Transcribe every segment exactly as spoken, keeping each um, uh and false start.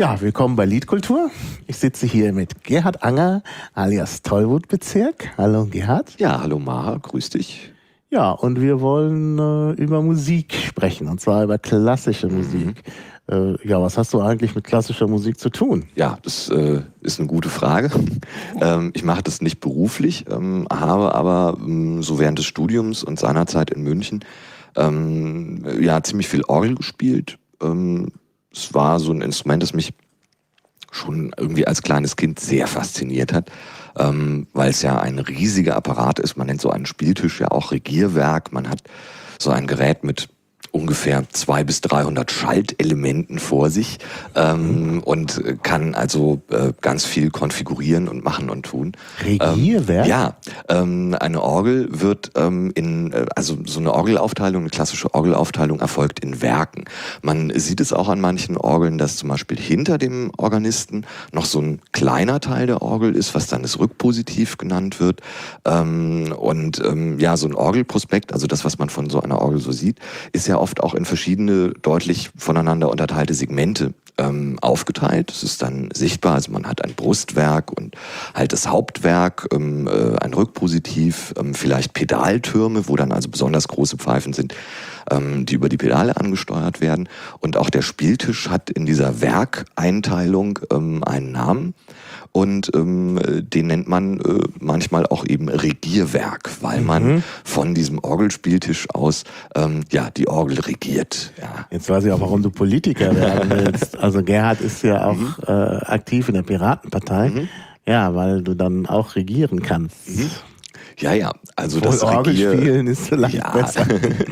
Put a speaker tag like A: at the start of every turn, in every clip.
A: Ja, willkommen bei Liedkultur. Ich sitze hier mit Gerhard Anger alias Tollwood-Bezirk. Hallo Gerhard.
B: Ja, hallo Maha, grüß dich.
A: Ja, und wir wollen äh, über Musik sprechen, und zwar über klassische
B: Mhm.
A: Musik. Äh, ja, was hast du eigentlich mit klassischer Musik zu tun?
B: Ja, das äh, ist eine gute Frage. ähm, ich mache das nicht beruflich, ähm, habe aber ähm, so während des Studiums und seinerzeit in München ähm, ja ziemlich viel Orgel gespielt. Ähm, es war so ein Instrument, das mich schon irgendwie als kleines Kind sehr fasziniert hat, ähm, weil es ja ein riesiger Apparat ist. Man nennt so einen Spieltisch ja auch Regierwerk. Man hat so ein Gerät mit ungefähr zweihundert bis dreihundert Schaltelementen vor sich ähm, und kann also äh, ganz viel konfigurieren und machen und tun.
A: Regierwerk?
B: Ähm, ja, ähm, eine Orgel wird ähm, in, äh, also so eine Orgelaufteilung, eine klassische Orgelaufteilung erfolgt in Werken. Man sieht es auch an manchen Orgeln, dass zum Beispiel hinter dem Organisten noch so ein kleiner Teil der Orgel ist, was dann das Rückpositiv genannt wird. Ähm, und ähm, ja, so ein Orgelprospekt, also das, was man von so einer Orgel so sieht, ist ja oft auch in verschiedene, deutlich voneinander unterteilte Segmente ähm, aufgeteilt. Das ist dann sichtbar, also man hat ein Brustwerk und halt das Hauptwerk, ähm, äh, ein Rückpositiv, ähm, vielleicht Pedaltürme, wo dann also besonders große Pfeifen sind, ähm, die über die Pedale angesteuert werden. Und auch der Spieltisch hat in dieser Werkeinteilung ähm, einen Namen. Und ähm, den nennt man äh, manchmal auch eben Regierwerk, weil
A: Mhm.
B: man von diesem Orgelspieltisch aus ähm, ja die Orgel regiert. Ja.
A: Jetzt weiß ich auch, warum du Politiker werden willst. Also Gerhard ist ja auch
B: Mhm.
A: äh, aktiv in der Piratenpartei.
B: Mhm.
A: Ja, weil du dann auch regieren kannst.
B: Mhm. Ja, ja, also
A: Wohl
B: das
A: Orgel
B: Regier...
A: spielen ist vielleicht
B: Ja,
A: besser.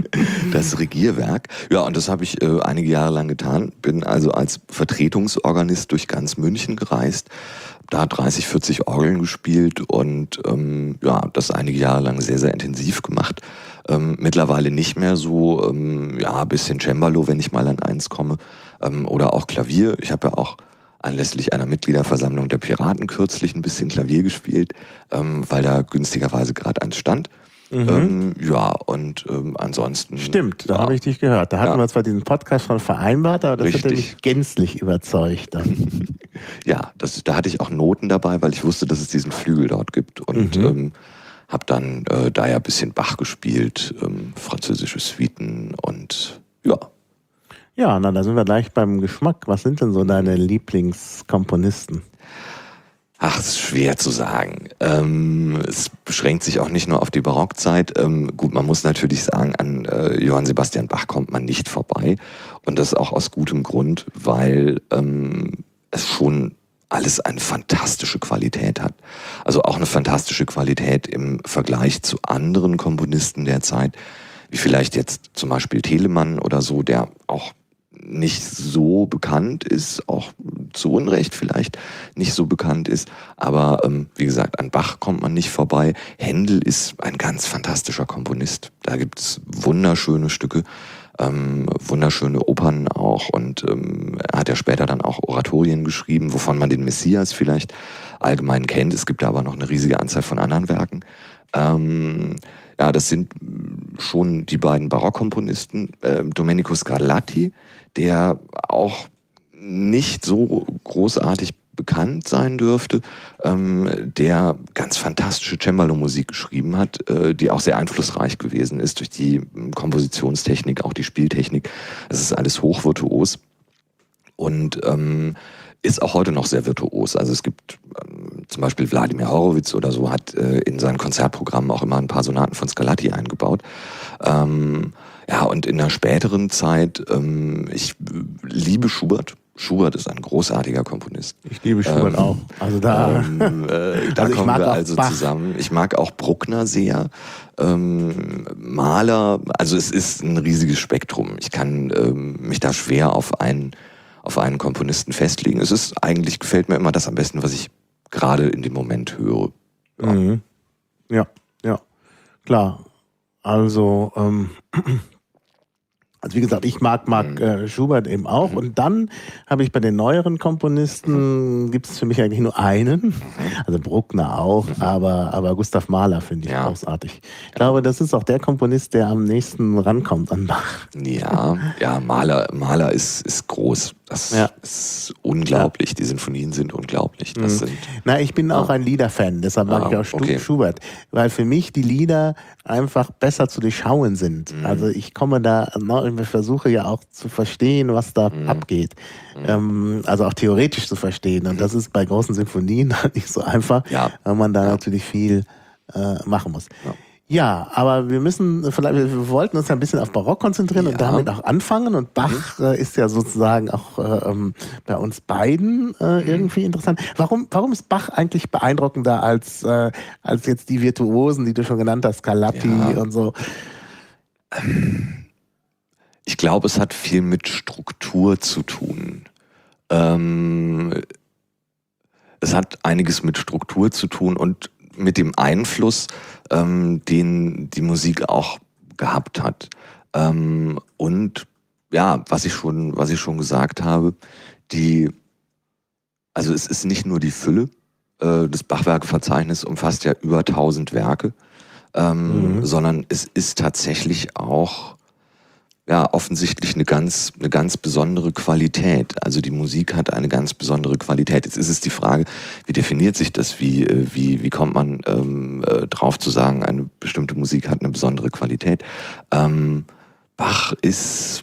B: das Regierwerk. Ja, und das habe ich äh, einige Jahre lang getan. Bin also als Vertretungsorganist durch ganz München gereist. Da dreißig, vierzig Orgeln gespielt und ähm, ja, das einige Jahre lang sehr, sehr intensiv gemacht. Ähm, mittlerweile nicht mehr so, ähm, ja, ein bisschen Cembalo, wenn ich mal an eins komme. Ähm, oder auch Klavier. Ich habe ja auch anlässlich einer Mitgliederversammlung der Piraten kürzlich ein bisschen Klavier gespielt, ähm, weil da günstigerweise gerade eins stand.
A: Mhm.
B: Ähm, ja, und ähm, ansonsten...
A: Stimmt, da
B: ja,
A: habe ich dich gehört. Da hatten
B: Ja.
A: wir zwar diesen Podcast schon vereinbart, aber das hat
B: Richtig.
A: mich gänzlich überzeugt. Dann.
B: Ja, das, da hatte ich auch Noten dabei, weil ich wusste, dass es diesen Flügel dort gibt. Und
A: Mhm.
B: ähm, habe dann äh, da ja ein bisschen Bach gespielt, ähm, französische Suiten und ja.
A: Ja, na, da sind wir gleich beim Geschmack. Was sind denn so deine Lieblingskomponisten?
B: Ach, es ist schwer zu sagen. Ähm, es beschränkt sich auch nicht nur auf die Barockzeit. Ähm, gut, man muss natürlich sagen, an äh, Johann Sebastian Bach kommt man nicht vorbei. Und das auch aus gutem Grund, weil ähm, es schon alles eine fantastische Qualität hat. Also auch eine fantastische Qualität im Vergleich zu anderen Komponisten der Zeit, wie vielleicht jetzt zum Beispiel Telemann oder so, der auch nicht so bekannt ist, auch zu Unrecht vielleicht nicht so bekannt ist, aber ähm, wie gesagt, an Bach kommt man nicht vorbei. Händel ist ein ganz fantastischer Komponist. Da gibt es wunderschöne Stücke, ähm, wunderschöne Opern auch und ähm, er hat ja später dann auch Oratorien geschrieben, wovon man den Messias vielleicht allgemein kennt. Es gibt da aber noch eine riesige Anzahl von anderen Werken. Ähm, ja, das sind schon die beiden Barockkomponisten, äh, Domenico Scarlatti, der auch nicht so großartig bekannt sein dürfte, ähm, der ganz fantastische Cembalo-Musik geschrieben hat, äh, die auch sehr einflussreich gewesen ist durch die Kompositionstechnik, auch die Spieltechnik. Es ist alles hochvirtuos und ähm, ist auch heute noch sehr virtuos. Also es gibt ähm, zum Beispiel Wladimir Horowitz oder so, hat äh, in seinen Konzertprogrammen auch immer ein paar Sonaten von Scarlatti eingebaut. Ähm, ja, und in der späteren Zeit, ähm, ich liebe Schubert. Schubert ist ein großartiger Komponist.
A: Ich liebe Schubert
B: Ähm,
A: auch. Also da,
B: ähm, äh, da
A: also ich
B: kommen
A: mag
B: wir
A: auch
B: also
A: Bach.
B: zusammen. Ich mag auch Bruckner sehr. Ähm, Mahler, also es ist ein riesiges Spektrum. Ich kann ähm, mich da schwer auf einen, auf einen Komponisten festlegen. Es ist eigentlich, gefällt mir immer das am besten, was ich gerade in dem Moment höre. Ja.
A: Mhm. Ja, ja, klar. Also, ähm, also wie gesagt, ich mag, mag
B: Mhm.
A: äh, Schubert eben auch.
B: Mhm.
A: Und dann habe ich bei den neueren Komponisten, gibt es für mich eigentlich nur einen. Also Bruckner auch,
B: Mhm.
A: aber, aber Gustav Mahler finde ich
B: Ja.
A: großartig. Ich glaube, das ist auch der Komponist, der am nächsten rankommt an Bach.
B: Ja, ja, Mahler, Mahler ist, ist groß. Das
A: Ja.
B: ist unglaublich. Ja. Die Sinfonien sind unglaublich. Das
A: mhm.
B: sind,
A: Na, ich bin
B: ja.
A: auch ein Liederfan, deshalb mag
B: ah,
A: ich auch Stu-
B: okay.
A: Schubert, weil für mich die Lieder einfach besser zu durchschauen sind.
B: Mhm.
A: Also ich komme da, ich versuche ja auch zu verstehen, was da
B: mhm.
A: abgeht.
B: Mhm.
A: Ähm, also auch theoretisch zu verstehen. Und mhm. das ist bei großen Sinfonien nicht so einfach,
B: ja.
A: weil man da
B: ja.
A: natürlich viel äh, machen muss.
B: Ja.
A: Ja, aber wir müssen, vielleicht, wir wollten uns ja ein bisschen auf Barock konzentrieren ja. und damit auch anfangen. Und Bach mhm. äh, ist ja sozusagen auch äh, bei uns beiden äh, irgendwie interessant. Warum, warum ist Bach eigentlich beeindruckender als, äh, als jetzt die Virtuosen, die du schon genannt hast, Scarlatti ja. und so?
B: Ich glaube, es hat viel mit Struktur zu tun. Ähm, es hat einiges mit Struktur zu tun und mit dem Einfluss, ähm, den die Musik auch gehabt hat. Ähm, und ja, was ich schon, was ich schon gesagt habe, die, also es ist nicht nur die Fülle, äh, das Bachwerkeverzeichnis umfasst ja über tausend Werke, ähm, mhm. sondern es ist tatsächlich auch ja, offensichtlich eine ganz, eine ganz besondere Qualität. Also die Musik hat eine ganz besondere Qualität. Jetzt ist es die Frage, wie definiert sich das? Wie, wie, wie kommt man ähm, äh, drauf zu sagen, eine bestimmte Musik hat eine besondere Qualität? Ähm, Bach ist,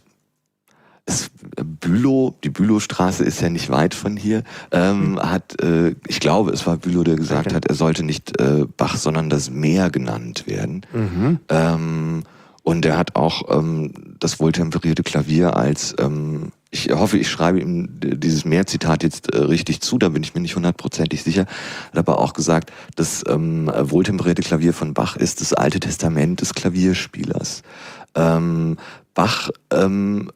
B: ist Bülow, die Bülowstraße ist ja nicht weit von hier, ähm, mhm. hat, äh, ich glaube, es war Bülow, der gesagt okay. hat, er sollte nicht äh, Bach, sondern das Meer genannt werden. Mhm. Ähm, Und er hat auch ähm, das wohltemperierte Klavier als, ähm, ich hoffe, ich schreibe ihm dieses Mehr-Zitat jetzt äh, richtig zu, da bin ich mir nicht hundertprozentig sicher, hat aber auch gesagt, das ähm, wohltemperierte Klavier von Bach ist das Alte Testament des Klavierspielers. Ähm, Bach ähm,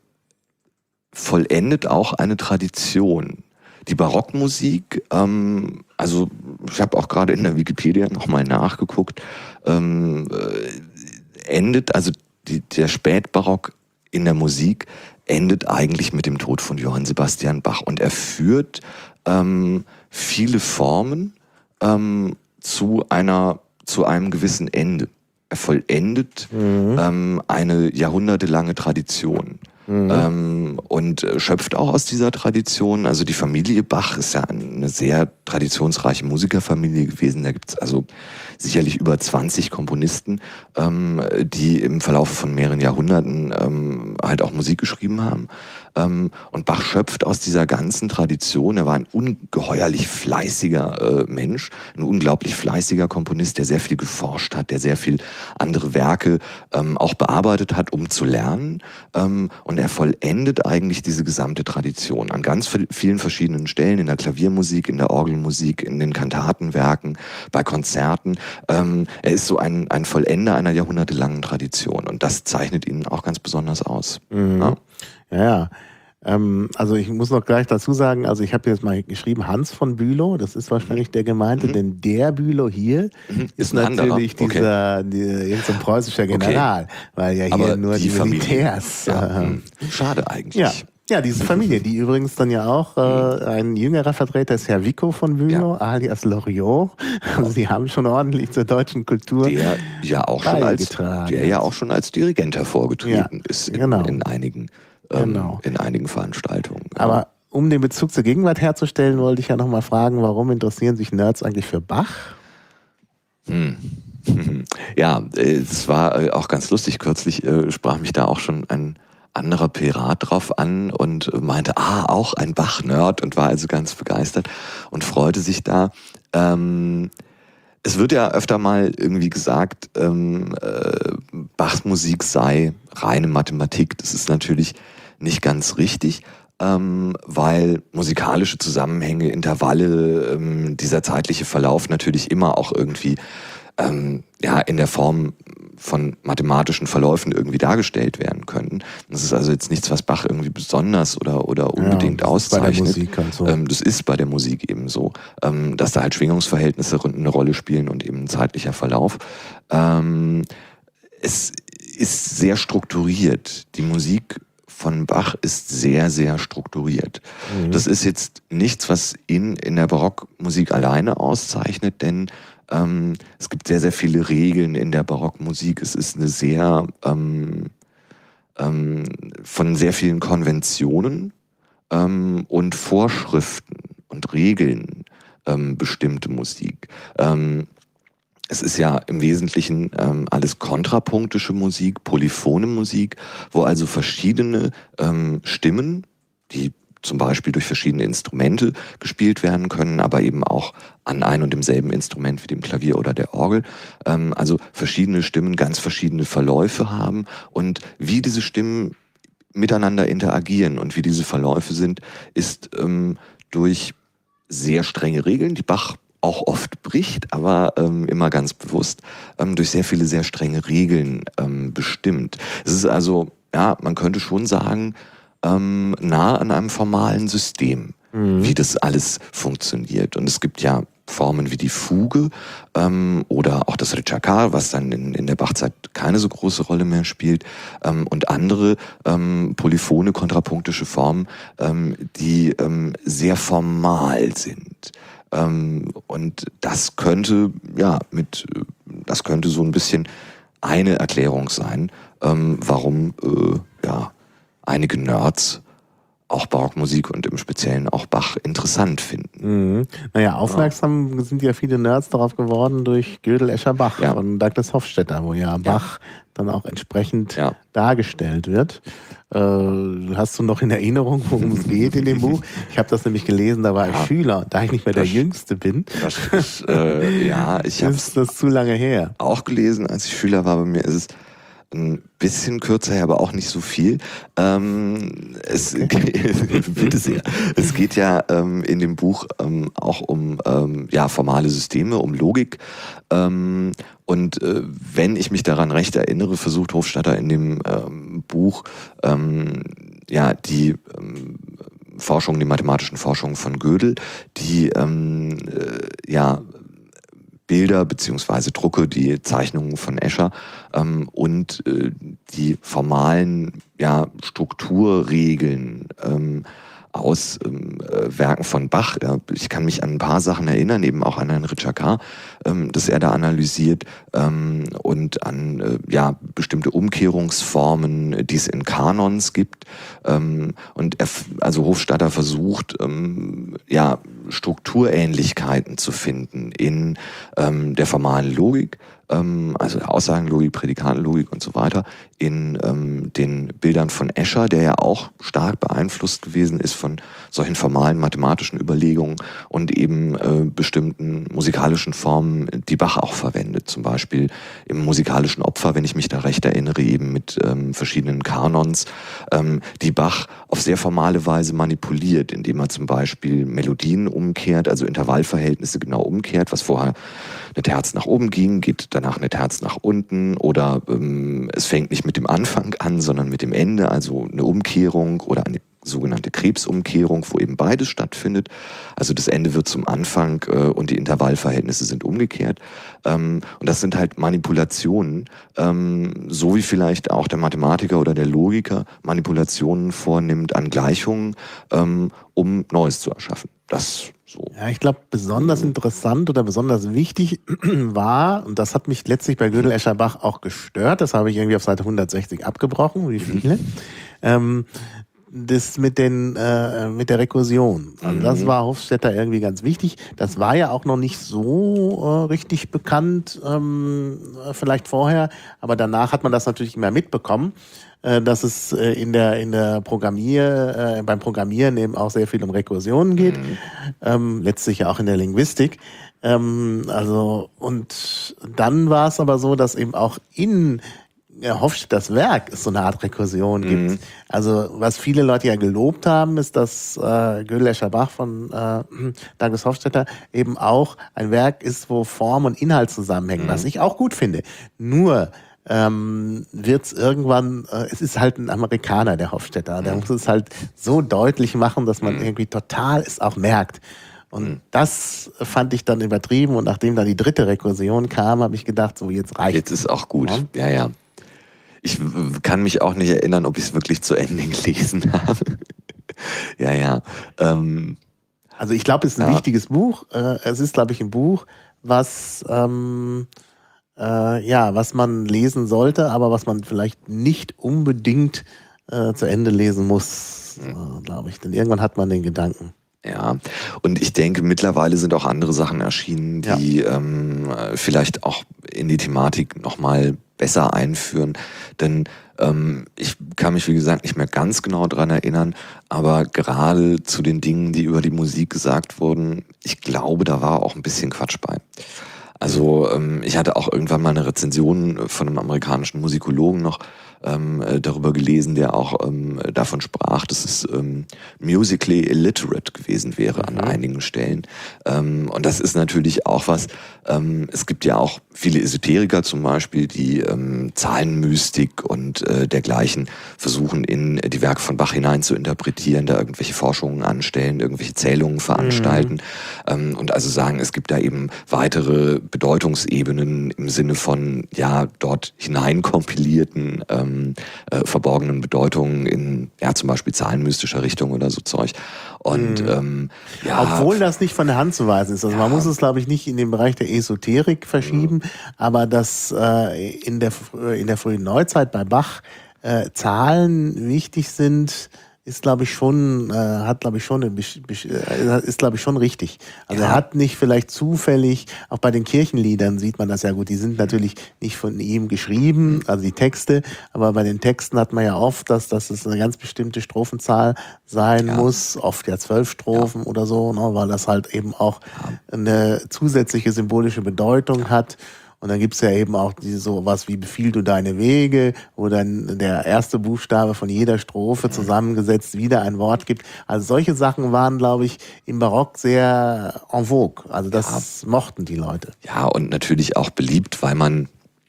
B: vollendet auch eine Tradition. Die Barockmusik, ähm, also ich habe auch gerade in der Wikipedia nochmal nachgeguckt, ähm, äh, endet, also die, der Spätbarock in der Musik endet eigentlich mit dem Tod von Johann Sebastian Bach und er führt ähm, viele Formen ähm, zu einer, zu einem gewissen Ende. Er vollendet mhm. ähm, eine jahrhundertelange Tradition. Mhm. Ähm, und schöpft auch aus dieser Tradition. Also die Familie Bach ist ja eine sehr traditionsreiche Musikerfamilie gewesen. Da gibt's also sicherlich über zwanzig Komponisten, ähm, die im Verlauf von mehreren Jahrhunderten ähm, halt auch Musik geschrieben haben. Ähm, und Bach schöpft aus dieser ganzen Tradition. Er war ein ungeheuerlich fleißiger äh, Mensch, ein unglaublich fleißiger Komponist, der sehr viel geforscht hat, der sehr viel andere Werke ähm, auch bearbeitet hat, um zu lernen. Ähm, und er vollendet eigentlich diese gesamte Tradition an ganz vielen verschiedenen Stellen, in der Klaviermusik, in der Orgelmusik, in den Kantatenwerken, bei Konzerten. Ähm, er ist so ein, ein Vollender einer jahrhundertelangen Tradition und das zeichnet ihn auch ganz besonders aus.
A: Mhm. Ja, ja. ja. Ähm, also ich muss noch gleich dazu sagen, also ich habe jetzt mal geschrieben Hans von Bülow, das ist wahrscheinlich mhm. der Gemeinte, mhm. denn der Bülow hier mhm. ist, ist natürlich okay. dieser die, irgendein preußischer General, okay. weil ja hier aber nur die, die Militärs.
B: Ja. Ähm, Schade eigentlich.
A: Ja. Ja, diese Familie, die übrigens dann ja auch äh, ein jüngerer Vertreter ist Herr Vico von Bülow, ja. alias Loriot. Also die haben schon ordentlich zur deutschen Kultur
B: der ja auch schon als der ja auch schon als Dirigent hervorgetreten ja, ist in,
A: genau.
B: in einigen ähm, genau. in einigen Veranstaltungen.
A: Aber um den Bezug zur Gegenwart herzustellen, wollte ich ja noch mal fragen, warum interessieren sich Nerds eigentlich für Bach?
B: Hm. Ja, es war auch ganz lustig. Kürzlich äh, sprach mich da auch schon ein anderer Pirat drauf an und meinte, ah, auch ein Bach-Nerd und war also ganz begeistert und freute sich da. Ähm, es wird ja öfter mal irgendwie gesagt, ähm, äh, Bachs Musik sei reine Mathematik. Das ist natürlich nicht ganz richtig, ähm, weil musikalische Zusammenhänge, Intervalle, ähm, dieser zeitliche Verlauf natürlich immer auch irgendwie ähm, ja in der Form von mathematischen Verläufen irgendwie dargestellt werden können. Das ist also jetzt nichts, was Bach irgendwie besonders oder, oder unbedingt ja, auszeichnet. Bei der Musik halt so. ähm, das ist bei der Musik eben so, ähm, dass da halt Schwingungsverhältnisse eine Rolle spielen und eben ein zeitlicher Verlauf. Ähm, es ist sehr strukturiert. Die Musik von Bach ist sehr, sehr strukturiert. Mhm. Das ist jetzt nichts, was ihn in der Barockmusik alleine auszeichnet, denn Ähm, es gibt sehr, sehr viele Regeln in der Barockmusik. Es ist eine sehr, ähm, ähm, von sehr vielen Konventionen ähm, und Vorschriften und Regeln ähm, bestimmte Musik. Ähm, es ist ja im Wesentlichen ähm, alles kontrapunktische Musik, polyphone Musik, wo also verschiedene ähm, Stimmen, die zum Beispiel durch verschiedene Instrumente gespielt werden können, aber eben auch an ein und demselben Instrument wie dem Klavier oder der Orgel. Ähm, also verschiedene Stimmen ganz verschiedene Verläufe haben und wie diese Stimmen miteinander interagieren und wie diese Verläufe sind, ist ähm, durch sehr strenge Regeln, die Bach auch oft bricht, aber ähm, immer ganz bewusst, ähm, durch sehr viele sehr strenge Regeln ähm, bestimmt. Es ist also, ja, man könnte schon sagen, ähm, nah an einem formalen System, mhm. wie das alles funktioniert. Und es gibt ja Formen wie die Fuge ähm, oder auch das Ritschakar, was dann in, in der Bachzeit keine so große Rolle mehr spielt, ähm, und andere ähm, polyphone, kontrapunktische Formen, ähm, die ähm, sehr formal sind. Ähm, und das könnte, ja, mit, das könnte so ein bisschen eine Erklärung sein, ähm, warum, äh, ja, einige Nerds auch Barockmusik und im Speziellen auch Bach interessant finden.
A: Mhm. Naja, aufmerksam ja. sind ja viele Nerds darauf geworden durch Gödel, Escher, Bach ja. von Douglas Hofstadter, wo ja Bach ja. dann auch entsprechend ja. dargestellt wird. Äh, hast du noch in Erinnerung, worum es geht in dem Buch? Ich habe das nämlich gelesen, da war ich ja. Schüler, da ich nicht mehr der das, Jüngste bin.
B: Das ist, äh, ja, ich habe
A: ist das zu lange her.
B: Auch gelesen, als ich Schüler war. Bei mir ist es ein bisschen kürzer, aber auch nicht so viel. Ähm, es, okay. bitte sehr. Es geht ja ähm, in dem Buch ähm, auch um ähm, ja, formale Systeme, um Logik. Ähm, und äh, wenn ich mich daran recht erinnere, versucht Hofstadter in dem ähm, Buch ähm, ja die ähm, Forschung, die mathematischen Forschungen von Gödel, die ähm, äh, ja Bilder beziehungsweise Drucke, die Zeichnungen von Escher ähm, und äh, die formalen ja, Strukturregeln ähm, aus ähm, äh, Werken von Bach. Ja, ich kann mich an ein paar Sachen erinnern, eben auch an Herrn Ritschakar, ähm, das er da analysiert ähm, und an äh, ja, bestimmte Umkehrungsformen, die es in Kanons gibt. Ähm, und er, also Hofstadter versucht, ähm, ja, Strukturähnlichkeiten zu finden in ähm, der formalen Logik, ähm, also Aussagenlogik, Prädikatenlogik und so weiter, in ähm, den Bildern von Escher, der ja auch stark beeinflusst gewesen ist von solchen formalen mathematischen Überlegungen und eben äh, bestimmten musikalischen Formen, die Bach auch verwendet. Zum Beispiel im musikalischen Opfer, wenn ich mich da recht erinnere, eben mit ähm, verschiedenen Kanons, ähm, die Bach auf sehr formale Weise manipuliert, indem er zum Beispiel Melodien umkehrt, also Intervallverhältnisse genau umkehrt, was vorher eine Terz nach oben ging, geht danach eine Terz nach unten oder ähm, es fängt nicht mit dem Anfang an, sondern mit dem Ende, also eine Umkehrung oder eine sogenannte Krebsumkehrung, wo eben beides stattfindet. Also das Ende wird zum Anfang äh, und die Intervallverhältnisse sind umgekehrt. Ähm, und das sind halt Manipulationen, ähm, so wie vielleicht auch der Mathematiker oder der Logiker Manipulationen vornimmt an Gleichungen, ähm, um Neues zu erschaffen. Das so.
A: Ja, ich glaube, besonders interessant oder besonders wichtig war, und das hat mich letztlich bei Gödel, Escher, Bach auch gestört, das habe ich irgendwie auf Seite hundertsechzig abgebrochen, wie viele, ähm, das mit den äh, mit der Rekursion. Also mhm. das war Hofstadter irgendwie ganz wichtig. Das war ja auch noch nicht so äh, richtig bekannt, ähm, vielleicht vorher, aber danach hat man das natürlich immer mitbekommen, äh, dass es äh, in der in der Programmier äh, beim Programmieren eben auch sehr viel um Rekursionen geht, mhm. ähm, letztlich ja auch in der Linguistik. Ähm, also und dann war es aber so, dass eben auch in Ja, Hofstadters Werk es so eine Art Rekursion gibt. Mhm. Also was viele Leute ja gelobt haben, ist, dass äh, Gödel, Escher, Bach von äh, Douglas Hofstadter eben auch ein Werk ist, wo Form und Inhalt zusammenhängen, mhm. was ich auch gut finde. Nur ähm, wird es irgendwann, äh, es ist halt ein Amerikaner, der Hofstadter, der mhm. muss es halt so deutlich machen, dass man mhm. irgendwie total es auch merkt. Und mhm. das fand ich dann übertrieben und nachdem dann die dritte Rekursion kam, habe ich gedacht, so jetzt reicht.
B: Jetzt ist auch gut, ja, ja. ja. Ich kann mich auch nicht erinnern, ob ich es wirklich zu Ende gelesen habe. ja, ja. Ähm,
A: also ich glaube, es ist ein ja. wichtiges Buch. Äh, es ist, glaube ich, ein Buch, was ähm, äh, ja, was man lesen sollte, aber was man vielleicht nicht unbedingt äh, zu Ende lesen muss. das, äh, glaube ich. Denn irgendwann hat man den Gedanken.
B: Ja, und ich denke, mittlerweile sind auch andere Sachen erschienen, die ja. ähm, vielleicht auch in die Thematik nochmal besser einführen. Denn ähm, ich kann mich, wie gesagt, nicht mehr ganz genau dran erinnern, aber gerade zu den Dingen, die über die Musik gesagt wurden, ich glaube, da war auch ein bisschen Quatsch bei. Also ähm, ich hatte auch irgendwann mal eine Rezension von einem amerikanischen Musikologen noch ähm, darüber gelesen, der auch ähm, davon sprach, dass es ähm, musically illiterate gewesen wäre an mhm. einigen Stellen. Ähm, und das ist natürlich auch was, ähm, es gibt ja auch viele Esoteriker zum Beispiel, die ähm, Zahlenmystik und äh, dergleichen versuchen, in die Werke von Bach hinein zu interpretieren, da irgendwelche Forschungen anstellen, irgendwelche Zählungen veranstalten mhm. ähm, und also sagen, es gibt da eben weitere Bedeutungsebenen im Sinne von, ja, dort hineinkompilierten ähm, äh, verborgenen Bedeutungen in, ja, zum Beispiel zahlenmystischer Richtung oder so Zeug. Und,
A: mhm.
B: ähm, ja.
A: Obwohl das nicht von der Hand zu weisen ist. Also ja. man muss es, glaube ich, nicht in den Bereich der Esoterik verschieben, mhm. aber dass äh, in der, in der frühen Neuzeit bei Bach äh, Zahlen wichtig sind, ist, glaube ich, schon, äh, hat, glaube ich, schon, eine, ist, glaube ich, schon richtig. Also ja. er hat nicht vielleicht zufällig, auch bei den Kirchenliedern sieht man das ja gut, die sind natürlich nicht von ihm geschrieben, also die Texte, aber bei den Texten hat man ja oft, dass, dass es eine ganz bestimmte Strophenzahl sein ja. muss, oft ja zwölf Strophen ja. oder so, ne, weil das halt eben auch ja. eine zusätzliche symbolische Bedeutung ja. hat. Und dann gibt's ja eben auch diese, so was wie Befiehl du deine Wege, wo dann der erste Buchstabe von jeder Strophe zusammengesetzt wieder ein Wort gibt. Also solche Sachen waren, glaube ich, im Barock sehr en vogue. Also das ja. mochten die Leute.
B: Ja, und natürlich auch beliebt, weil man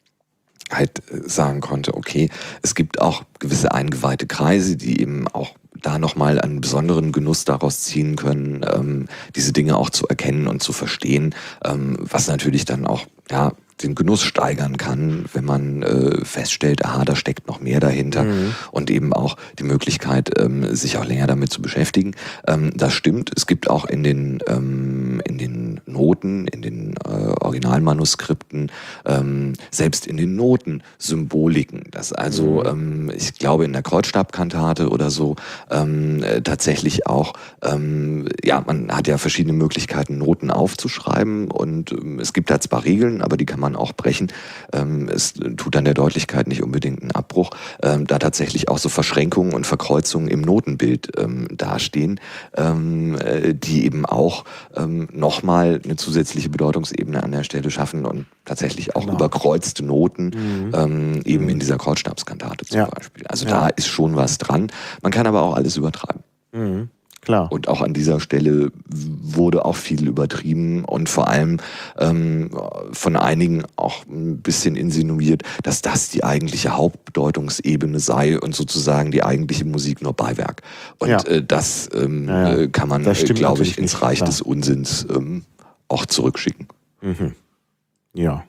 B: halt sagen konnte, okay, es gibt auch gewisse eingeweihte Kreise, die eben auch da nochmal einen besonderen Genuss daraus ziehen können, ähm, diese Dinge auch zu erkennen und zu verstehen, ähm, was natürlich dann auch, ja, den Genuss steigern kann, wenn man äh, feststellt, aha, da steckt noch mehr dahinter mhm. und eben auch die Möglichkeit, ähm, sich auch länger damit zu beschäftigen. Ähm, das stimmt. Es gibt auch in den ähm, in den Noten, in den äh, Originalmanuskripten, ähm, selbst in den Noten Symboliken. Das also, mhm. ähm, ich glaube, in der Kreuzstabkantate oder so ähm, äh, tatsächlich auch, ähm, ja, man hat ja verschiedene Möglichkeiten, Noten aufzuschreiben und ähm, es gibt da zwar Regeln, aber die kann man auch brechen. Ähm, es tut an der Deutlichkeit nicht unbedingt einen Abbruch, ähm, da tatsächlich auch so Verschränkungen und Verkreuzungen im Notenbild ähm, dastehen, ähm, äh, die eben auch ähm, nochmal eine zusätzliche Bedeutungsebene an der Stelle schaffen und tatsächlich auch genau. überkreuzte Noten mhm. ähm, eben mhm. in dieser Kreuzstabskantate zum ja. Beispiel. Also ja. da ist schon was dran. Man kann aber auch alles übertreiben.
A: Mhm. Klar.
B: Und auch an dieser Stelle wurde auch viel übertrieben und vor allem ähm, von einigen auch ein bisschen insinuiert, dass das die eigentliche Hauptbedeutungsebene sei und sozusagen die eigentliche Musik nur Beiwerk. Und ja. äh, das ähm, ja, ja. kann man, äh, glaube ich, ins Reich klar. des Unsinns ähm, auch zurückschicken.
A: Mhm. Ja.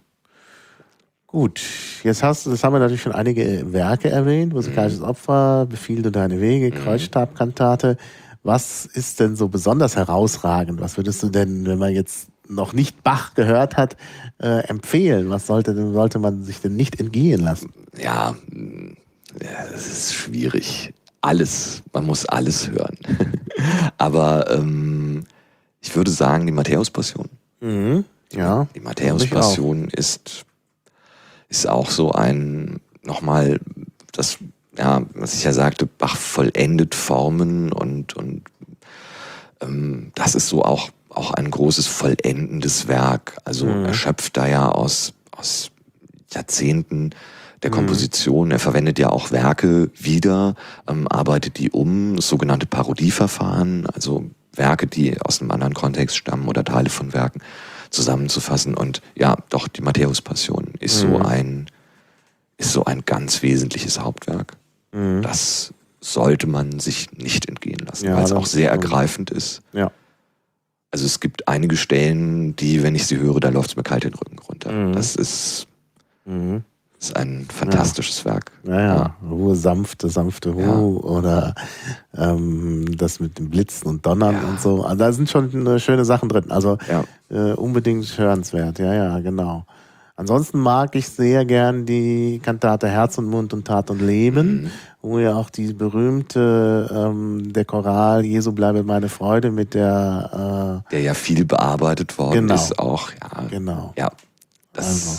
A: Gut, jetzt hast du, das haben wir natürlich schon einige Werke erwähnt, Musikalisches mhm. Opfer, Befiehl du deine Wege, Kreuzstabkantate. Was ist denn so besonders herausragend? Was würdest du denn, wenn man jetzt noch nicht Bach gehört hat, äh, empfehlen? Was sollte denn, sollte man sich denn nicht entgehen lassen?
B: Ja, ja, das ist schwierig. Alles, man muss alles hören. Aber ähm, ich würde sagen, die Matthäus-Passion.
A: Mhm. Ja.
B: Die Matthäus-Passion ist, ist auch so ein, nochmal, das, ja, was ich ja sagte, Bach vollendet Formen und, und ähm, das ist so auch, auch ein großes vollendendes Werk. Also mhm. er schöpft da ja aus, aus Jahrzehnten der Komposition. Mhm. Er verwendet ja auch Werke wieder, ähm, arbeitet die um, sogenannte Parodieverfahren, also Werke, die aus einem anderen Kontext stammen oder Teile von Werken zusammenzufassen. Und ja, doch, die Matthäus-Passion ist mhm. so ein, ist so ein ganz wesentliches Hauptwerk. Mhm. Das sollte man sich nicht entgehen lassen, ja, weil es auch sehr ergreifend ist.
A: Ja.
B: Also es gibt einige Stellen, die, wenn ich sie höre, da läuft es mir kalt den Rücken runter. Mhm. Das ist, mhm. ist ein fantastisches
A: ja.
B: Werk.
A: Ja, ja, ja. Ruhe, sanfte, sanfte Ruhe ja. oder ähm, das mit dem Blitzen und Donnern ja. und so. Also da sind schon schöne Sachen drin. Also ja. äh, unbedingt hörenswert. Ja, ja, genau. Ansonsten mag ich sehr gern die Kantate Herz und Mund und Tat und Leben, mhm. wo ja auch die berühmte, ähm, der Choral Jesu bleibe meine Freude mit der... Äh,
B: der ja viel bearbeitet worden
A: genau,
B: ist auch. Ja,
A: genau.
B: Ja, das
A: also,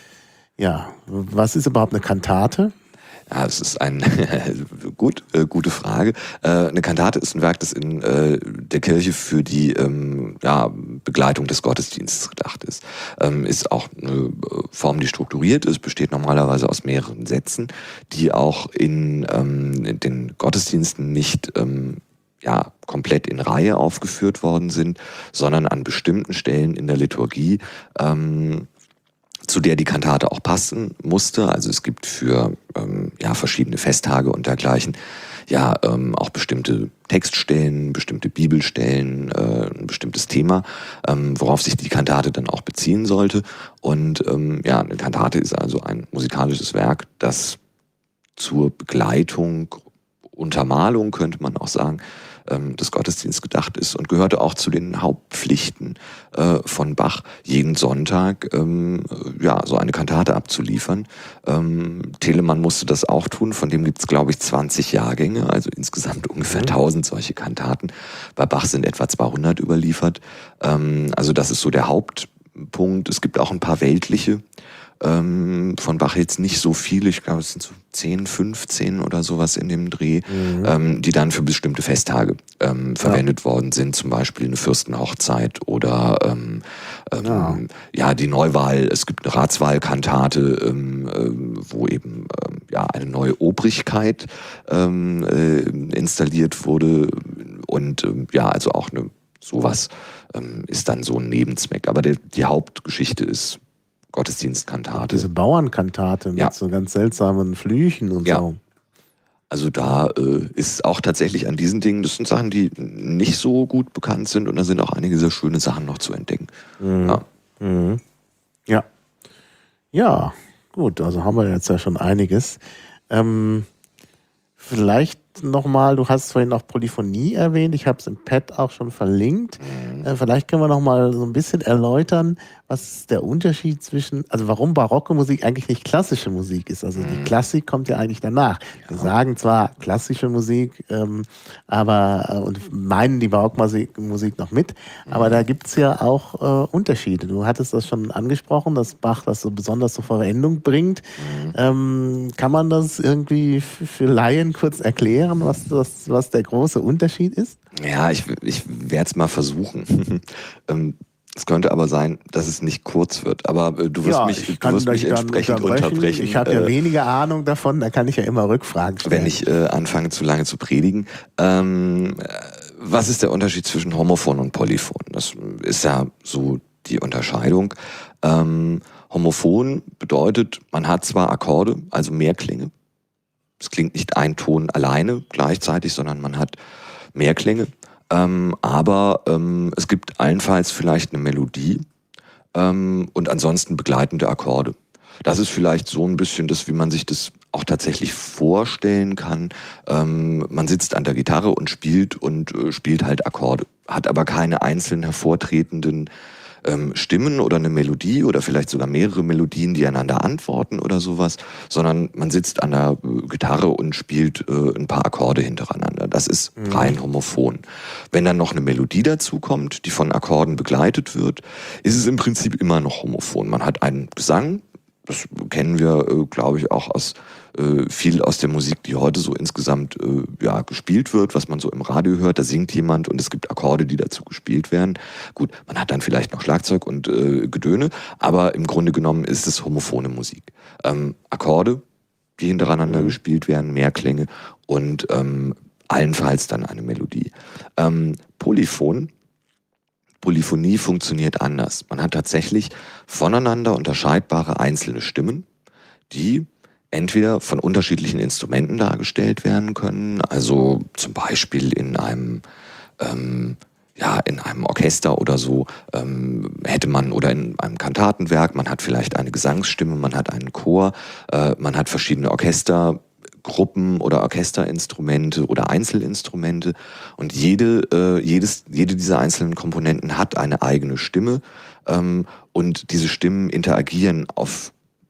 A: ja, was ist überhaupt eine Kantate?
B: Ja, es ist ein gut, äh, gute Frage. Äh, eine Kantate ist ein Werk, das in äh, der Kirche für die ähm, ja, Begleitung des Gottesdienstes gedacht ist. Ähm, ist auch eine Form, die strukturiert ist, besteht normalerweise aus mehreren Sätzen, die auch in, ähm, in den Gottesdiensten nicht ähm, ja, komplett in Reihe aufgeführt worden sind, sondern an bestimmten Stellen in der Liturgie ähm, zu der die Kantate auch passen musste. Also es gibt für ähm, ja, verschiedene Festtage und dergleichen ja ähm, auch bestimmte Textstellen, bestimmte Bibelstellen, äh, ein bestimmtes Thema, ähm, worauf sich die Kantate dann auch beziehen sollte. Und ähm, ja, eine Kantate ist also ein musikalisches Werk, das zur Begleitung, Untermalung, könnte man auch sagen, des Gottesdienstes gedacht ist und gehörte auch zu den Hauptpflichten äh, von Bach, jeden Sonntag ähm, ja so eine Kantate abzuliefern. Ähm, Telemann musste das auch tun, von dem gibt es, glaube ich, zwanzig Jahrgänge, also insgesamt ungefähr tausend solche Kantaten. Bei Bach sind etwa zweihundert überliefert. Ähm, also das ist so der Hauptpunkt. Es gibt auch ein paar weltliche, ähm, von Bach jetzt nicht so viele, ich glaube es sind so zehn, fünfzehn oder sowas in dem Dreh, mhm. ähm, die dann für bestimmte Festtage ähm, verwendet ja. worden sind, zum Beispiel eine Fürstenhochzeit oder ähm, ähm, ja. ja die Neuwahl, es gibt eine Ratswahlkantate, ähm, ähm, wo eben ähm, ja eine neue Obrigkeit ähm, äh, installiert wurde und ähm, ja also auch eine sowas ähm, ist dann so ein Nebenzweck, aber der, die Hauptgeschichte ist Gottesdienstkantate.
A: Diese Bauernkantate mit ja. so ganz seltsamen Flüchen und
B: ja.
A: so.
B: Also da äh, ist auch tatsächlich an diesen Dingen, das sind Sachen, die nicht so gut bekannt sind und da sind auch einige sehr schöne Sachen noch zu entdecken.
A: Mhm.
B: Ja.
A: Mhm. ja. Ja, gut, also haben wir jetzt ja schon einiges. Ähm, vielleicht nochmal, du hast vorhin auch Polyphonie erwähnt, ich habe es im Pad auch schon verlinkt. Mhm. Äh, vielleicht können wir nochmal so ein bisschen erläutern, was ist der Unterschied zwischen, also warum barocke Musik eigentlich nicht klassische Musik ist. Also mhm. die Klassik kommt ja eigentlich danach. Ja. Wir sagen zwar klassische Musik, ähm, aber äh, und meinen die Barockmusik Musik noch mit, mhm. aber da gibt's ja auch äh, Unterschiede. Du hattest das schon angesprochen, dass Bach das so besonders zur Verwendung bringt. Mhm. Ähm, kann man das irgendwie für Laien kurz erklären, was, das, was der große Unterschied ist?
B: Ja, ich, ich werde es mal versuchen. ähm, Es könnte aber sein, dass es nicht kurz wird. Aber äh, du wirst
A: ja,
B: mich,
A: kann,
B: du wirst mich entsprechend unterbrechen. unterbrechen.
A: Ich habe ja
B: äh,
A: weniger Ahnung davon, da kann ich ja immer Rückfragen stellen.
B: Wenn ich äh, anfange, zu lange zu predigen. Ähm, was ist der Unterschied zwischen Homophon und Polyphon? Das ist ja so die Unterscheidung. Ähm, Homophon bedeutet, man hat zwar Akkorde, also Mehrklänge. Es klingt nicht ein Ton alleine gleichzeitig, sondern man hat Mehrklänge. Ähm, aber ähm, es gibt allenfalls vielleicht eine Melodie ähm, und ansonsten begleitende Akkorde. Das ist vielleicht so ein bisschen das, wie man sich das auch tatsächlich vorstellen kann. Ähm, man sitzt an der Gitarre und spielt und äh, spielt halt Akkorde, hat aber keine einzelnen hervortretenden ähm, Stimmen oder eine Melodie oder vielleicht sogar mehrere Melodien, die einander antworten oder sowas, sondern man sitzt an der äh, Gitarre und spielt äh, ein paar Akkorde hintereinander. Das ist mhm. rein homophon. Wenn dann noch eine Melodie dazu kommt, die von Akkorden begleitet wird, ist es im Prinzip immer noch homophon. Man hat einen Gesang, das kennen wir, äh, glaube ich, auch aus äh, viel aus der Musik, die heute so insgesamt äh, ja gespielt wird, was man so im Radio hört. Da singt jemand und es gibt Akkorde, die dazu gespielt werden. Gut, man hat dann vielleicht noch Schlagzeug und äh, Gedöne, aber im Grunde genommen ist es homophone Musik. Ähm, Akkorde, die hintereinander mhm. gespielt werden, Mehrklänge und ähm, allenfalls dann eine Melodie. Ähm, Polyphon Polyphonie funktioniert anders. Man hat tatsächlich voneinander unterscheidbare einzelne Stimmen, die entweder von unterschiedlichen Instrumenten dargestellt werden können, also zum Beispiel in einem ähm, ja in einem Orchester oder so ähm, hätte man, oder in einem Kantatenwerk, man hat vielleicht eine Gesangsstimme, man hat einen Chor, äh, man hat verschiedene Orchester, Gruppen- oder Orchesterinstrumente oder Einzelinstrumente. Und jede, äh, jedes, jede dieser einzelnen Komponenten hat eine eigene Stimme. Ähm, und diese Stimmen interagieren auf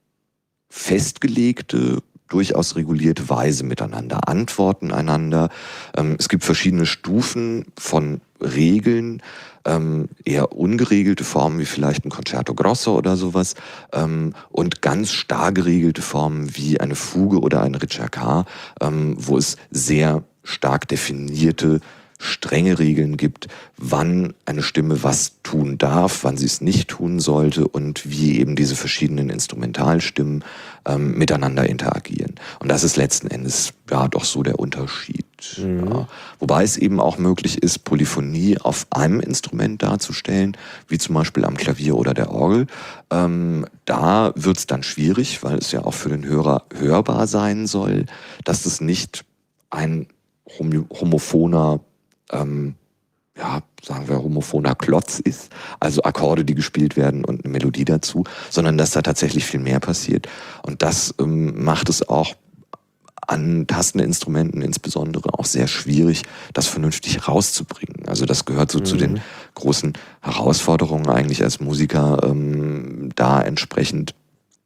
B: festgelegte, durchaus regulierte Weise miteinander, antworten einander. Ähm, es gibt verschiedene Stufen von Regeln, ähm, eher ungeregelte Formen wie vielleicht ein Concerto Grosso oder sowas ähm, und ganz starr geregelte Formen wie eine Fuge oder ein Ricercar, ähm, wo es sehr stark definierte strenge Regeln gibt, wann eine Stimme was tun darf, wann sie es nicht tun sollte und wie eben diese verschiedenen Instrumentalstimmen ähm, miteinander interagieren. Und das ist letzten Endes ja doch so der Unterschied. Mhm. Ja. Wobei es eben auch möglich ist, Polyphonie auf einem Instrument darzustellen, wie zum Beispiel am Klavier oder der Orgel. Ähm, da wird es dann schwierig, weil es ja auch für den Hörer hörbar sein soll, dass das nicht ein hom- homophoner Ähm, ja, sagen wir, homophoner Klotz ist, also Akkorde, die gespielt werden und eine Melodie dazu, sondern dass da tatsächlich viel mehr passiert. Und das ähm, macht es auch an Tasteninstrumenten insbesondere auch sehr schwierig, das vernünftig rauszubringen. Also das gehört so mhm. zu den großen Herausforderungen eigentlich als Musiker, ähm, da entsprechend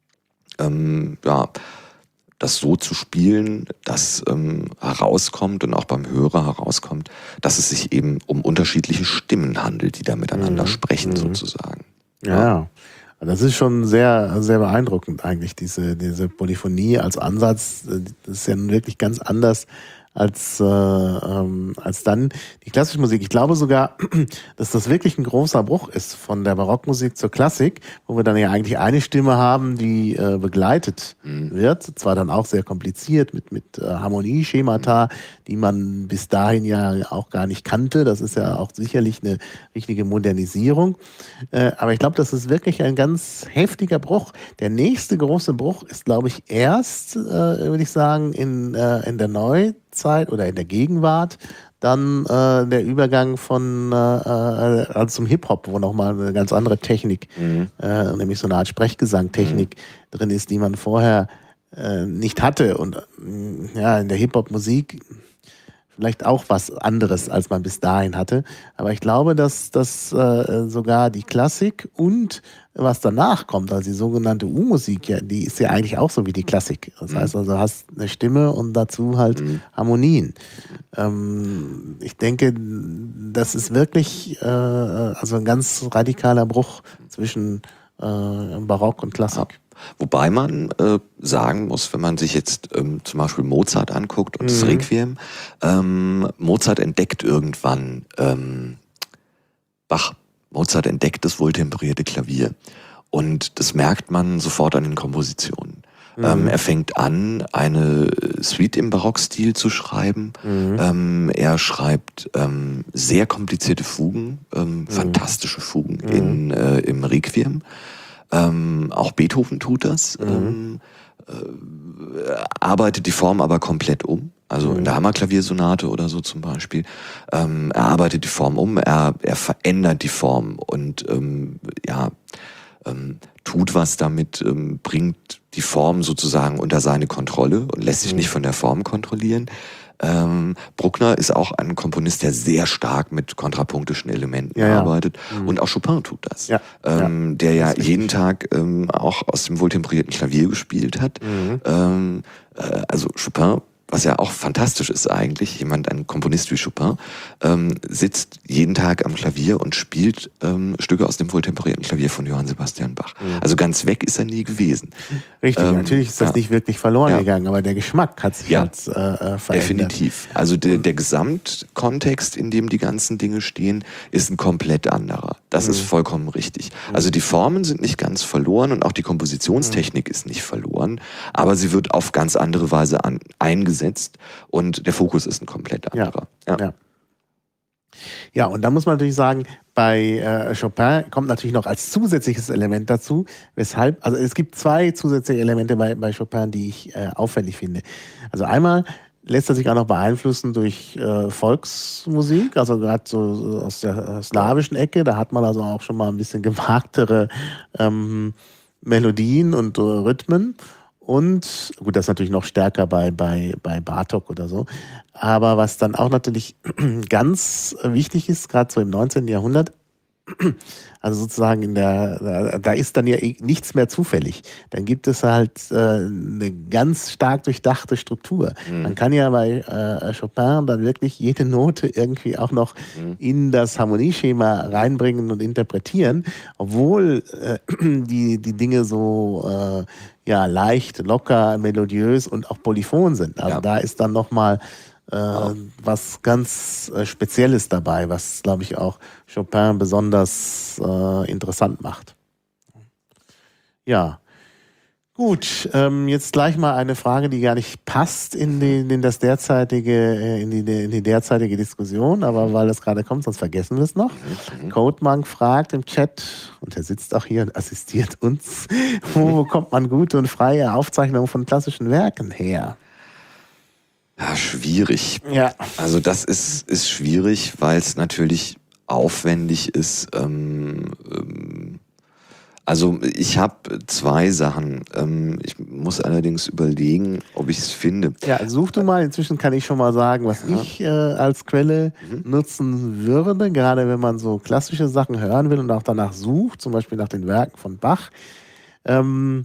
B: ähm, ja, das so zu spielen, dass ähm, herauskommt und auch beim Hörer herauskommt, dass es sich eben um unterschiedliche Stimmen handelt, die da miteinander mhm. sprechen, mhm. sozusagen.
A: Ja, ja. Das ist schon sehr, sehr beeindruckend eigentlich, diese, diese Polyphonie als Ansatz. Das ist ja wirklich ganz anders als, äh, ähm, als dann die klassische Musik. Ich glaube sogar, dass das wirklich ein großer Bruch ist von der Barockmusik zur Klassik, wo wir dann ja eigentlich eine Stimme haben, die äh, begleitet mhm. wird. Zwar dann auch sehr kompliziert mit, mit äh, Harmonieschemata, mhm. die man bis dahin ja auch gar nicht kannte. Das ist ja auch sicherlich eine richtige Modernisierung. Äh, aber ich glaube, das ist wirklich ein ganz heftiger Bruch. Der nächste große Bruch ist, glaube ich, erst, äh, würde ich sagen, in, äh, in der Neuzeit oder in der Gegenwart, dann äh, der Übergang von äh, also zum Hip-Hop, wo nochmal eine ganz andere Technik, mhm. äh, nämlich so eine Art Sprechgesangtechnik mhm. drin ist, die man vorher äh, nicht hatte. Und äh, ja, in der Hip-Hop-Musik vielleicht auch was anderes, als man bis dahin hatte. Aber ich glaube, dass, dass äh, sogar die Klassik und was danach kommt, also die sogenannte U-Musik, ja, die ist ja eigentlich auch so wie die Klassik. Das mhm. heißt also, du hast eine Stimme und dazu halt mhm. Harmonien. Ähm, ich denke, das ist wirklich äh, also ein ganz radikaler Bruch zwischen äh, Barock und Klassik.
B: Ja. Wobei man äh, sagen muss, wenn man sich jetzt ähm, zum Beispiel Mozart anguckt und mhm. das Requiem, ähm, Mozart entdeckt irgendwann ähm, Bach. Mozart entdeckt das wohltemperierte Klavier. Und das merkt man sofort an den Kompositionen. Mhm. Ähm, er fängt an, eine Suite im Barockstil zu schreiben. Mhm. Ähm, er schreibt ähm, sehr komplizierte Fugen, ähm, mhm. fantastische Fugen mhm. in, äh, im Requiem. Ähm, auch Beethoven tut das, mhm. ähm, äh, arbeitet die Form aber komplett um. Also mhm. in der Hammerklaviersonate oder so zum Beispiel. Ähm, er arbeitet die Form um, er, er verändert die Form und ähm, ja, ähm, tut was damit, ähm, bringt die Form sozusagen unter seine Kontrolle und lässt sich mhm. nicht von der Form kontrollieren. Ähm, Bruckner ist auch ein Komponist, der sehr stark mit kontrapunktischen Elementen ja, arbeitet. Ja. Mhm. Und auch Chopin tut das. Ja. Ähm, ja. Der ja jeden Tag ähm, auch aus dem wohltemperierten Klavier gespielt hat. Mhm. Ähm, äh, also Chopin, was ja auch fantastisch ist eigentlich, jemand, ein Komponist wie Chopin, ähm, sitzt jeden Tag am Klavier und spielt ähm, Stücke aus dem wohltemperierten Klavier von Johann Sebastian Bach. Mhm. Also ganz weg ist er nie gewesen.
A: Richtig, ähm, natürlich ist das ja. nicht wirklich verloren
B: ja.
A: gegangen, aber der Geschmack hat sich
B: ja.
A: jetzt äh, verändert.
B: Definitiv. Also der, der Gesamtkontext, in dem die ganzen Dinge stehen, ist ein komplett anderer. Das mhm. ist vollkommen richtig. Mhm. Also die Formen sind nicht ganz verloren und auch die Kompositionstechnik mhm. ist nicht verloren, aber sie wird auf ganz andere Weise an, eingesetzt. Und der Fokus ist ein komplett anderer.
A: Ja, ja. ja. ja und da muss man natürlich sagen, bei äh, Chopin kommt natürlich noch als zusätzliches Element dazu, weshalb, also es gibt zwei zusätzliche Elemente bei, bei Chopin, die ich äh, auffällig finde. Also einmal lässt er sich auch noch beeinflussen durch äh, Volksmusik, also gerade so aus der slawischen Ecke, da hat man also auch schon mal ein bisschen gewagtere ähm, Melodien und äh, Rhythmen. Und gut, das ist natürlich noch stärker bei, bei, bei Bartók oder so. Aber was dann auch natürlich ganz wichtig ist, gerade so im neunzehnten Jahrhundert, also sozusagen in der, da, da ist dann ja nichts mehr zufällig. Dann gibt es halt äh, eine ganz stark durchdachte Struktur. Mhm. Man kann ja bei äh, Chopin dann wirklich jede Note irgendwie auch noch mhm. in das Harmonieschema reinbringen und interpretieren, obwohl äh, die, die Dinge so äh, ja, leicht, locker, melodiös und auch polyphon sind. Also ja. da ist dann nochmal Äh, oh. was ganz äh, Spezielles dabei, was, glaube ich, auch Chopin besonders äh, interessant macht. Ja, gut. Ähm, jetzt gleich mal eine Frage, die gar nicht passt in, die, in das derzeitige, äh, in, die, in die derzeitige Diskussion, aber weil es gerade kommt, sonst vergessen wir es noch. Mhm. Codemonk fragt im Chat, und er sitzt auch hier und assistiert uns, wo bekommt man gute und freie Aufzeichnungen von klassischen Werken her?
B: Ja, schwierig.
A: Ja.
B: Also das ist, ist schwierig, weil es natürlich aufwendig ist. Ähm, ähm, also ich habe zwei Sachen. Ähm, ich muss allerdings überlegen, ob ich es finde.
A: Ja, such du mal. Inzwischen kann ich schon mal sagen, was ja. ich äh, als Quelle mhm. nutzen würde, gerade wenn man so klassische Sachen hören will und auch danach sucht, zum Beispiel nach den Werken von Bach. Ähm,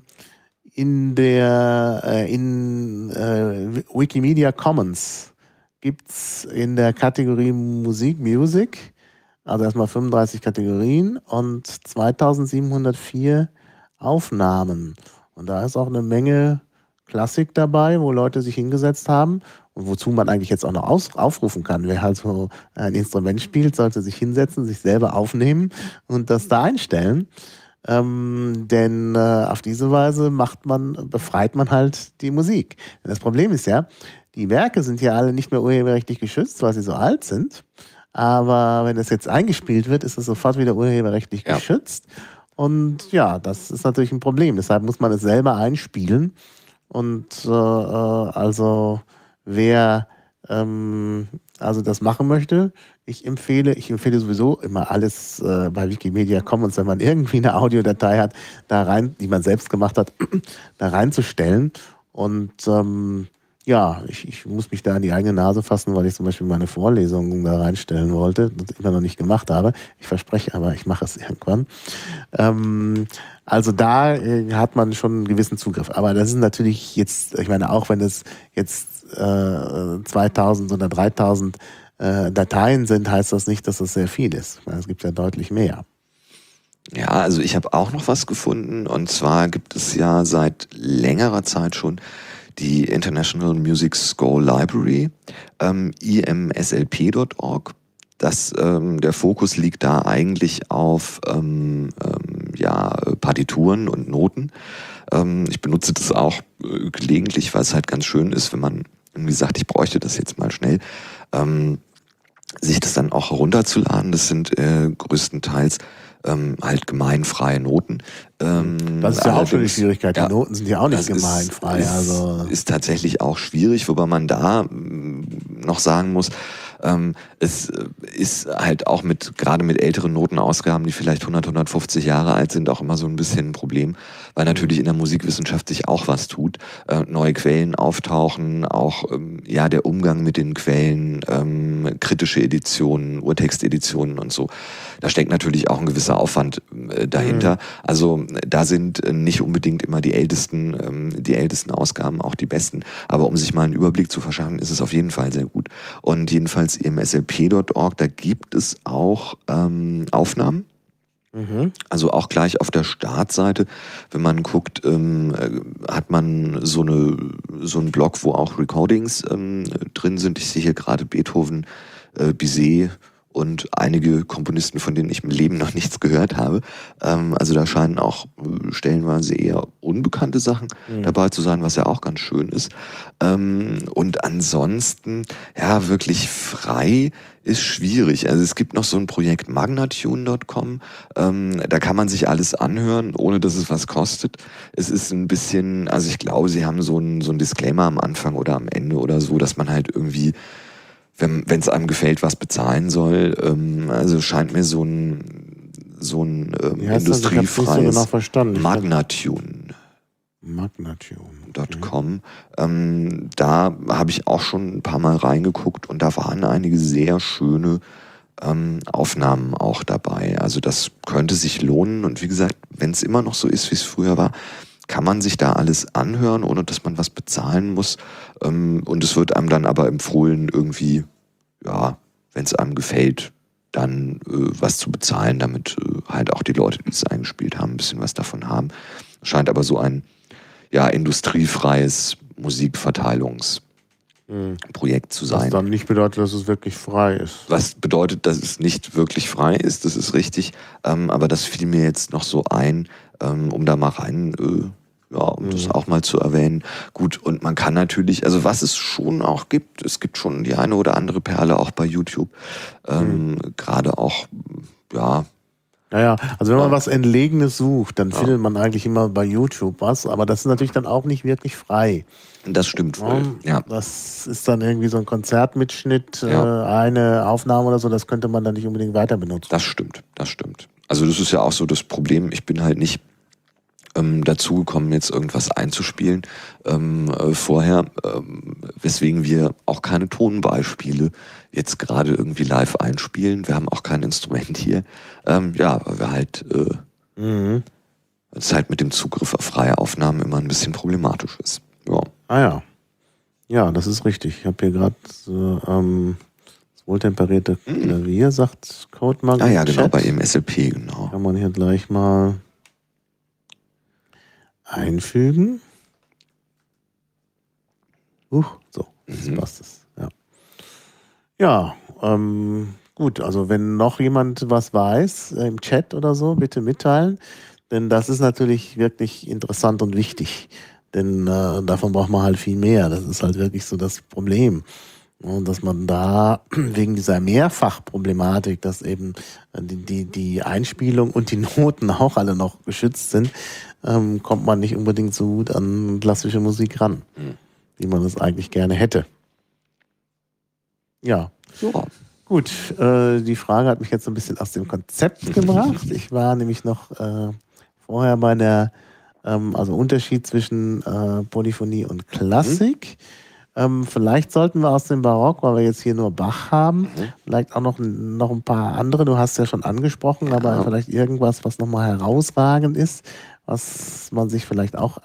A: In der äh, in äh, Wikimedia Commons gibt's in der Kategorie Musik, Music, also erstmal fünfunddreißig Kategorien und zweitausendsiebenhundertvier Aufnahmen. Und da ist auch eine Menge Klassik dabei, wo Leute sich hingesetzt haben und wozu man eigentlich jetzt auch noch aus, aufrufen kann. Wer halt so ein Instrument spielt, sollte sich hinsetzen, sich selber aufnehmen und das da einstellen. Ähm, denn äh, auf diese Weise macht man, befreit man halt die Musik. Denn das Problem ist ja, die Werke sind ja alle nicht mehr urheberrechtlich geschützt, weil sie so alt sind. Aber wenn das jetzt eingespielt wird, ist es sofort wieder urheberrechtlich ja. geschützt. Und ja, das ist natürlich ein Problem. Deshalb muss man es selber einspielen. Und äh, also wer ähm, also das machen möchte, ich empfehle, ich empfehle sowieso immer alles äh, bei Wikimedia Commons, wenn man irgendwie eine Audiodatei hat, da rein, die man selbst gemacht hat, da reinzustellen. Und ähm, ja, ich, ich muss mich da an die eigene Nase fassen, weil ich zum Beispiel meine Vorlesungen da reinstellen wollte, das immer noch nicht gemacht habe. Ich verspreche aber, ich mache es irgendwann. Ähm, also da äh, hat man schon einen gewissen Zugriff. Aber das ist natürlich jetzt, ich meine, auch wenn es jetzt äh, zweitausend oder dreitausend äh, Dateien sind, heißt das nicht, dass es sehr viel ist. Ich meine, es gibt ja deutlich mehr.
B: Ja, also ich habe auch noch was gefunden. Und zwar gibt es ja seit längerer Zeit schon die International Music Score Library, ähm, I M S L P Punkt org. Das, ähm, der Fokus liegt da eigentlich auf ähm, ähm, ja, Partituren und Noten. Ähm, ich benutze das auch äh, gelegentlich, weil es halt ganz schön ist, wenn man irgendwie sagt, ich bräuchte das jetzt mal schnell, ähm, sich das dann auch herunterzuladen. Das sind äh, größtenteils ähm, halt gemeinfreie Noten. Ähm,
A: das ist ja auch schon die Schwierigkeit. Die ja, Noten sind ja auch nicht gemeinfrei.
B: Ist, also ist tatsächlich auch schwierig, wobei man da noch sagen muss, ähm, es ist halt auch mit, gerade mit älteren Notenausgaben, die vielleicht hundert, hundertfünfzig Jahre alt sind, auch immer so ein bisschen ein Problem, weil natürlich in der Musikwissenschaft sich auch was tut. Äh, neue Quellen auftauchen, auch ähm, ja der Umgang mit den Quellen, ähm, kritische Editionen, Urtexteditionen und so. Da steckt natürlich auch ein gewisser Aufwand äh, dahinter. Mhm. Also da sind äh, nicht unbedingt immer die ältesten, ähm, die ältesten Ausgaben auch die besten. Aber um sich mal einen Überblick zu verschaffen, ist es auf jeden Fall sehr gut. Und jedenfalls I M S L P Punkt org, da gibt es auch ähm, Aufnahmen. Mhm. Also auch gleich auf der Startseite, wenn man guckt, ähm, hat man so eine so einen Blog, wo auch Recordings ähm, drin sind. Ich sehe hier gerade Beethoven, äh, Bizet und einige Komponisten, von denen ich im Leben noch nichts gehört habe. Ähm, also da scheinen auch äh, stellenweise eher unbekannte Sachen mhm. dabei zu sein, was ja auch ganz schön ist. Ähm, und ansonsten, ja, wirklich frei ist schwierig. Also es gibt noch so ein Projekt magnatune Punkt com, ähm, da kann man sich alles anhören, ohne dass es was kostet. Es ist ein bisschen, also ich glaube, sie haben so ein, so ein Disclaimer am Anfang oder am Ende oder so, dass man halt irgendwie, wenn es einem gefällt, was bezahlen soll. Ähm, also scheint mir so ein, so ein ähm, industriefreies
A: so genau
B: Magnatune.
A: Magnatune.
B: .com. Ähm, da habe ich auch schon ein paar Mal reingeguckt und da waren einige sehr schöne ähm, Aufnahmen auch dabei. Also das könnte sich lohnen und wie gesagt, wenn es immer noch so ist, wie es früher war, kann man sich da alles anhören, ohne dass man was bezahlen muss. Ähm, und es wird einem dann aber empfohlen, irgendwie, ja, wenn es einem gefällt, dann äh, was zu bezahlen, damit äh, halt auch die Leute, die es eingespielt haben, ein bisschen was davon haben. Scheint aber so ein ja, industriefreies Musikverteilungsprojekt
A: Mhm.
B: zu sein.
A: Was dann nicht bedeutet, dass es wirklich frei ist.
B: Was bedeutet, dass es nicht wirklich frei ist, das ist richtig. Ähm, aber das fiel mir jetzt noch so ein, ähm, um da mal rein, äh, ja, um mhm. das auch mal zu erwähnen. Gut, und man kann natürlich, also was es schon auch gibt, es gibt schon die eine oder andere Perle auch bei YouTube. Ähm, mhm. Gerade auch, ja,
A: Naja, also wenn man ja. was Entlegenes sucht, dann ja. findet man eigentlich immer bei YouTube was, aber das ist natürlich dann auch nicht wirklich frei.
B: Das stimmt wohl, ja.
A: Das ist dann irgendwie so ein Konzertmitschnitt, ja. äh, eine Aufnahme oder so, das könnte man dann nicht unbedingt weiter benutzen.
B: Das stimmt, das stimmt. Also das ist ja auch so das Problem, ich bin halt nicht ähm, dazu gekommen, jetzt irgendwas einzuspielen ähm, äh, vorher, ähm, weswegen wir auch keine Tonbeispiele jetzt gerade irgendwie live einspielen. Wir haben auch kein Instrument hier. Ähm, ja, weil wir halt äh, mhm. es halt mit dem Zugriff auf freie Aufnahmen immer ein bisschen problematisch ist. Ja.
A: Ah ja. Ja, das ist richtig. Ich habe hier gerade äh, ähm, das wohltemperierte Klavier, sagt Codemark.
B: Ah ja, genau, Chat. Bei dem S L P, genau.
A: Kann man hier gleich mal einfügen. Uh, so, jetzt mhm. passt es. Ja, ja ähm, gut, also wenn noch jemand was weiß äh, im Chat oder so, bitte mitteilen, denn das ist natürlich wirklich interessant und wichtig, denn äh, davon braucht man halt viel mehr. Das ist halt wirklich so das Problem. Und dass man da wegen dieser Mehrfachproblematik, dass eben die, die, die Einspielung und die Noten auch alle noch geschützt sind, ähm, kommt man nicht unbedingt so gut an klassische Musik ran, mhm. wie man es eigentlich gerne hätte. Ja.
B: ja.
A: Gut, äh, die Frage hat mich jetzt so ein bisschen aus dem Konzept gebracht. Ich war nämlich noch äh, vorher bei der, ähm, also Unterschied zwischen äh, Polyphonie und Klassik. Mhm. Ähm, vielleicht sollten wir aus dem Barock, weil wir jetzt hier nur Bach haben, mhm. vielleicht auch noch, noch ein paar andere, du hast ja schon angesprochen, ja. aber vielleicht irgendwas, was nochmal herausragend ist, was man sich vielleicht auch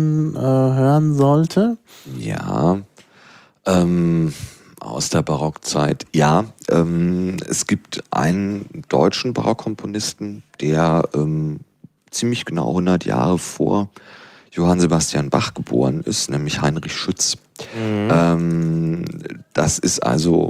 A: anhören sollte.
B: Ja, ähm, aus der Barockzeit, ja, ähm, es gibt einen deutschen Barockkomponisten, der ähm, ziemlich genau hundert Jahre vor Johann Sebastian Bach geboren ist, nämlich Heinrich Schütz. Mhm. Ähm, das ist also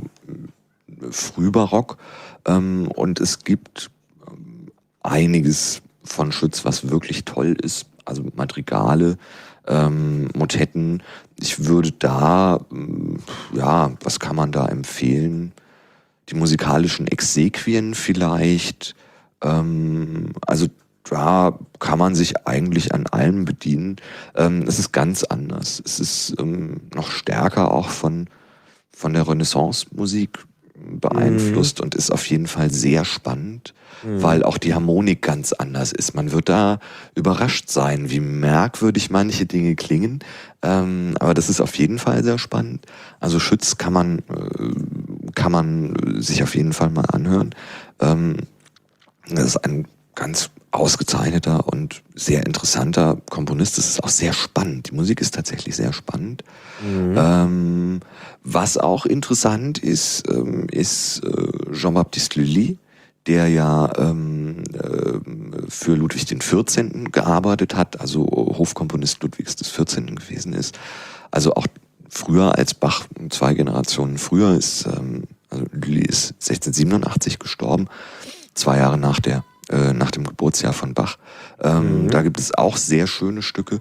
B: Frühbarock ähm, und es gibt ähm, einiges von Schütz, was wirklich toll ist, also Madrigale, ähm, Motetten. Ich würde da, ähm, ja, was kann man da empfehlen? Die musikalischen Exequien vielleicht, ähm, also da kann man sich eigentlich an allem bedienen. Ähm, es ist ganz anders. Es ist ähm, noch stärker auch von, von der Renaissance-Musik beeinflusst mhm. und ist auf jeden Fall sehr spannend, mhm. weil auch die Harmonik ganz anders ist. Man wird da überrascht sein, wie merkwürdig manche Dinge klingen. Ähm, aber das ist auf jeden Fall sehr spannend. Also Schütz kann man, äh, kann man sich auf jeden Fall mal anhören. Ähm, das ist ein ganz ausgezeichneter und sehr interessanter Komponist. Das ist auch sehr spannend. Die Musik ist tatsächlich sehr spannend. Mhm. Ähm, was auch interessant ist, ähm, ist äh, Jean-Baptiste Lully, der ja ähm, äh, für Ludwig den vierzehnten gearbeitet hat, also Hofkomponist Ludwigs des vierzehnten gewesen ist. Also auch früher als Bach, zwei Generationen früher ist, ähm, also Lully ist sechzehnhundertsiebenundachtzig gestorben, zwei Jahre nach der nach dem Geburtsjahr von Bach. Ähm, mhm. Da gibt es auch sehr schöne Stücke.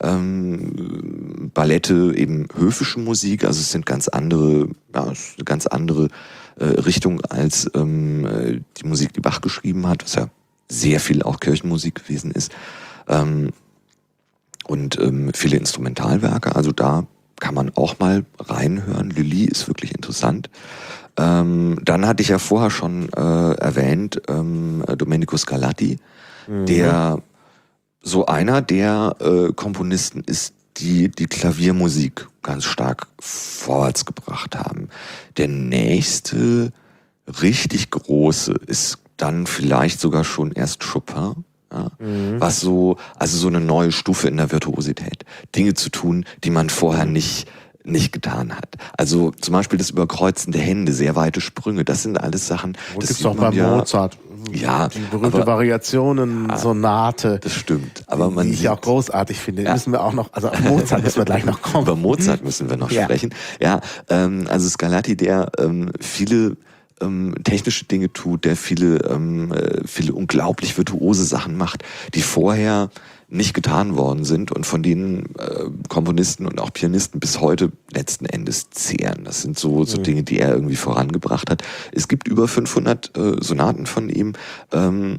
B: Ähm, Ballette, eben höfische Musik, also es sind ganz andere, ja, es ist eine ganz andere äh, Richtung als ähm, die Musik, die Bach geschrieben hat, was ja sehr viel auch Kirchenmusik gewesen ist. Ähm, und ähm, viele Instrumentalwerke, also da kann man auch mal reinhören. Lully ist wirklich interessant. Ähm, dann hatte ich ja vorher schon äh, erwähnt, ähm, Domenico Scarlatti, mhm. der so einer der äh, Komponisten ist, die die Klaviermusik ganz stark vorwärts gebracht haben. Der nächste richtig große ist dann vielleicht sogar schon erst Chopin. Ja, mhm. Was so, also so eine neue Stufe in der Virtuosität. Dinge zu tun, die man vorher nicht, nicht getan hat. Also zum Beispiel das Überkreuzen der Hände, sehr weite Sprünge, das sind alles Sachen.
A: Und das gibt's auch bei ja, Mozart.
B: Ja,
A: die berühmte aber, Variationen, ja, Sonate.
B: Das stimmt. Aber man
A: die ich
B: sieht,
A: auch großartig finde. Ja. Müssen wir auch noch, also auf Mozart müssen wir gleich noch kommen.
B: Über Mozart müssen wir noch ja. sprechen. Ja, ähm, also Scarlatti, der ähm, viele Ähm, technische Dinge tut, der viele, ähm, viele unglaublich virtuose Sachen macht, die vorher nicht getan worden sind und von denen äh, Komponisten und auch Pianisten bis heute letzten Endes zehren. Das sind so, so mhm. Dinge, die er irgendwie vorangebracht hat. Es gibt über fünfhundert äh, Sonaten von ihm. Ähm,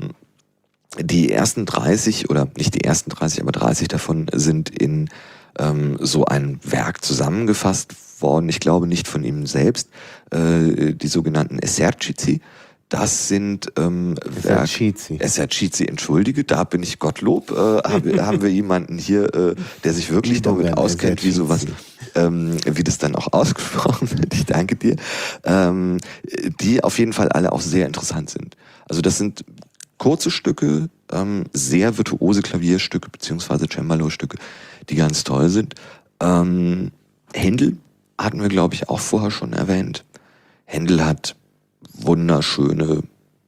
B: die ersten dreißig, oder nicht die ersten dreißig, aber dreißig davon sind in ähm, so ein Werk zusammengefasst worden, ich glaube nicht von ihm selbst, äh, die sogenannten Esercizi. Das sind ähm,
A: Esercizi.
B: Esercizi, entschuldige, da bin ich Gottlob. Äh, haben, haben wir jemanden hier, äh, der sich wirklich damit auskennt, wie sowas, ähm, wie das dann auch ausgesprochen wird. Ich danke dir. Ähm, die auf jeden Fall alle auch sehr interessant sind. Also das sind kurze Stücke, ähm, sehr virtuose Klavierstücke beziehungsweise Cembalo-Stücke, die ganz toll sind. Ähm, Händel hatten wir, glaube ich, auch vorher schon erwähnt. Händel hat wunderschöne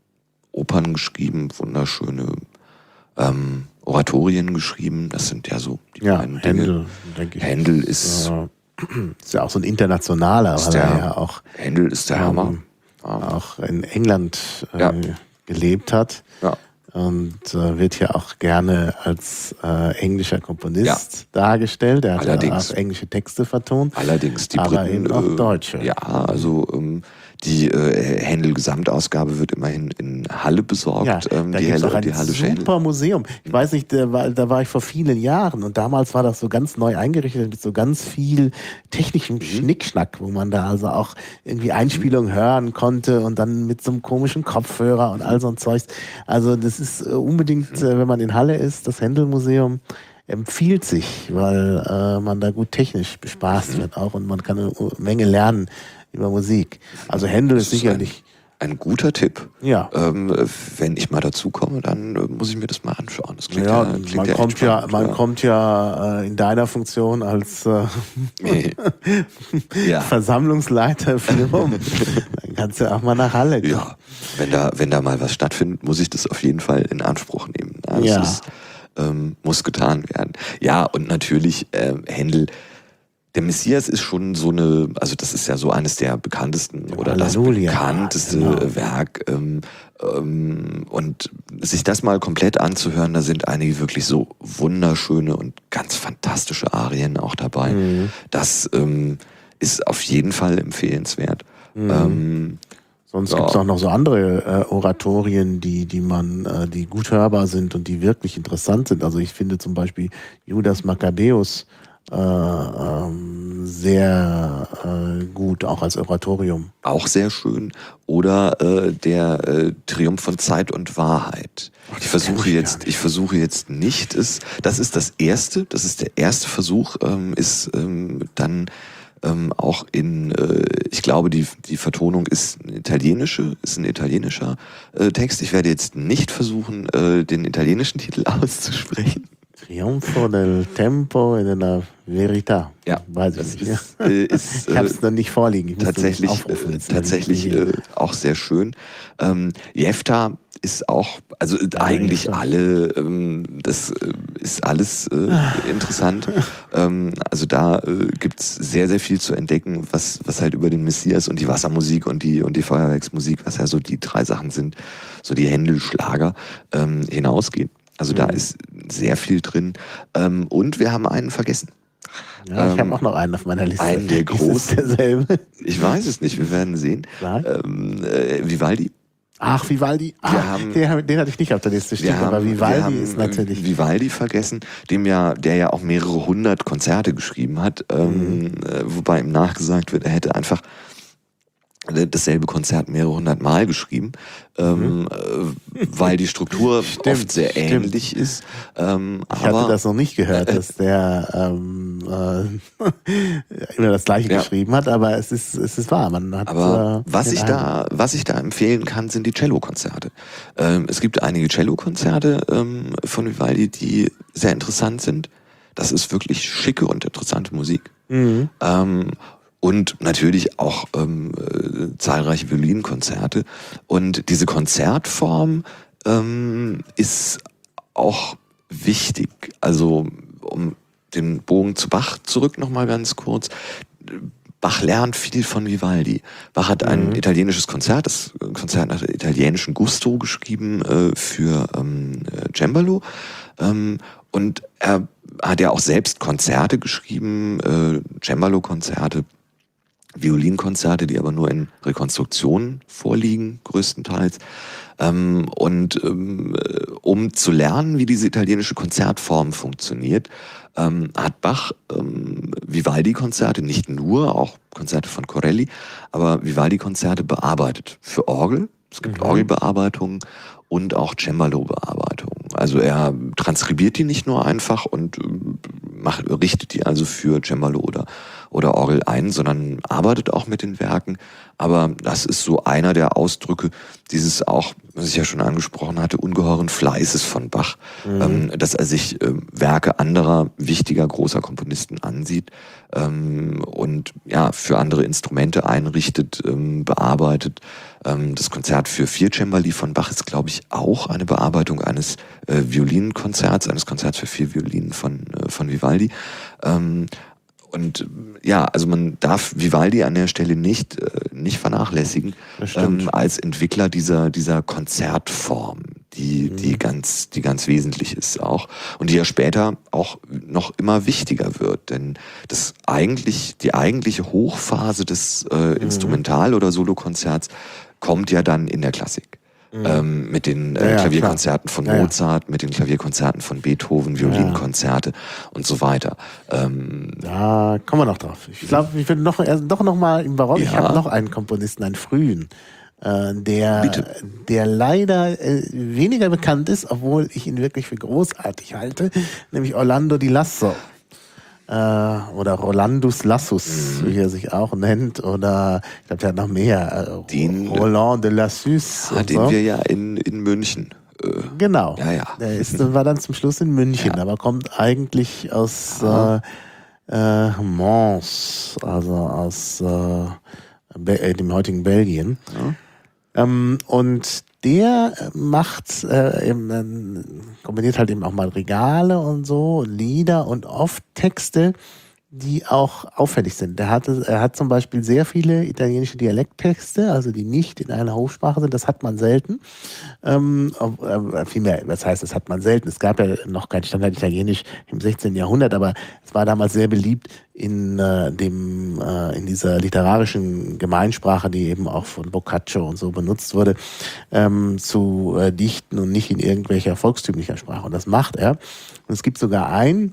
B: Opern geschrieben, wunderschöne ähm, Oratorien geschrieben. Das sind ja so die
A: ja,
B: beiden
A: Händel,
B: Dinge.
A: Denke ich.
B: Händel ist,
A: äh, ist ja auch so ein internationaler,
B: ist
A: weil
B: der,
A: er ja auch,
B: Händel ist der ähm, Hammer.
A: Auch in England äh,
B: ja.
A: gelebt hat.
B: Ja.
A: Und äh, wird ja auch gerne als äh, englischer Komponist ja. dargestellt. Er hat
B: Allerdings.
A: ja auch englische Texte vertont.
B: Allerdings, die
A: aber
B: Briten,
A: eben auch
B: äh,
A: deutsche.
B: Ja, also ähm, die äh, Händel-Gesamtausgabe wird immerhin in Halle besorgt.
A: Ja,
B: ähm,
A: da
B: die
A: gibt es
B: Halle,
A: auch ein
B: die Halle
A: super
B: Händel.
A: Museum. Ich weiß nicht, da war, da war ich vor vielen Jahren und damals war das so ganz neu eingerichtet mit so ganz viel technischem mhm. Schnickschnack, wo man da also auch irgendwie Einspielungen mhm. hören konnte und dann mit so einem komischen Kopfhörer und all so ein Zeugs. Also das ist äh, unbedingt, mhm. äh, wenn man in Halle ist, das Händel-Museum empfiehlt sich, weil äh, man da gut technisch bespaßt mhm. wird auch und man kann eine Menge lernen über Musik. Also Händel ist, ist sicherlich
B: ein, ein guter Tipp.
A: Ja.
B: Ähm, wenn ich mal dazu komme, dann äh, muss ich mir das mal anschauen. Das klingt
A: ja,
B: ja, klingt
A: man
B: ja
A: kommt
B: spannend,
A: ja, man
B: ja.
A: kommt ja äh, in deiner Funktion als äh, ja. Versammlungsleiter viel rum. Dann kannst du auch mal nach Halle kommen.
B: Ja, wenn da, wenn da mal was stattfindet, muss ich das auf jeden Fall in Anspruch nehmen. Das
A: ja.
B: ist, ähm, muss getan werden. Ja, und natürlich äh, Händel. Der Messias ist schon so eine, also das ist ja so eines der bekanntesten ja, oder Halleluja. Das bekannteste genau. Werk. Ähm, ähm, und sich das mal komplett anzuhören, da sind einige wirklich so wunderschöne und ganz fantastische Arien auch dabei. Mhm. Das ähm, ist auf jeden Fall empfehlenswert. Mhm. Ähm,
A: Sonst
B: ja.
A: gibt es auch noch so andere äh, Oratorien, die, die man, äh, die gut hörbar sind und die wirklich interessant sind. Also ich finde zum Beispiel Judas Maccabäus Äh, ähm, sehr äh, gut, auch als Oratorium.
B: Auch sehr schön. Oder äh, der äh, Triumph von Zeit und Wahrheit. Ich versuche jetzt, ich versuche jetzt nicht, es, das ist das erste, das ist der erste Versuch, ähm, ist ähm, dann ähm, auch in, äh, ich glaube, die, die Vertonung ist eine italienische, ist ein italienischer äh, Text. Ich werde jetzt nicht versuchen, äh, den italienischen Titel auszusprechen.
A: Triunfo del Tempo e della Verità.
B: Ja,
A: weiß ich nicht.
B: Ist, äh, ist,
A: ich habe es noch nicht vorliegen. Ich
B: tatsächlich äh, tatsächlich äh, auch sehr schön. Ähm, Jefta ist auch, also ja, eigentlich Jefta. alle, ähm, das äh, ist alles äh, interessant. ähm, also da äh, gibt's sehr, sehr viel zu entdecken, was, was halt über den Messias und die Wassermusik und die, und die Feuerwerksmusik, was ja so die drei Sachen sind, so die Händel-Schlager, ähm, hinausgeht. Also da ist sehr viel drin. Ähm, und wir haben einen vergessen.
A: Ja, ich ähm, habe auch noch einen auf meiner Liste.
B: Einen der großen.
A: Derselbe?
B: Ich weiß es nicht, wir werden sehen. Ähm, äh, Vivaldi.
A: Ach, Vivaldi. Ach,
B: haben,
A: den, den hatte ich nicht auf der Liste stehen, aber haben, Vivaldi ist natürlich...
B: Vivaldi vergessen, dem ja, der ja auch mehrere hundert Konzerte geschrieben hat, ähm, mhm. äh, wobei ihm nachgesagt wird, er hätte einfach dasselbe Konzert mehrere hundert Mal geschrieben, ähm, mhm. weil die Struktur stimmt, oft sehr stimmt. ähnlich ist. Ähm,
A: ich
B: aber,
A: hatte das noch nicht gehört, äh, dass der ähm, äh, immer das Gleiche ja. geschrieben hat, aber es ist, es ist wahr. Man hat,
B: aber
A: äh,
B: was ich da, was ich da empfehlen kann, sind die Cello-Konzerte. Ähm, es gibt einige Cello-Konzerte ähm, von Vivaldi, die sehr interessant sind. Das ist wirklich schicke und interessante Musik. Mhm. Ähm, Und natürlich auch ähm, äh, zahlreiche Violinkonzerte. Und diese Konzertform ähm, ist auch wichtig. Also um den Bogen zu Bach zurück nochmal ganz kurz. Bach lernt viel von Vivaldi. Bach hat ein mhm. italienisches Konzert, das Konzert nach der italienischen Gusto geschrieben äh, für ähm, Cembalo. Ähm, und er hat ja auch selbst Konzerte geschrieben, äh, Cembalo-Konzerte, Violinkonzerte, die aber nur in Rekonstruktionen vorliegen, größtenteils. Ähm, und ähm, um zu lernen, wie diese italienische Konzertform funktioniert, ähm, hat Bach ähm, Vivaldi-Konzerte, nicht nur, auch Konzerte von Corelli, aber Vivaldi-Konzerte bearbeitet für Orgel. Es gibt mhm. Orgelbearbeitungen und auch Cembalo-Bearbeitungen. Also er transkribiert die nicht nur einfach und macht, richtet die also für Cembalo oder oder Orgel ein, sondern arbeitet auch mit den Werken. Aber das ist so einer der Ausdrücke dieses auch, was ich ja schon angesprochen hatte, ungeheuren Fleißes von Bach, mhm. ähm, dass er sich ähm, Werke anderer wichtiger großer Komponisten ansieht ähm, und ja für andere Instrumente einrichtet, ähm, bearbeitet. Ähm, das Konzert für vier Cembali von Bach ist, glaube ich, auch eine Bearbeitung eines äh, Violinkonzerts, eines Konzerts für vier Violinen von äh, von Vivaldi. Ähm, Und ja, also man darf Vivaldi an der Stelle nicht äh, nicht vernachlässigen ähm, als Entwickler dieser dieser Konzertform, die mhm. die ganz die ganz wesentlich ist auch und die ja später auch noch immer wichtiger wird, denn das eigentlich die eigentliche Hochphase des äh, mhm. Instrumental- oder Solokonzerts kommt ja dann in der Klassik. Mhm. Ähm, mit den äh, ja, Klavierkonzerten klar. von Mozart, ja. mit den Klavierkonzerten von Beethoven, Violinkonzerte ja. und so weiter. Ähm,
A: da kommen wir noch drauf. Ich glaube, ich will noch, doch noch mal im Barock, ja. ich habe noch einen Komponisten, einen frühen, äh, der, Bitte. der leider äh, weniger bekannt ist, obwohl ich ihn wirklich für großartig halte, nämlich Orlando di Lasso. Oder Rolandus Lassus, mhm. wie er sich auch nennt, oder ich glaube, der hat noch mehr. Den, Roland de Lassus.
B: Ah, den so. wir ja in, in München.
A: Äh, genau.
B: Ja, ja.
A: Der ist, war dann zum Schluss in München, ja. aber kommt eigentlich aus äh, äh, Mons, also aus äh, dem heutigen Belgien. Ja. Ähm, und der macht, äh, eben, äh, kombiniert halt eben auch mal Regale und so, Lieder und oft Texte, die auch auffällig sind. Der hatte, er hat zum Beispiel sehr viele italienische Dialekttexte, also die nicht in einer Hochsprache sind. Das hat man selten. Ähm, äh, vielmehr, das heißt, das hat man selten. Es gab ja noch kein Standard-Italienisch im sechzehnten Jahrhundert, aber es war damals sehr beliebt in äh, dem äh, in dieser literarischen Gemeinsprache, die eben auch von Boccaccio und so benutzt wurde, ähm, zu äh, dichten und nicht in irgendwelcher volkstümlicher Sprache. Und das macht er. Und es gibt sogar ein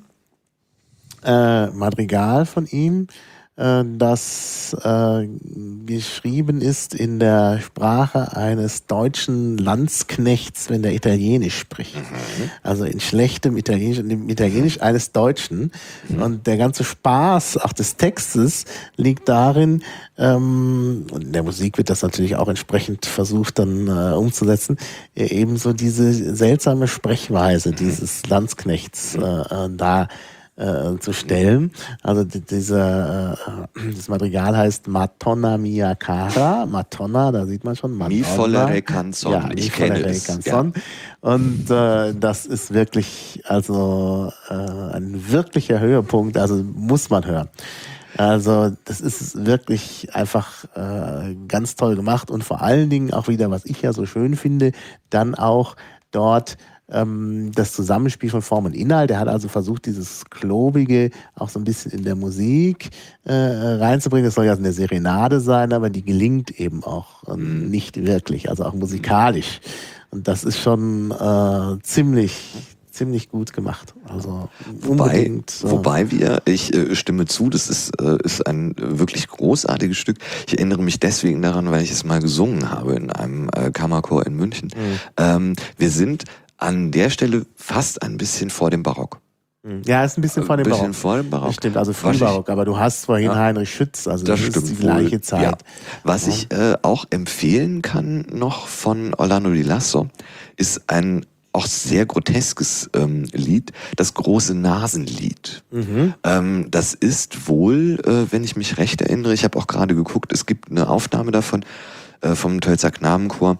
A: Äh, Madrigal von ihm, äh, das äh, geschrieben ist in der Sprache eines deutschen Landsknechts, wenn der Italienisch spricht. Mhm. Also in schlechtem Italienisch, in dem Italienisch eines Deutschen. Mhm. Und der ganze Spaß auch des Textes liegt darin, ähm, und in der Musik wird das natürlich auch entsprechend versucht dann äh, umzusetzen, äh, ebenso diese seltsame Sprechweise mhm. dieses Landsknechts äh, da Äh, zu stellen. Also die, dieser äh, das Madrigal heißt Madonna mia cara, Madonna, da sieht man schon Madonna.
B: Mi follere canzon,
A: ja,
B: ich kenne es.
A: Ja. Und äh, das ist wirklich also äh, ein wirklicher Höhepunkt, also muss man hören. Also das ist wirklich einfach äh, ganz toll gemacht und vor allen Dingen auch wieder, was ich ja so schön finde, dann auch dort das Zusammenspiel von Form und Inhalt. Er hat also versucht, dieses Klobige auch so ein bisschen in der Musik äh, reinzubringen. Das soll ja eine Serenade sein, aber die gelingt eben auch äh, nicht wirklich, also auch musikalisch. Und das ist schon äh, ziemlich, ziemlich gut gemacht. Also
B: wobei,
A: äh,
B: wobei wir, ich äh, stimme zu, das ist, äh, ist ein wirklich großartiges Stück. Ich erinnere mich deswegen daran, weil ich es mal gesungen habe in einem äh, Kammerchor in München. Mhm. Ähm, wir sind an der Stelle fast ein bisschen vor dem Barock.
A: Ja, ist ein bisschen vor dem
B: bisschen
A: Barock.
B: Vor dem Barock.
A: Das stimmt, also Frühbarock, aber du hast vorhin
B: ja,
A: Heinrich Schütz, also das, das ist die
B: wohl.
A: gleiche Zeit.
B: Ja. Was
A: ja.
B: ich äh, auch empfehlen kann noch von Orlando Di Lasso, ist ein auch sehr groteskes ähm, Lied, das große Nasenlied. Mhm. Ähm, das ist wohl, äh, wenn ich mich recht erinnere, ich habe auch gerade geguckt, es gibt eine Aufnahme davon äh, vom Tölzer Knabenchor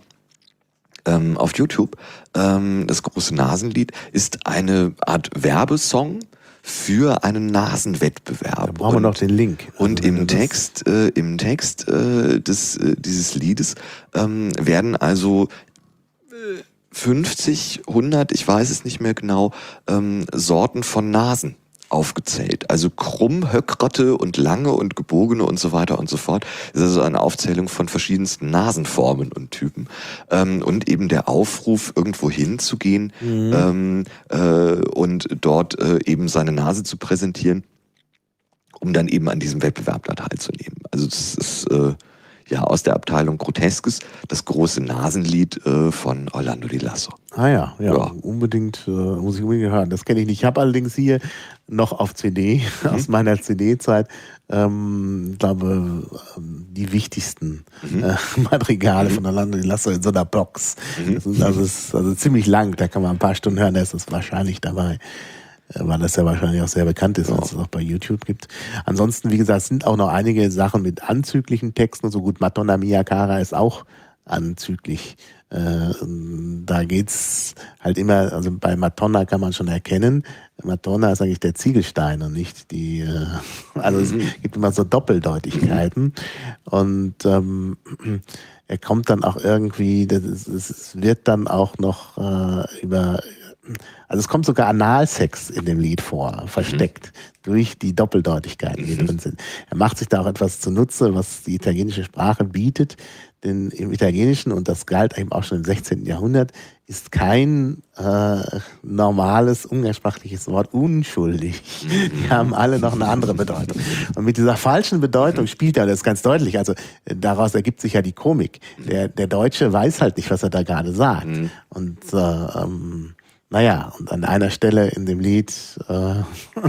B: ähm, auf YouTube. Ähm, das große Nasenlied ist eine Art Werbesong für einen Nasenwettbewerb.
A: Da brauchen wir noch den Link.
B: Also und im Text, äh, im Text äh, des, äh, dieses Liedes ähm, werden also äh, fünfzig, hundert, ich weiß es nicht mehr genau, ähm, Sorten von Nasen aufgezählt. Also krumm, höckrerte und lange und gebogene und so weiter und so fort. Das ist also eine Aufzählung von verschiedensten Nasenformen und Typen. Ähm, und eben der Aufruf, irgendwo hinzugehen mhm. ähm, äh, und dort äh, eben seine Nase zu präsentieren, um dann eben an diesem Wettbewerb da teilzunehmen. Also das ist äh, ja aus der Abteilung Groteskes, das große Nasenlied äh, von Orlando Di Lasso.
A: Ah ja, ja, ja. unbedingt, äh, muss ich unbedingt hören. Das kenne ich nicht. Ich habe allerdings hier noch auf C D, mhm. aus meiner C D-Zeit, ähm, glaube die wichtigsten mhm. äh, Madrigale mhm. von Orlando Di Lasso in so einer Box. Mhm. Das ist, also, ist also ziemlich lang, da kann man ein paar Stunden hören, da ist das wahrscheinlich dabei. Weil das ja wahrscheinlich auch sehr bekannt ist, ja. was es auch bei YouTube gibt. Ansonsten, wie gesagt, sind auch noch einige Sachen mit anzüglichen Texten. So gut, Madonna Mia Cara ist auch anzüglich. Äh, da geht's halt immer, also bei Madonna kann man schon erkennen, Madonna ist eigentlich der Ziegelstein und nicht die, äh, also es gibt immer so Doppeldeutigkeiten. Und ähm, er kommt dann auch irgendwie, das ist, es wird dann auch noch äh, über Also es kommt sogar Analsex in dem Lied vor, versteckt mhm. durch die Doppeldeutigkeiten, die mhm. drin sind. Er macht sich da auch etwas zunutze, was die italienische Sprache bietet. Denn im Italienischen, und das galt eben auch schon im sechzehnten Jahrhundert, ist kein äh, normales, umgangssprachliches Wort unschuldig. Die haben alle noch eine andere Bedeutung. Und mit dieser falschen Bedeutung spielt er das ganz deutlich. Also daraus ergibt sich ja die Komik. Der, der Deutsche weiß halt nicht, was er da gerade sagt. Mhm. Und äh, ähm, Naja, und an einer Stelle in dem Lied äh,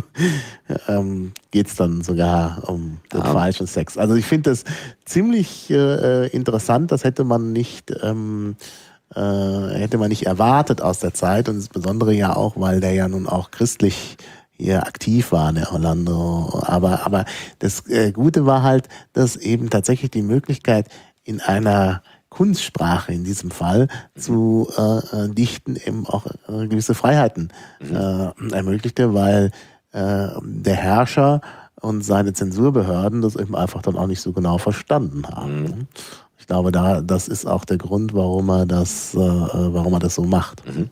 A: ähm, geht es dann sogar um den ja. falschen Sex. Also ich finde das ziemlich äh, interessant. Das hätte man nicht ähm, äh, hätte man nicht erwartet aus der Zeit. Und insbesondere ja auch, weil der ja nun auch christlich hier aktiv war, der Orlando. Aber, aber das äh, Gute war halt, dass eben tatsächlich die Möglichkeit in einer Kunstsprache in diesem Fall mhm. zu äh, dichten eben auch äh, gewisse Freiheiten mhm. äh, ermöglichte, weil äh, der Herrscher und seine Zensurbehörden das eben einfach dann auch nicht so genau verstanden haben. Mhm. Ich glaube, da das ist auch der Grund, warum er das, äh, warum er das so macht. Mhm.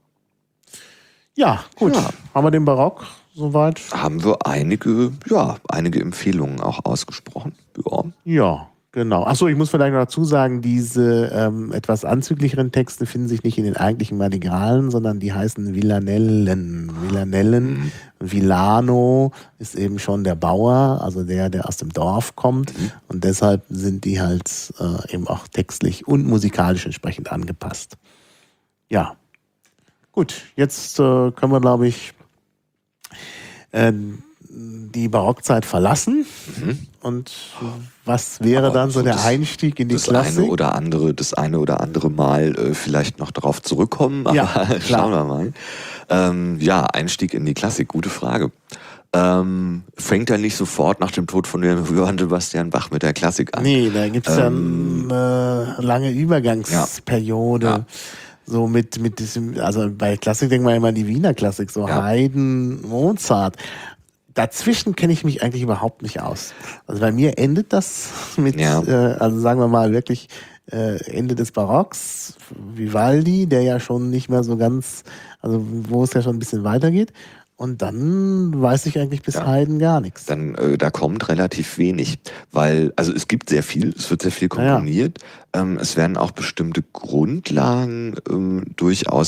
A: Ja, gut. Ja. Haben wir den Barock soweit?
B: Haben wir einige, ja, einige Empfehlungen auch ausgesprochen. Ja.
A: Ja. Genau. Achso, ich muss vielleicht noch dazu sagen, diese ähm, etwas anzüglicheren Texte finden sich nicht in den eigentlichen Madrigalen, sondern die heißen Villanellen. Villanellen. Mhm. Villano ist eben schon der Bauer, also der, der aus dem Dorf kommt. Mhm. Und deshalb sind die halt äh, eben auch textlich und musikalisch entsprechend angepasst. Ja. Gut, jetzt äh, können wir, glaube ich, äh, die Barockzeit verlassen. Mhm. Und was wäre Aber dann so, so der das, Einstieg in die
B: das
A: Klassik?
B: Eine oder andere, das eine oder andere Mal äh, vielleicht noch darauf zurückkommen, aber ja, schauen wir mal. Ähm, ja, Einstieg in die Klassik, gute Frage. Ähm, fängt ja nicht sofort nach dem Tod von Johann Sebastian Bach mit der Klassik an.
A: Nee, da gibt es ähm, ja eine lange Übergangsperiode. Ja. Ja. So mit, mit diesem, also bei Klassik denkt man immer an die Wiener Klassik, so ja. Haydn, Mozart. Dazwischen kenne ich mich eigentlich überhaupt nicht aus. Also bei mir endet das mit, ja. äh, also sagen wir mal wirklich äh, Ende des Barocks, Vivaldi, der ja schon nicht mehr so ganz, also wo es ja schon ein bisschen weitergeht. Und dann weiß ich eigentlich bis ja. Haydn gar nichts.
B: Dann, äh, da kommt relativ wenig, weil, also es gibt sehr viel, es wird sehr viel komponiert. Ja. Ähm, es werden auch bestimmte Grundlagen ähm, durchaus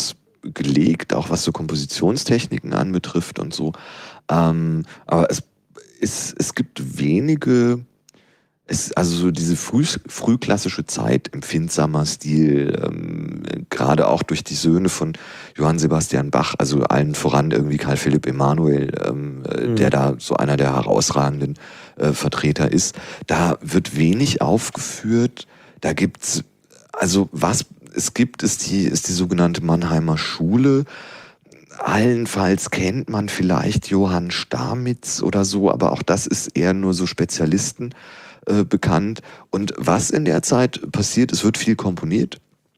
B: gelegt, auch was so Kompositionstechniken anbetrifft und so. Ähm, aber es, es, es gibt wenige, es, also so diese früh, frühklassische Zeit, empfindsamer Stil, ähm, gerade auch durch die Söhne von Johann Sebastian Bach, also allen voran irgendwie Karl Philipp Emanuel, ähm, mhm. der da so einer der herausragenden äh, Vertreter ist. Da wird wenig aufgeführt. Da gibt's, also was es gibt, ist die, ist die sogenannte Mannheimer Schule. Allenfalls kennt man vielleicht Johann Stamitz oder so, aber auch das ist eher nur so Spezialisten äh, bekannt. Und was in der Zeit passiert, es wird viel komponiert,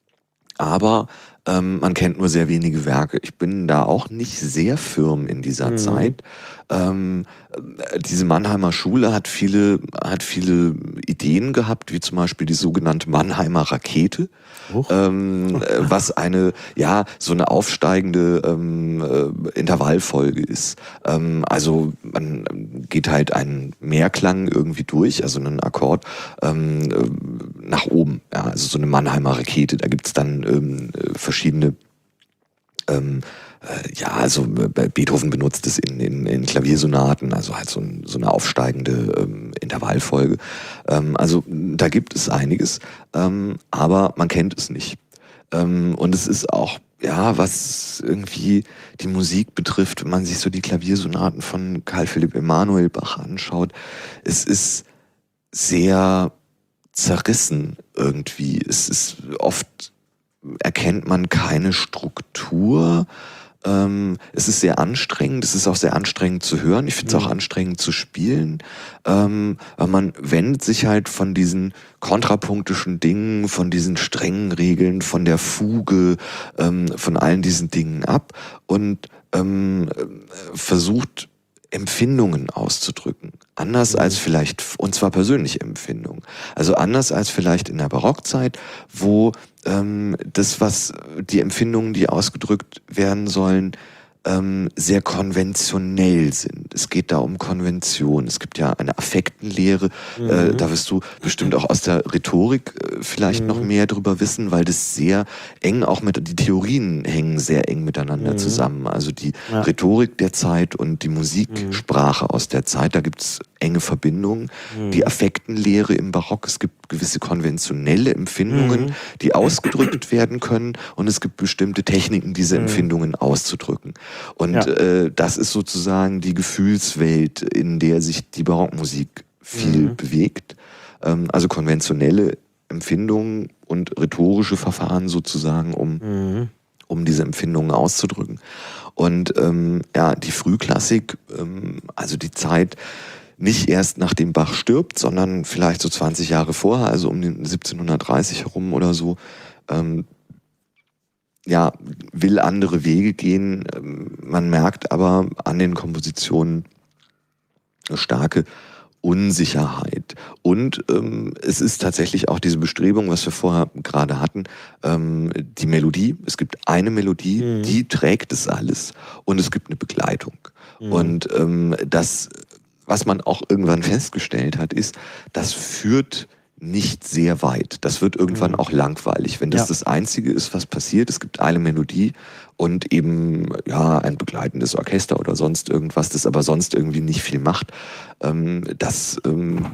B: aber ähm, man kennt nur sehr wenige Werke. Ich bin da auch nicht sehr firm in dieser mhm. Zeit. Ähm, diese Mannheimer Schule hat viele, hat viele Ideen gehabt, wie zum Beispiel die sogenannte Mannheimer Rakete, ähm, was eine, ja, so eine aufsteigende ähm, äh, Intervallfolge ist. Ähm, also man geht halt einen Mehrklang irgendwie durch, also einen Akkord ähm, nach oben. Ja, also so eine Mannheimer Rakete. Da gibt's dann ähm, verschiedene ähm, ja, also Beethoven benutzt es in, in, in Klaviersonaten, also halt so, ein, so eine aufsteigende ähm, Intervallfolge. Ähm, also da gibt es einiges, ähm, aber man kennt es nicht. Ähm, und es ist auch, ja, was irgendwie die Musik betrifft, wenn man sich so die Klaviersonaten von Karl Philipp Emanuel Bach anschaut, es ist sehr zerrissen irgendwie. Es ist oft erkennt man keine Struktur. Ähm, es ist sehr anstrengend, es ist auch sehr anstrengend zu hören, ich finde es mhm. auch anstrengend zu spielen, ähm, aber man wendet sich halt von diesen kontrapunktischen Dingen, von diesen strengen Regeln, von der Fuge, ähm, von allen diesen Dingen ab und ähm, versucht Empfindungen auszudrücken. Anders mhm. als vielleicht, und zwar persönliche Empfindungen. Also anders als vielleicht in der Barockzeit, wo ähm, das, was die Empfindungen, die ausgedrückt werden sollen, ähm, sehr konventionell sind. Es geht da um Konvention. Es gibt ja eine Affektenlehre. Mhm. Äh, da wirst du bestimmt auch aus der Rhetorik äh, vielleicht mhm. noch mehr drüber wissen, weil das sehr eng auch mit, die Theorien hängen sehr eng miteinander mhm. zusammen. Also die ja. Rhetorik der Zeit und die Musiksprache mhm. aus der Zeit, da gibt's enge Verbindungen. Mhm. Die Affektenlehre im Barock, es gibt gewisse konventionelle Empfindungen, mhm. die ausgedrückt werden können und es gibt bestimmte Techniken, diese mhm. Empfindungen auszudrücken. Und ja. äh, das ist sozusagen die Gefühlswelt, in der sich die Barockmusik viel mhm. bewegt. Ähm, also konventionelle Empfindungen und rhetorische Verfahren sozusagen, um, mhm. um diese Empfindungen auszudrücken. Und ähm, ja, die Frühklassik, ähm, also die Zeit, nicht erst nachdem Bach stirbt, sondern vielleicht so zwanzig Jahre vorher, also um den siebzehnhundertdreißig herum oder so, ähm, ja, will andere Wege gehen. Man merkt aber an den Kompositionen eine starke Unsicherheit. Und ähm, es ist tatsächlich auch diese Bestrebung, was wir vorher gerade hatten, ähm, die Melodie. Es gibt eine Melodie, mhm. die trägt es alles. Und es gibt eine Begleitung. Mhm. Und ähm, das, was man auch irgendwann festgestellt hat, ist, das führt nicht sehr weit. Das wird irgendwann mhm. auch langweilig, wenn das ja. das Einzige ist, was passiert. Es gibt eine Melodie und eben ja ein begleitendes Orchester oder sonst irgendwas, das aber sonst irgendwie nicht viel macht. Ähm, das ähm,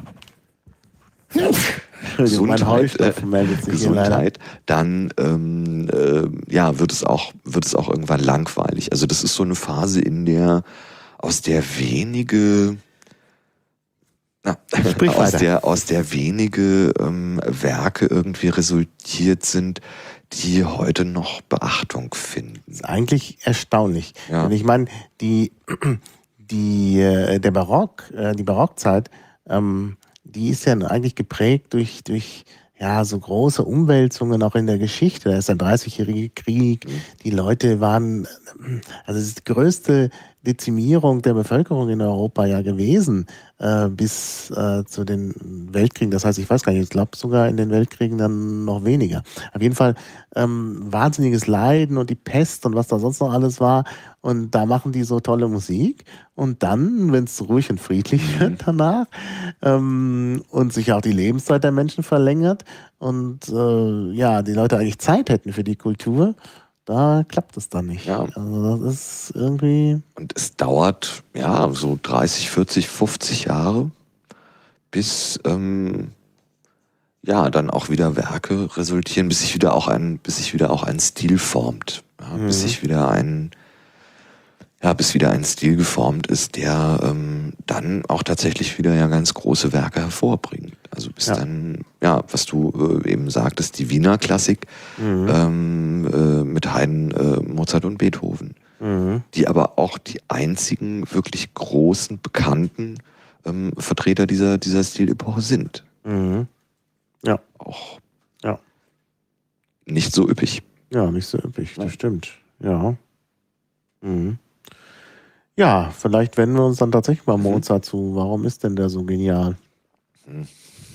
B: Gesundheit, äh, Gesundheit, dann ähm, äh, ja wird es auch wird es auch irgendwann langweilig. Also das ist so eine Phase, in der aus der wenige Na, aus der, aus der wenige ähm, Werke irgendwie resultiert sind, die heute noch Beachtung finden.
A: Das ist eigentlich erstaunlich. Ja. Und ich meine, die, die, äh, der Barock, äh, die Barockzeit, ähm, die ist ja eigentlich geprägt durch, durch ja, so große Umwälzungen auch in der Geschichte. Da ist der dreißigjährige Krieg, mhm. die Leute waren, also das ist die größte Dezimierung der Bevölkerung in Europa ja gewesen, äh, bis äh, zu den Weltkriegen. Das heißt, ich weiß gar nicht, ich glaube sogar in den Weltkriegen dann noch weniger. Auf jeden Fall ähm, wahnsinniges Leiden und die Pest und was da sonst noch alles war. Und da machen die so tolle Musik. Und dann, wenn es ruhig und friedlich wird danach ähm, und sich auch die Lebenszeit der Menschen verlängert und äh, ja, die Leute eigentlich Zeit hätten für die Kultur, da klappt es dann nicht.
B: Ja.
A: Also das ist irgendwie...
B: Und es dauert, ja, so dreißig, vierzig, fünfzig Jahre, bis, ähm, ja, dann auch wieder Werke resultieren, bis sich wieder auch ein, bis sich wieder auch ein Stil formt. Ja,
A: Mhm.
B: Bis sich wieder ein, ja, bis wieder ein Stil geformt ist, der ähm, dann auch tatsächlich wieder ja ganz große Werke hervorbringt. Also bis
A: Ja.
B: dann, ja, was du äh, eben sagtest, die Wiener Klassik
A: Mhm.
B: ähm, äh, mit Haydn, äh, Mozart und Beethoven,
A: Mhm.
B: die aber auch die einzigen wirklich großen, bekannten ähm, Vertreter dieser, dieser Stilepoche sind.
A: Mhm. Ja.
B: Auch
A: Ja.
B: nicht so üppig.
A: Ja, nicht so üppig, das
B: Ja.
A: stimmt. Ja. Mhm. Ja, vielleicht wenden wir uns dann tatsächlich mal
B: Mhm.
A: Mozart zu. Warum ist denn der so genial?
B: Mhm.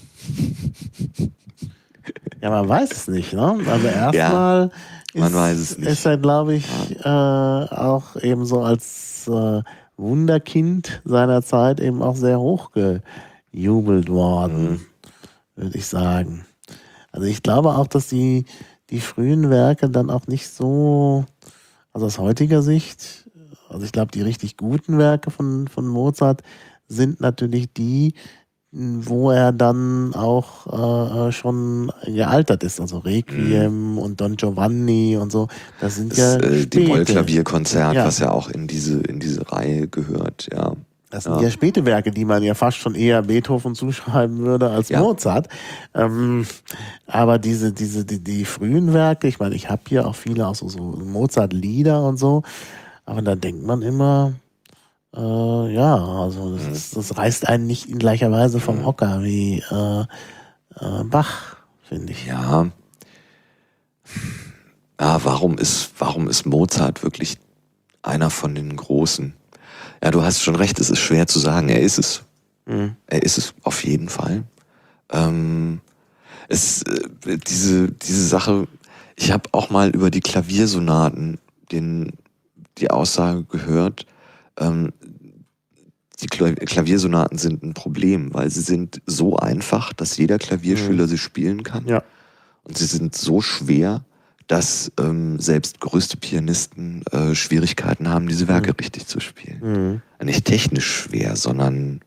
A: Ja, man weiß es nicht, ne? Also erstmal
B: man
A: ist,
B: weiß es nicht.
A: ist er, glaube ich, äh, auch eben so als äh, Wunderkind seiner Zeit eben auch sehr hochgejubelt worden,
B: Mhm.
A: würde ich sagen. Also ich glaube auch, dass die, die frühen Werke dann auch nicht so, also aus heutiger Sicht, also ich glaube, die richtig guten Werke von, von Mozart sind natürlich die, wo er dann auch äh, schon gealtert ist. Also Requiem
B: Mhm.
A: und Don Giovanni und so. Das sind
B: Das,
A: ja
B: äh, die
A: späte.
B: Mollklavierkonzert,
A: Ja.
B: was ja auch in diese, in diese Reihe gehört, ja.
A: Das sind
B: Ja.
A: ja späte Werke, die man ja fast schon eher Beethoven zuschreiben würde als
B: Ja.
A: Mozart. Ähm, aber diese, diese, die, die frühen Werke, ich meine, ich habe hier auch viele auch so, so Mozart-Lieder und so, aber da denkt man immer, äh, ja, also das,
B: Mhm.
A: ist, das reißt einen nicht in gleicher Weise vom
B: Mhm.
A: Hocker wie äh, äh, Bach, finde ich.
B: Ja. Ja, warum ist, warum ist Mozart wirklich einer von den Großen? Ja, du hast schon recht, es ist schwer zu sagen. Er ist es.
A: Mhm.
B: Er ist es auf jeden Fall. Ähm, es, äh, diese, diese Sache, ich habe auch mal über die Klaviersonaten den, die Aussage gehört, ähm, die Klaviersonaten sind ein Problem, weil sie sind so einfach, dass jeder Klavierschüler
A: Mhm.
B: sie spielen kann.
A: Ja.
B: Und sie sind so schwer, dass ähm, selbst größte Pianisten äh, Schwierigkeiten haben, diese Werke
A: Mhm.
B: richtig zu spielen.
A: Mhm.
B: Nicht technisch schwer, sondern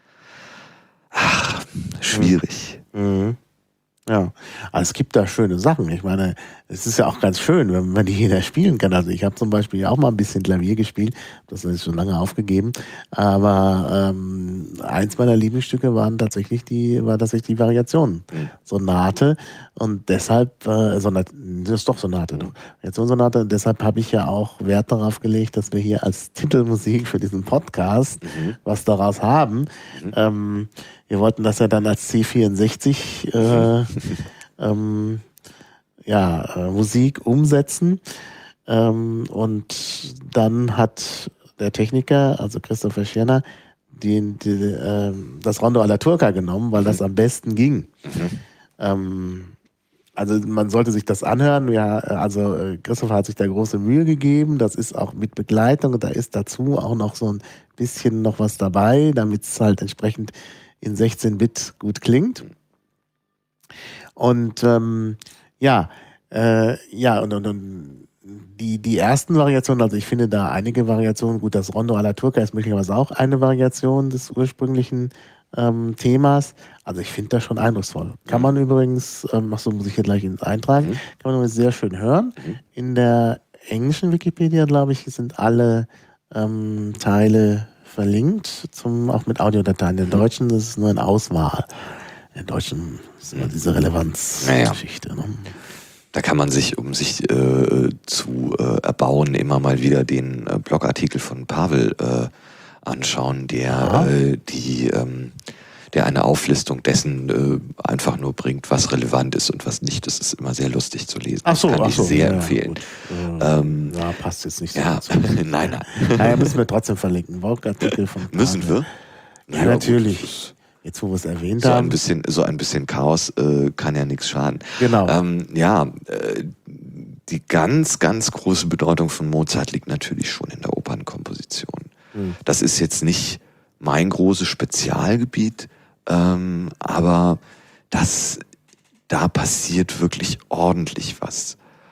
B: ach, schwierig.
A: Mhm. Ja, also es gibt da schöne Sachen. Ich meine, es ist ja auch ganz schön, wenn man die jeder spielen kann. Also ich habe zum Beispiel auch mal ein bisschen Klavier gespielt, das ist schon lange aufgegeben. Aber ähm, eins meiner Lieblingsstücke waren tatsächlich die, war tatsächlich die Variation
B: Mhm.
A: Sonate und deshalb äh, Sonate, das ist doch Sonate, doch. Variationssonate. Deshalb habe ich ja auch Wert darauf gelegt, dass wir hier als Titelmusik für diesen Podcast
B: Mhm.
A: was daraus haben.
B: Mhm.
A: Ähm, wir wollten das ja dann als C vierundsechzig äh, ähm, ja, äh, Musik umsetzen. Ähm, und dann hat der Techniker, also Christopher Schirner, den, die, äh, das Rondo alla Turca genommen, weil das am besten ging.
B: Mhm.
A: Ähm, also man sollte sich das anhören. Ja, also äh, Christopher hat sich da große Mühe gegeben. Das ist auch mit Begleitung und da ist dazu auch noch so ein bisschen noch was dabei, damit es halt entsprechend in sechzehn Bit gut klingt. Und ähm, ja, äh, ja, und, und, und die, die ersten Variationen, also ich finde da einige Variationen, gut, das Rondo alla Turca ist möglicherweise auch eine Variation des ursprünglichen ähm, Themas. Also ich finde das schon eindrucksvoll. Kann man übrigens, ähm, ach so, muss ich hier gleich eintragen,
B: Mhm.
A: kann man übrigens sehr schön hören.
B: Mhm.
A: In der englischen Wikipedia, glaube ich, sind alle ähm, Teile verlinkt, zum, auch mit Audiodateien. In der deutschen ist es nur eine Auswahl. In der deutschen ist immer diese Relevanzgeschichte. Ne?
B: Da kann man sich, um sich äh, zu äh, erbauen, immer mal wieder den äh, Blogartikel von Pavel äh, anschauen, der äh, die, ähm, der eine Auflistung dessen äh, einfach nur bringt, was relevant ist und was nicht. Das ist immer sehr lustig zu lesen.
A: Ach so,
B: das kann
A: ach
B: ich
A: so,
B: sehr
A: ja,
B: empfehlen.
A: Gut. Äh,
B: Ähm,
A: ja, passt jetzt nicht so
B: ja,
A: dazu.
B: nein, nein.
A: Naja, müssen wir trotzdem verlinken. Blogartikel von Pavel.
B: Müssen wir?
A: Ja,
B: Ja,
A: natürlich.
B: gut, das ist
A: Jetzt, wo wir es erwähnt
B: so ein
A: haben.
B: bisschen, so ein bisschen Chaos äh, kann ja nichts schaden.
A: Genau.
B: Ähm, ja, äh, die ganz, ganz große Bedeutung von Mozart liegt natürlich schon in der Opernkomposition.
A: Hm.
B: Das ist jetzt nicht mein großes Spezialgebiet, ähm, aber das, da passiert wirklich ordentlich was.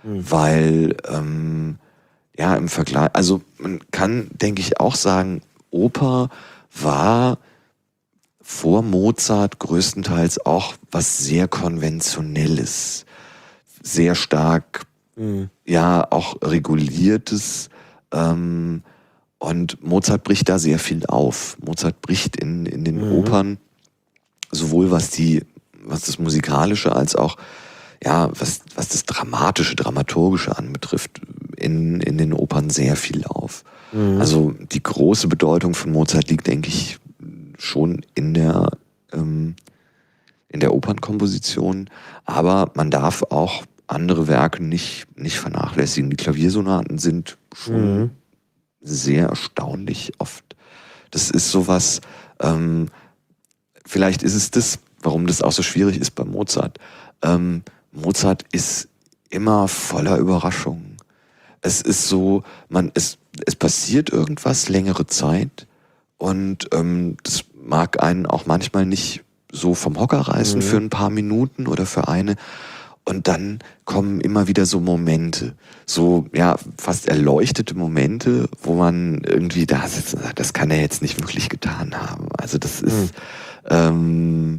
B: Mhm. Weil, ähm, ja, im Vergleich, also man kann, denke ich, auch sagen, Oper war vor Mozart größtenteils auch was sehr Konventionelles, sehr stark, mhm. ja, auch reguliertes, ähm, und Mozart bricht da sehr viel auf. Mozart bricht in, in den mhm. Opern, sowohl was die, was das Musikalische als auch, ja, was, was das Dramatische, Dramaturgische anbetrifft, in, in den Opern sehr viel auf. Mhm. Also die große Bedeutung von Mozart liegt, denke ich, schon in der, ähm, in der Opernkomposition, aber man darf auch andere Werke nicht, nicht vernachlässigen. Die Klaviersonaten sind schon mhm. sehr erstaunlich oft. Das ist sowas, ähm, vielleicht ist es das, warum das auch so schwierig ist bei Mozart. Ähm, Mozart ist immer voller Überraschungen. Es ist so, man, es, es passiert irgendwas längere Zeit und ähm, das mag einen auch manchmal nicht so vom Hocker reißen mhm. für ein paar Minuten oder für eine. Und dann kommen immer wieder so Momente, so ja fast erleuchtete Momente, wo man irgendwie da sitzt und sagt, das kann er jetzt nicht wirklich getan haben. Also das ist mhm. ähm,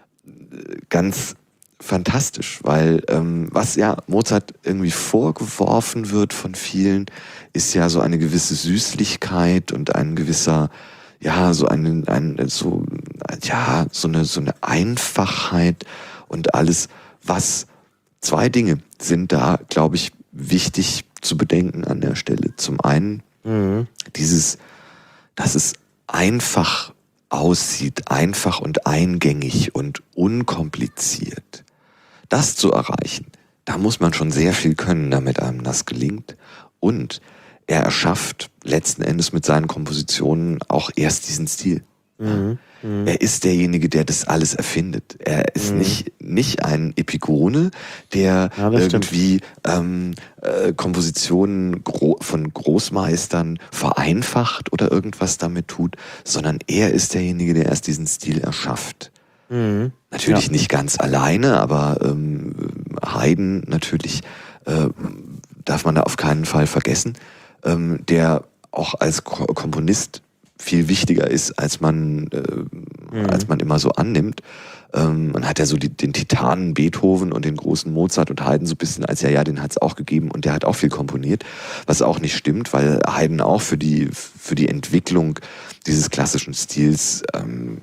B: ganz fantastisch, weil ähm, was ja Mozart irgendwie vorgeworfen wird von vielen, ist ja so eine gewisse Süßlichkeit und ein gewisser, ja, so eine, ein, so, ja, so eine, so eine Einfachheit und alles, was zwei Dinge sind da, glaube ich, wichtig zu bedenken an der Stelle. Zum einen mhm. dieses, dass es einfach aussieht, einfach und eingängig und unkompliziert. Das zu erreichen, da muss man schon sehr viel können, damit einem das gelingt. Und er erschafft letzten Endes mit seinen Kompositionen auch erst diesen Stil. Mhm. Mhm. Er ist derjenige, der das alles erfindet. Er ist mhm. nicht, nicht ein Epigone, der ja, irgendwie ähm, äh, Kompositionen gro- von Großmeistern vereinfacht oder irgendwas damit tut, sondern er ist derjenige, der erst diesen Stil erschafft. Mhm. Natürlich ja. nicht ganz alleine, aber ähm, Haydn natürlich äh, darf man da auf keinen Fall vergessen, ähm, der auch als Ko- Komponist viel wichtiger ist, als man, äh, mhm. als man immer so annimmt. Ähm, man hat ja so die, den Titanen Beethoven und den großen Mozart und Haydn so ein bisschen als, ja, ja, den hat es auch gegeben und der hat auch viel komponiert, was auch nicht stimmt, weil Haydn auch für die, für die Entwicklung dieses klassischen Stils ähm,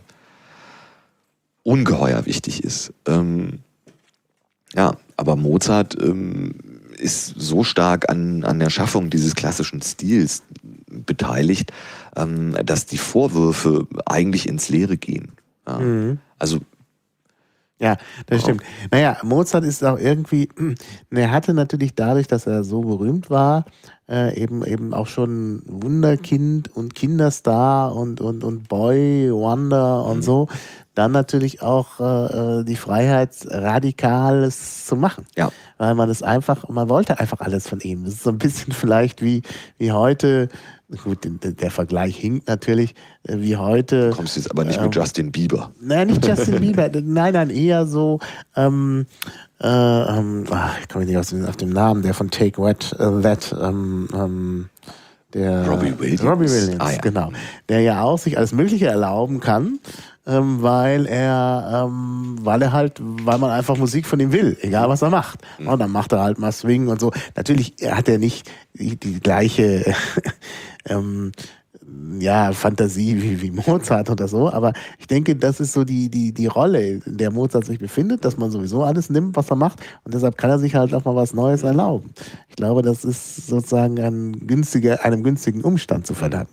B: ungeheuer wichtig ist. Ähm, ja, aber Mozart ähm, ist so stark an, an der Schaffung dieses klassischen Stils beteiligt, ähm, dass die Vorwürfe eigentlich ins Leere gehen. Ja. Mhm. Also
A: ja, das stimmt. Oh. Naja, Mozart ist auch irgendwie, er hatte natürlich dadurch, dass er so berühmt war, äh, eben eben auch schon Wunderkind und Kinderstar und und und Boy Wonder und mhm. so, dann natürlich auch äh, die Freiheit, Radikales zu machen.
B: Ja.
A: Weil man es einfach, man wollte einfach alles von ihm. Das ist so ein bisschen vielleicht wie wie heute. Gut, der Vergleich hinkt natürlich, wie heute.
B: Du kommst jetzt aber nicht ähm, mit Justin Bieber.
A: Nein, nicht Justin Bieber. Nein, nein, eher so, ähm, äh, ähm, ach, ich komme nicht auf den, auf den Namen, der von Take That, uh, that ähm, ähm, der
B: Robbie Williams.
A: Robbie Williams, ah, ja. genau. Der ja auch sich alles Mögliche erlauben kann, ähm, weil er, ähm, weil er halt, weil man einfach Musik von ihm will, egal was er macht. Mhm. Und dann macht er halt mal Swing und so. Natürlich hat er nicht die, die gleiche ähm, ja, Fantasie wie, wie Mozart oder so, aber ich denke, das ist so die, die, die Rolle, in der Mozart sich befindet, dass man sowieso alles nimmt, was er macht, und deshalb kann er sich halt auch mal was Neues erlauben. Ich glaube, das ist sozusagen ein günstiger, einem günstigen Umstand zu verdanken.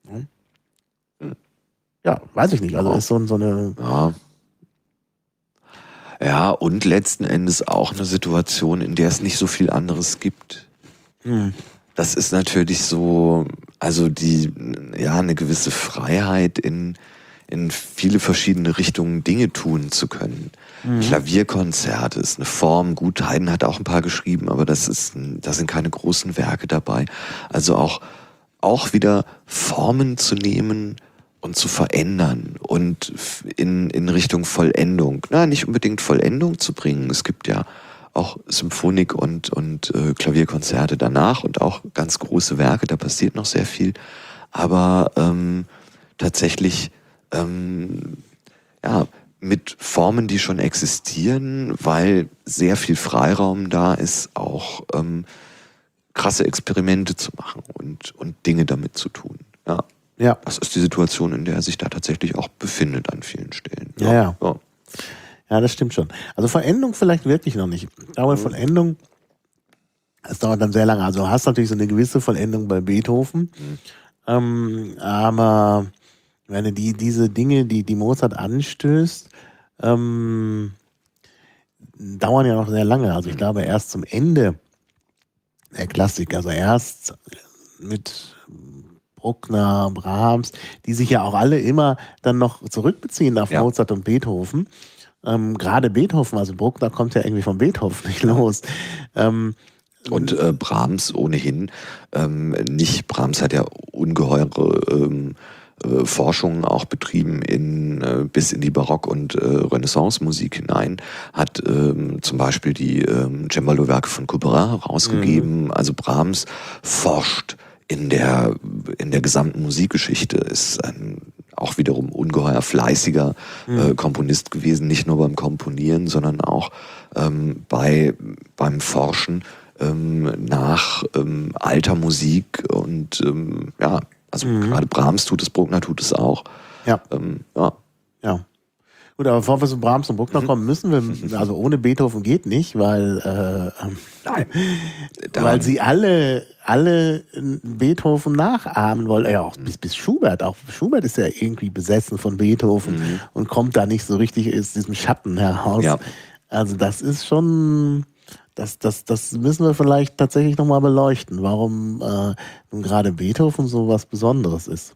A: Ja, weiß ich nicht, also ist so, so eine...
B: Ja. ja, und letzten Endes auch eine Situation, in der es nicht so viel anderes gibt. Hm. Das ist natürlich so, also die, ja, eine gewisse Freiheit in, in viele verschiedene Richtungen Dinge tun zu können. Mhm. Klavierkonzerte ist eine Form, gut, Haydn hat auch ein paar geschrieben, aber das ist, da sind keine großen Werke dabei. Also auch, auch wieder Formen zu nehmen und zu verändern und in, in Richtung Vollendung. Na, nicht unbedingt Vollendung zu bringen. Es gibt ja auch Symphonik und, und äh, Klavierkonzerte danach und auch ganz große Werke, da passiert noch sehr viel. Aber ähm, tatsächlich ähm, ja, mit Formen, die schon existieren, weil sehr viel Freiraum da ist, auch ähm, krasse Experimente zu machen und, und Dinge damit zu tun. Ja.
A: Ja.
B: Das ist die Situation, in der er sich da tatsächlich auch befindet an vielen Stellen.
A: Ja, ja.
B: Ja,
A: ja das stimmt schon. Also Vollendung vielleicht wirklich noch nicht. Ich glaube,
B: Mhm.
A: Vollendung, das dauert dann sehr lange. Also du hast natürlich so eine gewisse Vollendung bei Beethoven,
B: Mhm.
A: ähm, aber wenn du die, diese Dinge, die, die Mozart anstößt, ähm, dauern ja noch sehr lange. Also ich glaube, erst zum Ende der Klassik, also erst mit Bruckner, Brahms, die sich ja auch alle immer dann noch zurückbeziehen auf
B: Ja.
A: Mozart und Beethoven. Ähm, gerade Beethoven, also Bruckner kommt ja irgendwie von Beethoven nicht los. Ähm,
B: Und äh, Brahms ohnehin ähm, nicht. Brahms hat ja ungeheure ähm, äh, Forschungen auch betrieben in äh, bis in die Barock- und äh, Renaissance-Musik hinein. Hat ähm, zum Beispiel die ähm, Cembalo-Werke von Couperin rausgegeben. Mhm. Also Brahms forscht in der in der gesamten Musikgeschichte, ist ein auch wiederum ungeheuer fleißiger
A: Mhm.
B: äh, Komponist gewesen, nicht nur beim Komponieren, sondern auch ähm, bei beim Forschen ähm, nach ähm, alter Musik und ähm, ja, also
A: Mhm.
B: gerade Brahms tut es, Bruckner tut es auch.
A: Ja.
B: Ähm, ja.
A: Ja. Gut, aber bevor wir zu Brahms und Bruckner
B: Mhm.
A: kommen, müssen wir, also ohne Beethoven geht nicht, weil, äh,
B: Nein.
A: weil sie alle, alle Beethoven nachahmen wollen. Ja, auch bis, bis Schubert. Auch Schubert ist ja irgendwie besessen von Beethoven
B: Mhm.
A: und kommt da nicht so richtig aus diesem Schatten heraus.
B: Ja.
A: Also das ist schon, das, das, das müssen wir vielleicht tatsächlich nochmal beleuchten, warum äh, nun gerade Beethoven so was Besonderes ist.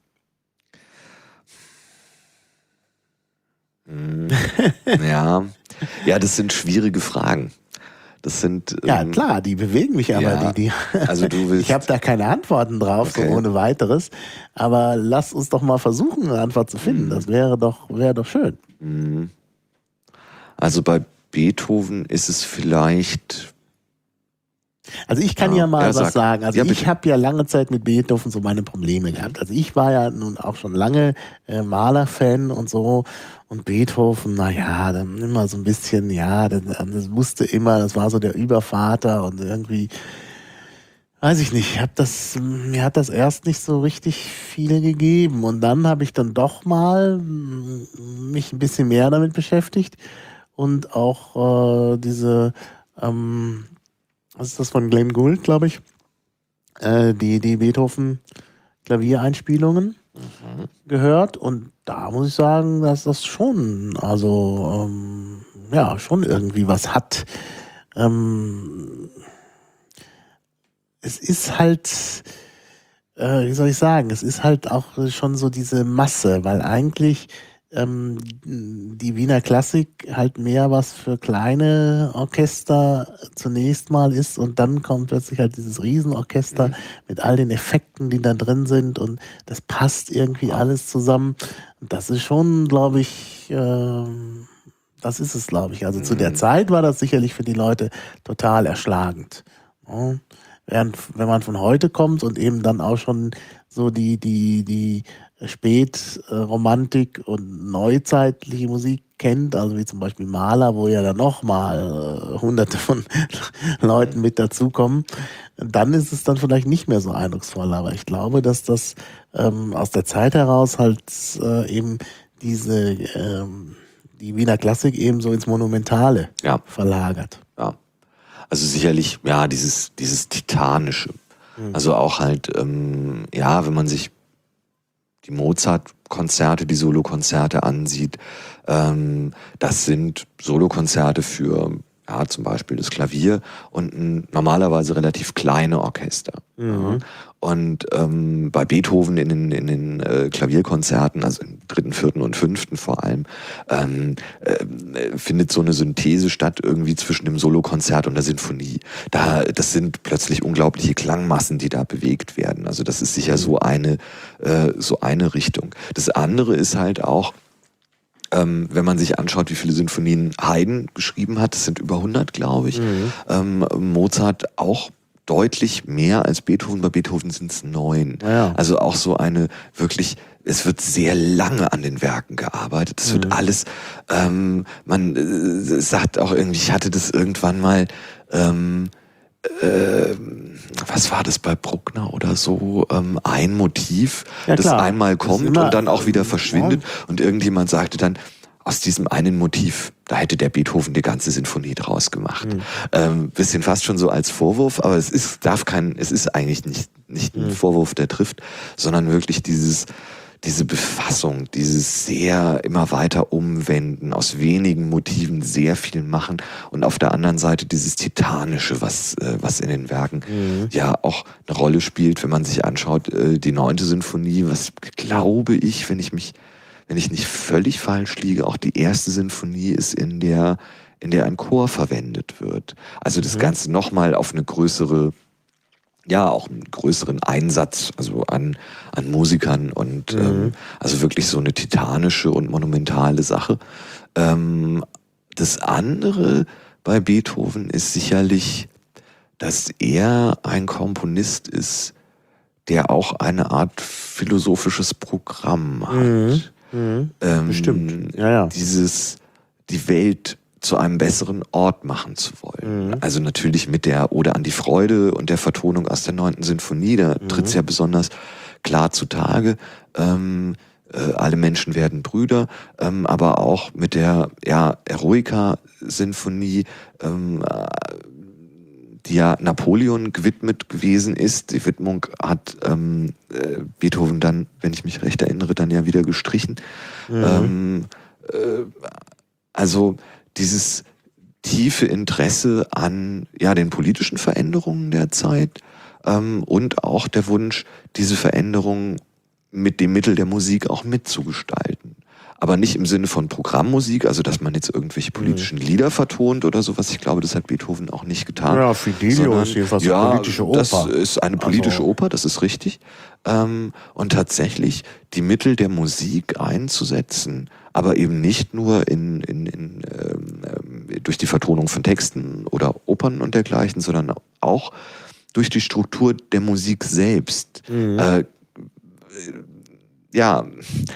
B: Ja, ja, das sind schwierige Fragen. Das sind
A: Ja,
B: ähm,
A: klar, die bewegen mich aber.
B: ja,
A: Die, die
B: also du willst.
A: Ich habe da keine Antworten drauf,
B: Okay.
A: so ohne weiteres. Aber lass uns doch mal versuchen, eine Antwort zu finden.
B: Mhm.
A: Das wäre doch, wäre doch schön.
B: Mhm. Also bei Beethoven ist es vielleicht.
A: Also ich kann
B: Ja,
A: ja mal
B: ja,
A: was
B: sag.
A: sagen. Also
B: Ja,
A: ich
B: bitte.
A: habe ja lange Zeit mit Beethoven so meine Probleme gehabt. Also ich war ja nun auch schon lange äh, Malerfan und so. Und Beethoven, naja, dann immer so ein bisschen, ja, das, das wusste immer, das war so der Übervater und irgendwie, weiß ich nicht, ich hab das, mir hat das erst nicht so richtig viel gegeben. Und dann habe ich dann doch mal mm, mich ein bisschen mehr damit beschäftigt und auch äh, diese, ähm, was ist das von Glenn Gould, glaube ich, äh, die, die Beethoven Klaviereinspielungen
B: Mhm.
A: gehört. Und da muss ich sagen, dass das schon, also ähm, ja, schon irgendwie was hat. Ähm, es ist halt, äh, wie soll ich sagen, es ist halt auch schon so diese Masse, weil eigentlich ähm, die Wiener Klassik halt mehr was für kleine Orchester zunächst mal ist und dann kommt plötzlich halt dieses Riesenorchester
B: Mhm.
A: mit all den Effekten, die da drin sind und das passt irgendwie
B: Ja.
A: alles zusammen. Und das ist schon, glaube ich, ähm, das ist es, glaube ich. Also zu der
B: Mhm.
A: Zeit war das sicherlich für die Leute total erschlagend. Ja. Während, wenn man von heute kommt und eben dann auch schon so die, die, die Spätromantik und neuzeitliche Musik kennt, also wie zum Beispiel Mahler, wo ja dann nochmal äh, hunderte von Leuten mit dazukommen, dann ist es dann vielleicht nicht mehr so eindrucksvoll. Aber ich glaube, dass das ähm, aus der Zeit heraus halt äh, eben diese, ähm, die Wiener Klassik eben so ins Monumentale
B: Ja.
A: verlagert.
B: Ja. Also sicherlich, ja, dieses, dieses Titanische.
A: Mhm.
B: Also auch halt, ähm, ja, wenn man sich die Mozart-Konzerte, die Solokonzerte ansieht, ähm, das sind Solokonzerte für, ja, zum Beispiel das Klavier und ein normalerweise relativ kleine Orchester.
A: Mhm.
B: Ja. Und ähm, bei Beethoven in den, in den äh, Klavierkonzerten, also im dritten, vierten und fünften vor allem, ähm, äh, findet so eine Synthese statt irgendwie zwischen dem Solokonzert und der Sinfonie. Da, das sind plötzlich unglaubliche Klangmassen, die da bewegt werden. Also das ist sicher so eine, äh, so eine Richtung. Das andere ist halt auch, Ähm, wenn man sich anschaut, wie viele Sinfonien Haydn geschrieben hat, das sind über hundert, glaube ich. Mhm. Ähm, Mozart auch deutlich mehr als Beethoven. Bei Beethoven sind es neun. Ja. Also auch so eine wirklich, es wird sehr lange an den Werken gearbeitet. Es mhm. wird alles, ähm, man äh, sagt auch irgendwie, ich hatte das irgendwann mal, ähm, äh, was war das bei Bruckner oder so, ähm, ein Motiv, ja, das einmal kommt das und dann auch wieder verschwindet. Ja. Und irgendjemand sagte dann, aus diesem einen Motiv, da hätte der Beethoven die ganze Sinfonie draus gemacht. Mhm. Ähm, bisschen fast schon so als Vorwurf, aber es ist, darf kein, es ist eigentlich nicht, nicht ein mhm. Vorwurf, der trifft, sondern wirklich dieses, diese Befassung, dieses sehr immer weiter umwenden, aus wenigen Motiven sehr viel machen und auf der anderen Seite dieses Titanische, was, äh, was in den Werken mhm. ja auch eine Rolle spielt, wenn man sich anschaut, äh, die neunte Sinfonie, was glaube ich, wenn ich mich wenn ich nicht völlig falsch liege, auch die erste Sinfonie ist, in der, in der ein Chor verwendet wird. Also das mhm. Ganze nochmal auf eine größere, ja, auch einen größeren Einsatz, also an, an Musikern und, mhm. ähm, also wirklich so eine titanische und monumentale Sache. Ähm, das andere bei Beethoven ist sicherlich, dass er ein Komponist ist, der auch eine Art philosophisches Programm hat. Mhm. Mhm. Ähm,
A: Bestimmt. Ja, ja.
B: Dieses, die Welt zu einem besseren Ort machen zu wollen. Mhm. Also natürlich mit der Ode an die Freude und der Vertonung aus der neunten Sinfonie, da mhm. tritt es ja besonders klar zutage. Ähm, äh, alle Menschen werden Brüder, ähm, aber auch mit der ja, Eroica-Sinfonie, ähm, die ja Napoleon gewidmet gewesen ist. Die Widmung hat ähm, äh, Beethoven dann, wenn ich mich recht erinnere, dann ja wieder gestrichen. Mhm. Ähm, äh, also dieses tiefe Interesse an ja den politischen Veränderungen der Zeit ähm, und auch der Wunsch, diese Veränderungen mit dem Mittel der Musik auch mitzugestalten. Aber nicht im Sinne von Programmmusik, also dass man jetzt irgendwelche politischen Lieder vertont oder sowas. Ich glaube, das hat Beethoven auch nicht getan.
A: Ja, Fidelio sondern, ist jedenfalls ja, eine politische Oper.
B: Das ist eine politische also. Oper, das ist richtig. Ähm, und tatsächlich die Mittel der Musik einzusetzen, aber eben nicht nur in, in, in, ähm, durch die Vertonung von Texten oder Opern und dergleichen, sondern auch durch die Struktur der Musik selbst. Mhm. Äh, ja...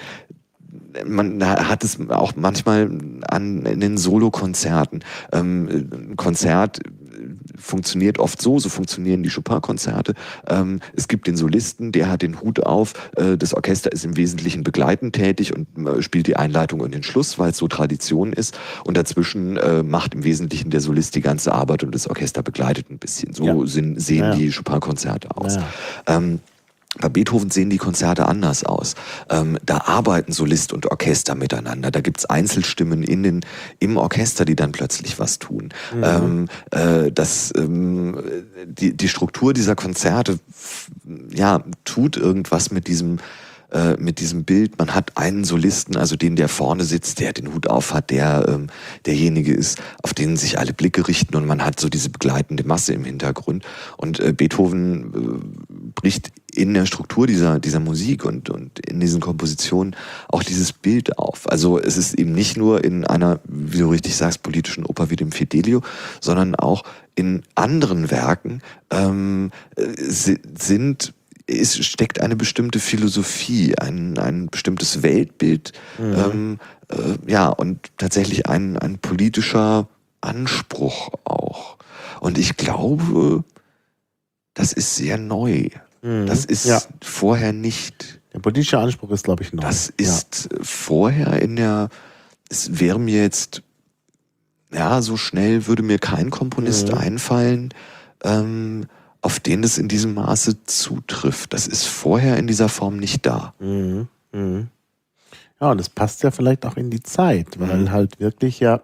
B: Man hat es auch manchmal an in den Solokonzerten. Ähm, ein Konzert funktioniert oft so, so funktionieren die Chopin-Konzerte. Ähm, es gibt den Solisten, der hat den Hut auf, äh, das Orchester ist im Wesentlichen begleitend tätig und äh, spielt die Einleitung und den Schluss, weil es so Tradition ist. Und dazwischen äh, macht im Wesentlichen der Solist die ganze Arbeit und das Orchester begleitet ein bisschen. So ja. sind, sehen ja. die Chopin-Konzerte aus. Ja. Ähm, Bei Beethoven sehen die Konzerte anders aus. Ähm, da arbeiten Solist und Orchester miteinander. Da gibt's Einzelstimmen in den, im Orchester, die dann plötzlich was tun. Mhm. Ähm, äh, das, ähm, die, die Struktur dieser Konzerte ja, tut irgendwas mit diesem äh, mit diesem Bild. Man hat einen Solisten, also den, der vorne sitzt, der den Hut auf hat, der ähm, derjenige ist, auf den sich alle Blicke richten und man hat so diese begleitende Masse im Hintergrund. Und äh, Beethoven äh, bricht in der Struktur dieser, dieser Musik und, und in diesen Kompositionen auch dieses Bild auf. Also es ist eben nicht nur in einer, wie du richtig sagst, politischen Oper wie dem Fidelio, sondern auch in anderen Werken ähm, sind, es steckt eine bestimmte Philosophie, ein, ein bestimmtes Weltbild, mhm. ähm, äh, ja, und tatsächlich ein, ein politischer Anspruch auch. Und ich glaube, das ist sehr neu. Mhm. Das ist ja. vorher nicht.
A: Der politische Anspruch ist, glaube ich, neu.
B: Das ist ja. vorher in der, es wäre mir jetzt, ja, so schnell würde mir kein Komponist mhm. einfallen, ähm, auf den es in diesem Maße zutrifft. Das ist vorher in dieser Form nicht da.
A: Mhm. Mhm. Ja, und das passt ja vielleicht auch in die Zeit, weil mhm. halt wirklich ja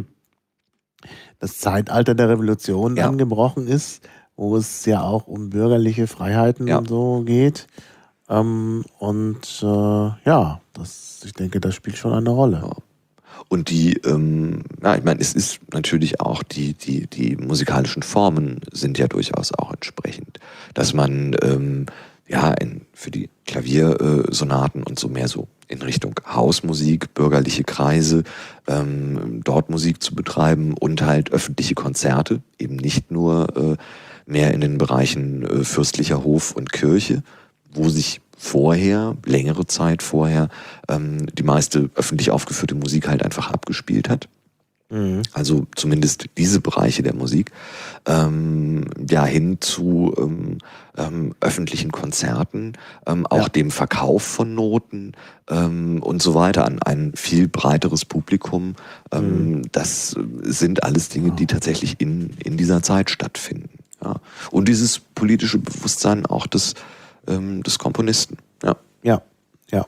A: das Zeitalter der Revolution ja. angebrochen ist, wo es ja auch um bürgerliche Freiheiten ja. und so geht. Ähm, und äh, ja, das, ich denke, das spielt schon eine Rolle.
B: Ja. Und die, ähm, ja, ich meine, es ist natürlich auch, die, die, die musikalischen Formen sind ja durchaus auch entsprechend. Dass man, ähm, ja, in, für die Klaviersonaten und so mehr so in Richtung Hausmusik, bürgerliche Kreise, ähm, dort Musik zu betreiben und halt öffentliche Konzerte, eben nicht nur äh, mehr in den Bereichen äh, fürstlicher Hof und Kirche, wo sich vorher, längere Zeit vorher, ähm, die meiste öffentlich aufgeführte Musik halt einfach abgespielt hat. Mhm. Also zumindest diese Bereiche der Musik, ähm, ja, hin zu ähm, ähm, öffentlichen Konzerten, ähm, auch ja. dem Verkauf von Noten ähm, und so weiter an ein viel breiteres Publikum. Ähm, mhm. Das sind alles Dinge, die tatsächlich in, in dieser Zeit stattfinden. Ja. Und dieses politische Bewusstsein auch des, ähm, des Komponisten. Ja.
A: Ja, ja.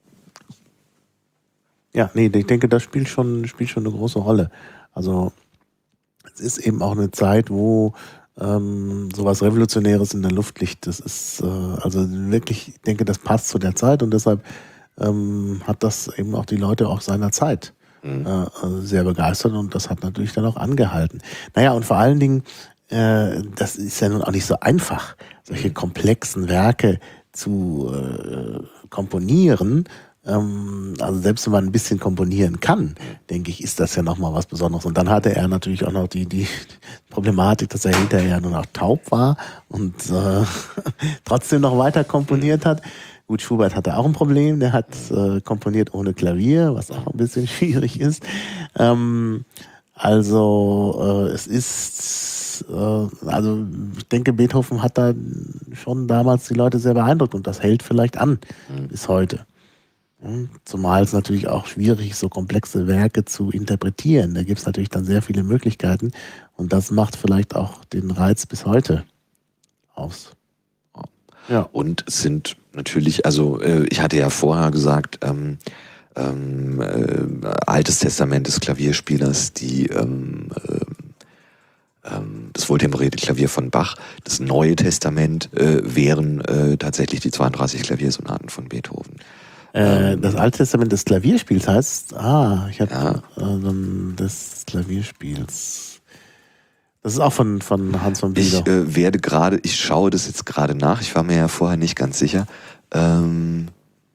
A: Ja, nee, ich denke, das spielt schon, spielt schon eine große Rolle. Also es ist eben auch eine Zeit, wo ähm, sowas Revolutionäres in der Luft liegt. Das ist äh, also wirklich, ich denke, das passt zu der Zeit und deshalb ähm, hat das eben auch die Leute auch seiner Zeit mhm. äh, sehr begeistert und das hat natürlich dann auch angehalten. Naja, und vor allen Dingen, äh, das ist ja nun auch nicht so einfach, solche komplexen Werke zu äh, komponieren. Also selbst wenn man ein bisschen komponieren kann, denke ich, ist das ja nochmal was Besonderes. Und dann hatte er natürlich auch noch die, die Problematik, dass er hinterher nur noch taub war und äh, trotzdem noch weiter komponiert hat. Gut, Schubert hatte auch ein Problem, der hat äh, komponiert ohne Klavier, was auch ein bisschen schwierig ist. Ähm, also äh, es ist, äh, also ich denke, Beethoven hat da schon damals die Leute sehr beeindruckt und das hält vielleicht an mhm. bis heute. Zumal es natürlich auch schwierig ist, so komplexe Werke zu interpretieren. Da gibt es natürlich dann sehr viele Möglichkeiten und das macht vielleicht auch den Reiz bis heute aus.
B: Ja. Und es sind natürlich, also äh, ich hatte ja vorher gesagt, ähm, ähm, äh, Altes Testament des Klavierspielers, die ähm, äh, das wohltemperierte Klavier von Bach, das Neue Testament äh, wären äh, tatsächlich die zweiunddreißig Klaviersonaten von Beethoven.
A: Äh, das Alte Testament des Klavierspiels heißt, ah, ich habe ja. äh, des Klavierspiels. Das ist auch von, von Hans von Bülow.
B: Ich äh, werde gerade, ich schaue das jetzt gerade nach, ich war mir ja vorher nicht ganz sicher. Ähm,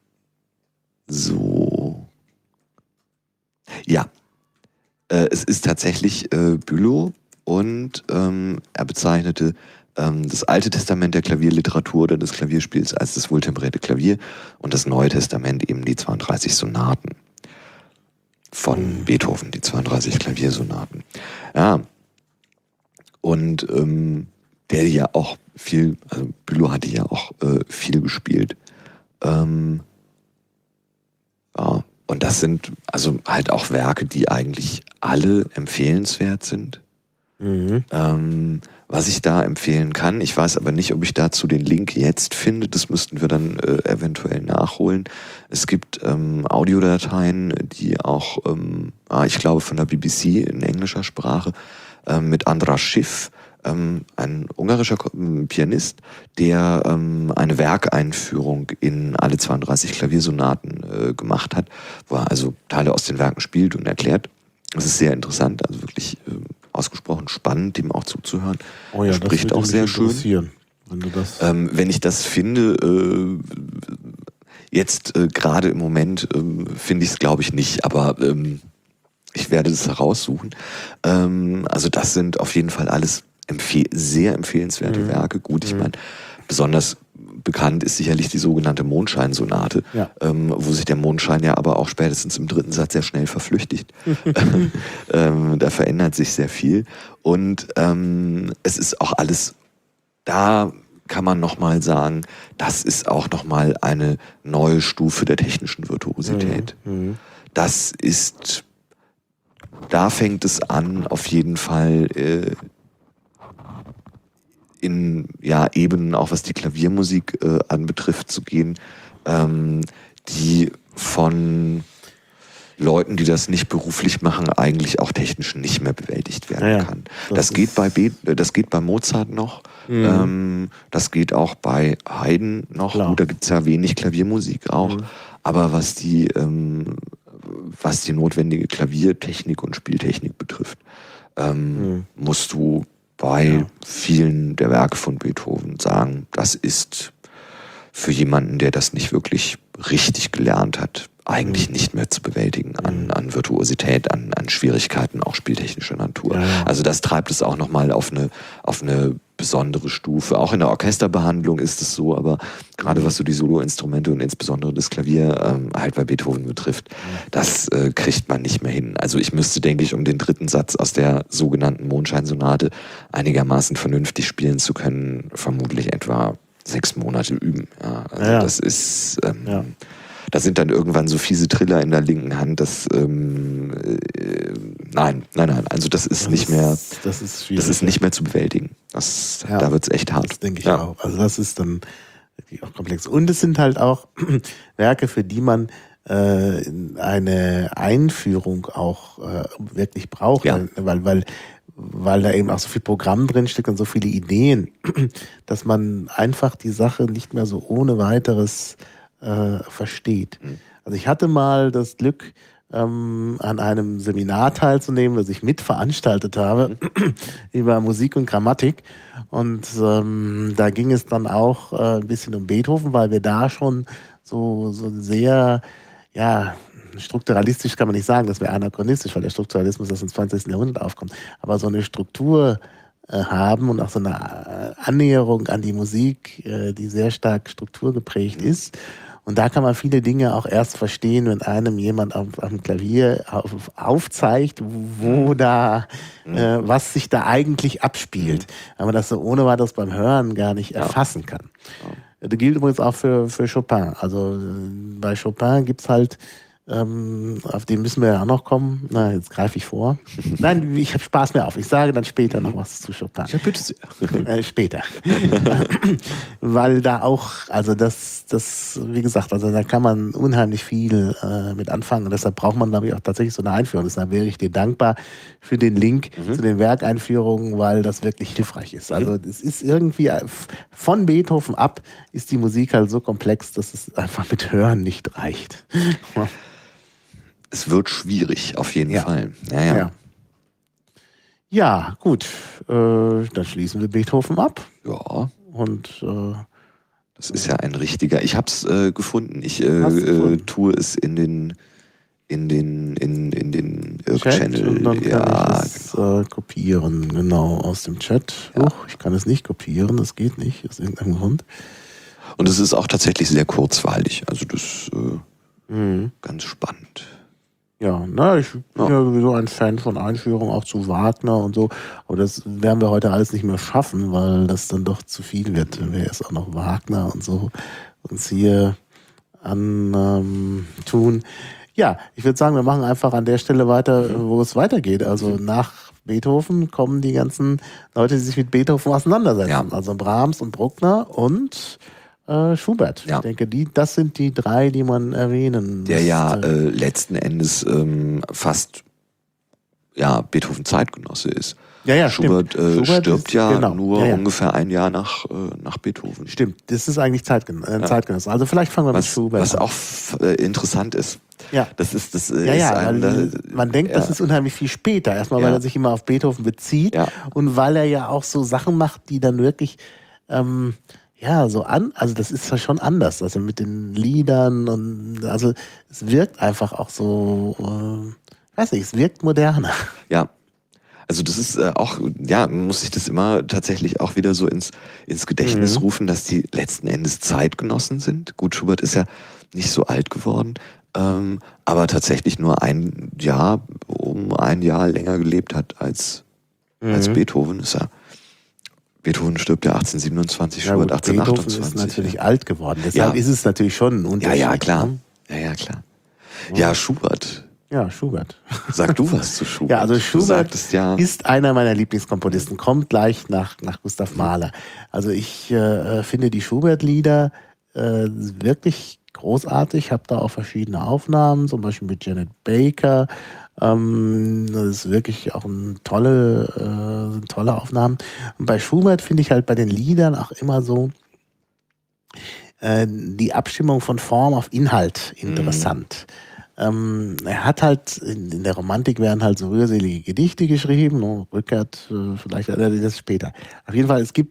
B: so. Ja. Äh, es ist tatsächlich äh, Bülow und ähm, er bezeichnete das Alte Testament der Klavierliteratur oder des Klavierspiels als das wohltemperierte Klavier und das Neue Testament eben die zweiunddreißig Sonaten von Beethoven, die zweiunddreißig Klaviersonaten. Ja, und ähm, der ja auch viel, also Bülow hatte ja auch äh, viel gespielt. Ähm, ja, und das sind also halt auch Werke, die eigentlich alle empfehlenswert sind. Mhm. Ähm, was ich da empfehlen kann, ich weiß aber nicht, ob ich dazu den Link jetzt finde, das müssten wir dann äh, eventuell nachholen. Es gibt ähm, Audiodateien, die auch, ähm, ah, ich glaube von der B B C in englischer Sprache, ähm, mit András Schiff, ähm, ein ungarischer Pianist, der ähm, eine Werkeinführung in alle zweiunddreißig Klaviersonaten äh, gemacht hat, wo er also Teile aus den Werken spielt und erklärt. Das ist sehr interessant, also wirklich äh, ausgesprochen spannend, dem auch zuzuhören.
A: Oh ja,
B: er spricht
A: das
B: auch sehr
A: schön. Wenn, du das
B: ähm, wenn ich das finde, äh, jetzt äh, gerade im Moment äh, finde ich es glaube ich nicht, aber ähm, ich werde das heraussuchen. Ähm, also das sind auf jeden Fall alles empfehl- sehr empfehlenswerte mhm. Werke. Gut, ich mhm. meine, besonders bekannt ist sicherlich die sogenannte Mondscheinsonate, ja. ähm, wo sich der Mondschein ja aber auch spätestens im dritten Satz sehr schnell verflüchtigt. ähm, da verändert sich sehr viel. Und ähm, es ist auch alles, da kann man nochmal sagen, das ist auch nochmal eine neue Stufe der technischen Virtuosität. Mhm. Das ist, da fängt es an, auf jeden Fall äh, in ja Ebenen, auch was die Klaviermusik äh, anbetrifft, zu gehen, ähm, die von Leuten, die das nicht beruflich machen, eigentlich auch technisch nicht mehr bewältigt werden ja, kann. Das, das geht bei Be- das geht bei Mozart noch, mhm. ähm, das geht auch bei Haydn noch. Gut, da gibt's ja wenig Klaviermusik auch, mhm. aber was die ähm, was die notwendige Klaviertechnik und Spieltechnik betrifft, ähm, mhm. musst du bei ja. vielen der Werke von Beethoven sagen, das ist für jemanden, der das nicht wirklich richtig gelernt hat, eigentlich nicht mehr zu bewältigen an, an Virtuosität, an, an Schwierigkeiten, auch spieltechnischer Natur.
A: Ja, ja.
B: Also das treibt es auch nochmal auf eine, auf eine besondere Stufe. Auch in der Orchesterbehandlung ist es so, aber gerade was so die Soloinstrumente und insbesondere das Klavier ähm, halt bei Beethoven betrifft, das äh, kriegt man nicht mehr hin. Also ich müsste, denke ich, um den dritten Satz aus der sogenannten Mondscheinsonate einigermaßen vernünftig spielen zu können, vermutlich etwa sechs Monate üben. Ja, also
A: ja.
B: das ist... Ähm,
A: Ja.
B: Da sind dann irgendwann so fiese Triller in der linken Hand, das, ähm, äh, nein, nein, nein, also das ist
A: Das
B: nicht
A: ist,
B: mehr,
A: das ist schwierig.
B: das ist nicht mehr zu bewältigen. Das,
A: Ja.
B: Da wird's echt hart.
A: Das denke ich
B: ja.
A: auch. Also das ist dann wirklich auch komplex. Und es sind halt auch Werke, für die man äh, eine Einführung auch äh, wirklich braucht,
B: Ja.
A: weil, weil, weil da eben auch so viel Programm drinsteckt und so viele Ideen, dass man einfach die Sache nicht mehr so ohne weiteres äh, versteht.
B: Mhm.
A: Also ich hatte mal das Glück, ähm, an einem Seminar teilzunehmen, das ich mitveranstaltet habe, mhm. über Musik und Grammatik. Und ähm, da ging es dann auch äh, ein bisschen um Beethoven, weil wir da schon so, so sehr, ja, strukturalistisch kann man nicht sagen, das wäre anachronistisch, weil der Strukturalismus erst im zwanzigsten Jahrhundert aufkommt. Aber so eine Struktur äh, haben und auch so eine Annäherung an die Musik, äh, die sehr stark strukturgeprägt ist. Und da kann man viele Dinge auch erst verstehen, wenn einem jemand auf, auf dem Klavier auf, aufzeigt, wo da, äh, was sich da eigentlich abspielt. Weil man das so ohne weiteres beim Hören gar nicht erfassen kann. Das gilt übrigens auch für, für Chopin. Also bei Chopin gibt's halt, ähm, auf den müssen wir ja auch noch kommen. Na, jetzt greife ich vor. Nein, ich habe Spaß mehr auf. Ich sage dann später noch was zu Chopin.
B: Ja, bitte sehr.
A: Äh, später. Weil da auch, also das, das, wie gesagt, also da kann man unheimlich viel äh, mit anfangen. Und deshalb braucht man, glaube ich, auch tatsächlich so eine Einführung. Deshalb wäre ich dir dankbar für den Link mhm. zu den Werkeinführungen, weil das wirklich hilfreich ist. Also es ist irgendwie, von Beethoven ab ist die Musik halt so komplex, dass es einfach mit Hören nicht reicht.
B: Es wird schwierig, auf jeden
A: ja.
B: Fall. Ja, ja.
A: ja. Ja, gut. Äh, dann schließen wir Beethoven ab.
B: Ja.
A: Und äh,
B: das ist ja ein richtiger. Ich habe es äh, gefunden. Ich äh, äh, tue es in den in den in in den
A: Channel. Und dann kann
B: ja,
A: ich es genau. äh, kopieren, genau aus dem Chat. Ja. Uch, ich kann es nicht kopieren, das geht nicht aus irgendeinem Grund.
B: Und es ist auch tatsächlich sehr kurzweilig. Also das äh,
A: mhm.
B: ganz spannend.
A: Ja, na, ich bin ja. ja sowieso ein Fan von Einführungen, auch zu Wagner und so. Aber das werden wir heute alles nicht mehr schaffen, weil das dann doch zu viel wird, wenn wir jetzt auch noch Wagner und so uns hier an ähm, tun. Ja, ich würde sagen, wir machen einfach an der Stelle weiter, wo es weitergeht. Also nach Beethoven kommen die ganzen Leute, die sich mit Beethoven auseinandersetzen. Ja. Also Brahms und Bruckner und Äh, Schubert. Ja. Ich denke, die, das sind die drei, die man erwähnen
B: Der müsste. ja äh, letzten Endes ähm, fast ja, Beethoven Zeitgenosse ist.
A: Ja, ja,
B: Schubert, äh,
A: Schubert
B: stirbt
A: ist,
B: ja
A: genau.
B: nur
A: ja, ja.
B: ungefähr ein Jahr nach, äh, nach Beethoven.
A: Stimmt, das ist eigentlich Zeitgen äh, Zeitgenosse. Also vielleicht fangen wir
B: was,
A: mit Schubert
B: was
A: an.
B: Was auch äh, interessant ist.
A: Ja,
B: das ist das. Äh,
A: ja, ja,
B: ist ein,
A: weil,
B: äh,
A: man denkt,
B: ja.
A: das ist unheimlich viel später. Erstmal,
B: ja.
A: weil er sich immer auf Beethoven bezieht
B: ja.
A: und weil er ja auch so Sachen macht, die dann wirklich ähm, ja, so an, also das ist ja schon anders, also mit den Liedern und also es wirkt einfach auch so, äh, weiß nicht, es wirkt moderner.
B: Ja, also das ist äh, auch, ja, man muss sich das immer tatsächlich auch wieder so ins, ins Gedächtnis mhm. rufen, dass die letzten Endes Zeitgenossen sind. Gut, Schubert ist ja nicht so alt geworden, ähm, aber tatsächlich nur ein Jahr, um ein Jahr länger gelebt hat als, mhm. als Beethoven, ist er. Beethoven stirbt ja achtzehnhundertsiebenundzwanzig, ja, Schubert achtzehnhundertachtundzwanzig.
A: Beethoven ist natürlich ja. alt geworden, deshalb ja. ist es natürlich schon ein Unterschied.
B: Ja, ja, klar. Ja, ja, klar. Ja, Schubert.
A: Ja, Schubert.
B: Sag du was zu Schubert.
A: Ja, also Schubert
B: sagtest, ja.
A: ist einer meiner Lieblingskomponisten, kommt gleich nach, nach Gustav Mahler. Also ich äh, finde die Schubert-Lieder äh, wirklich großartig, habe da auch verschiedene Aufnahmen, zum Beispiel mit Janet Baker. Ähm, das ist wirklich auch eine tolle, äh, tolle Aufnahmen. Und bei Schubert finde ich halt bei den Liedern auch immer so äh, die Abstimmung von Form auf Inhalt interessant. Mhm. Ähm, er hat halt, in, in der Romantik werden halt so rührselige Gedichte geschrieben, no, Rückert, äh, vielleicht hat er das später. Auf jeden Fall, es gibt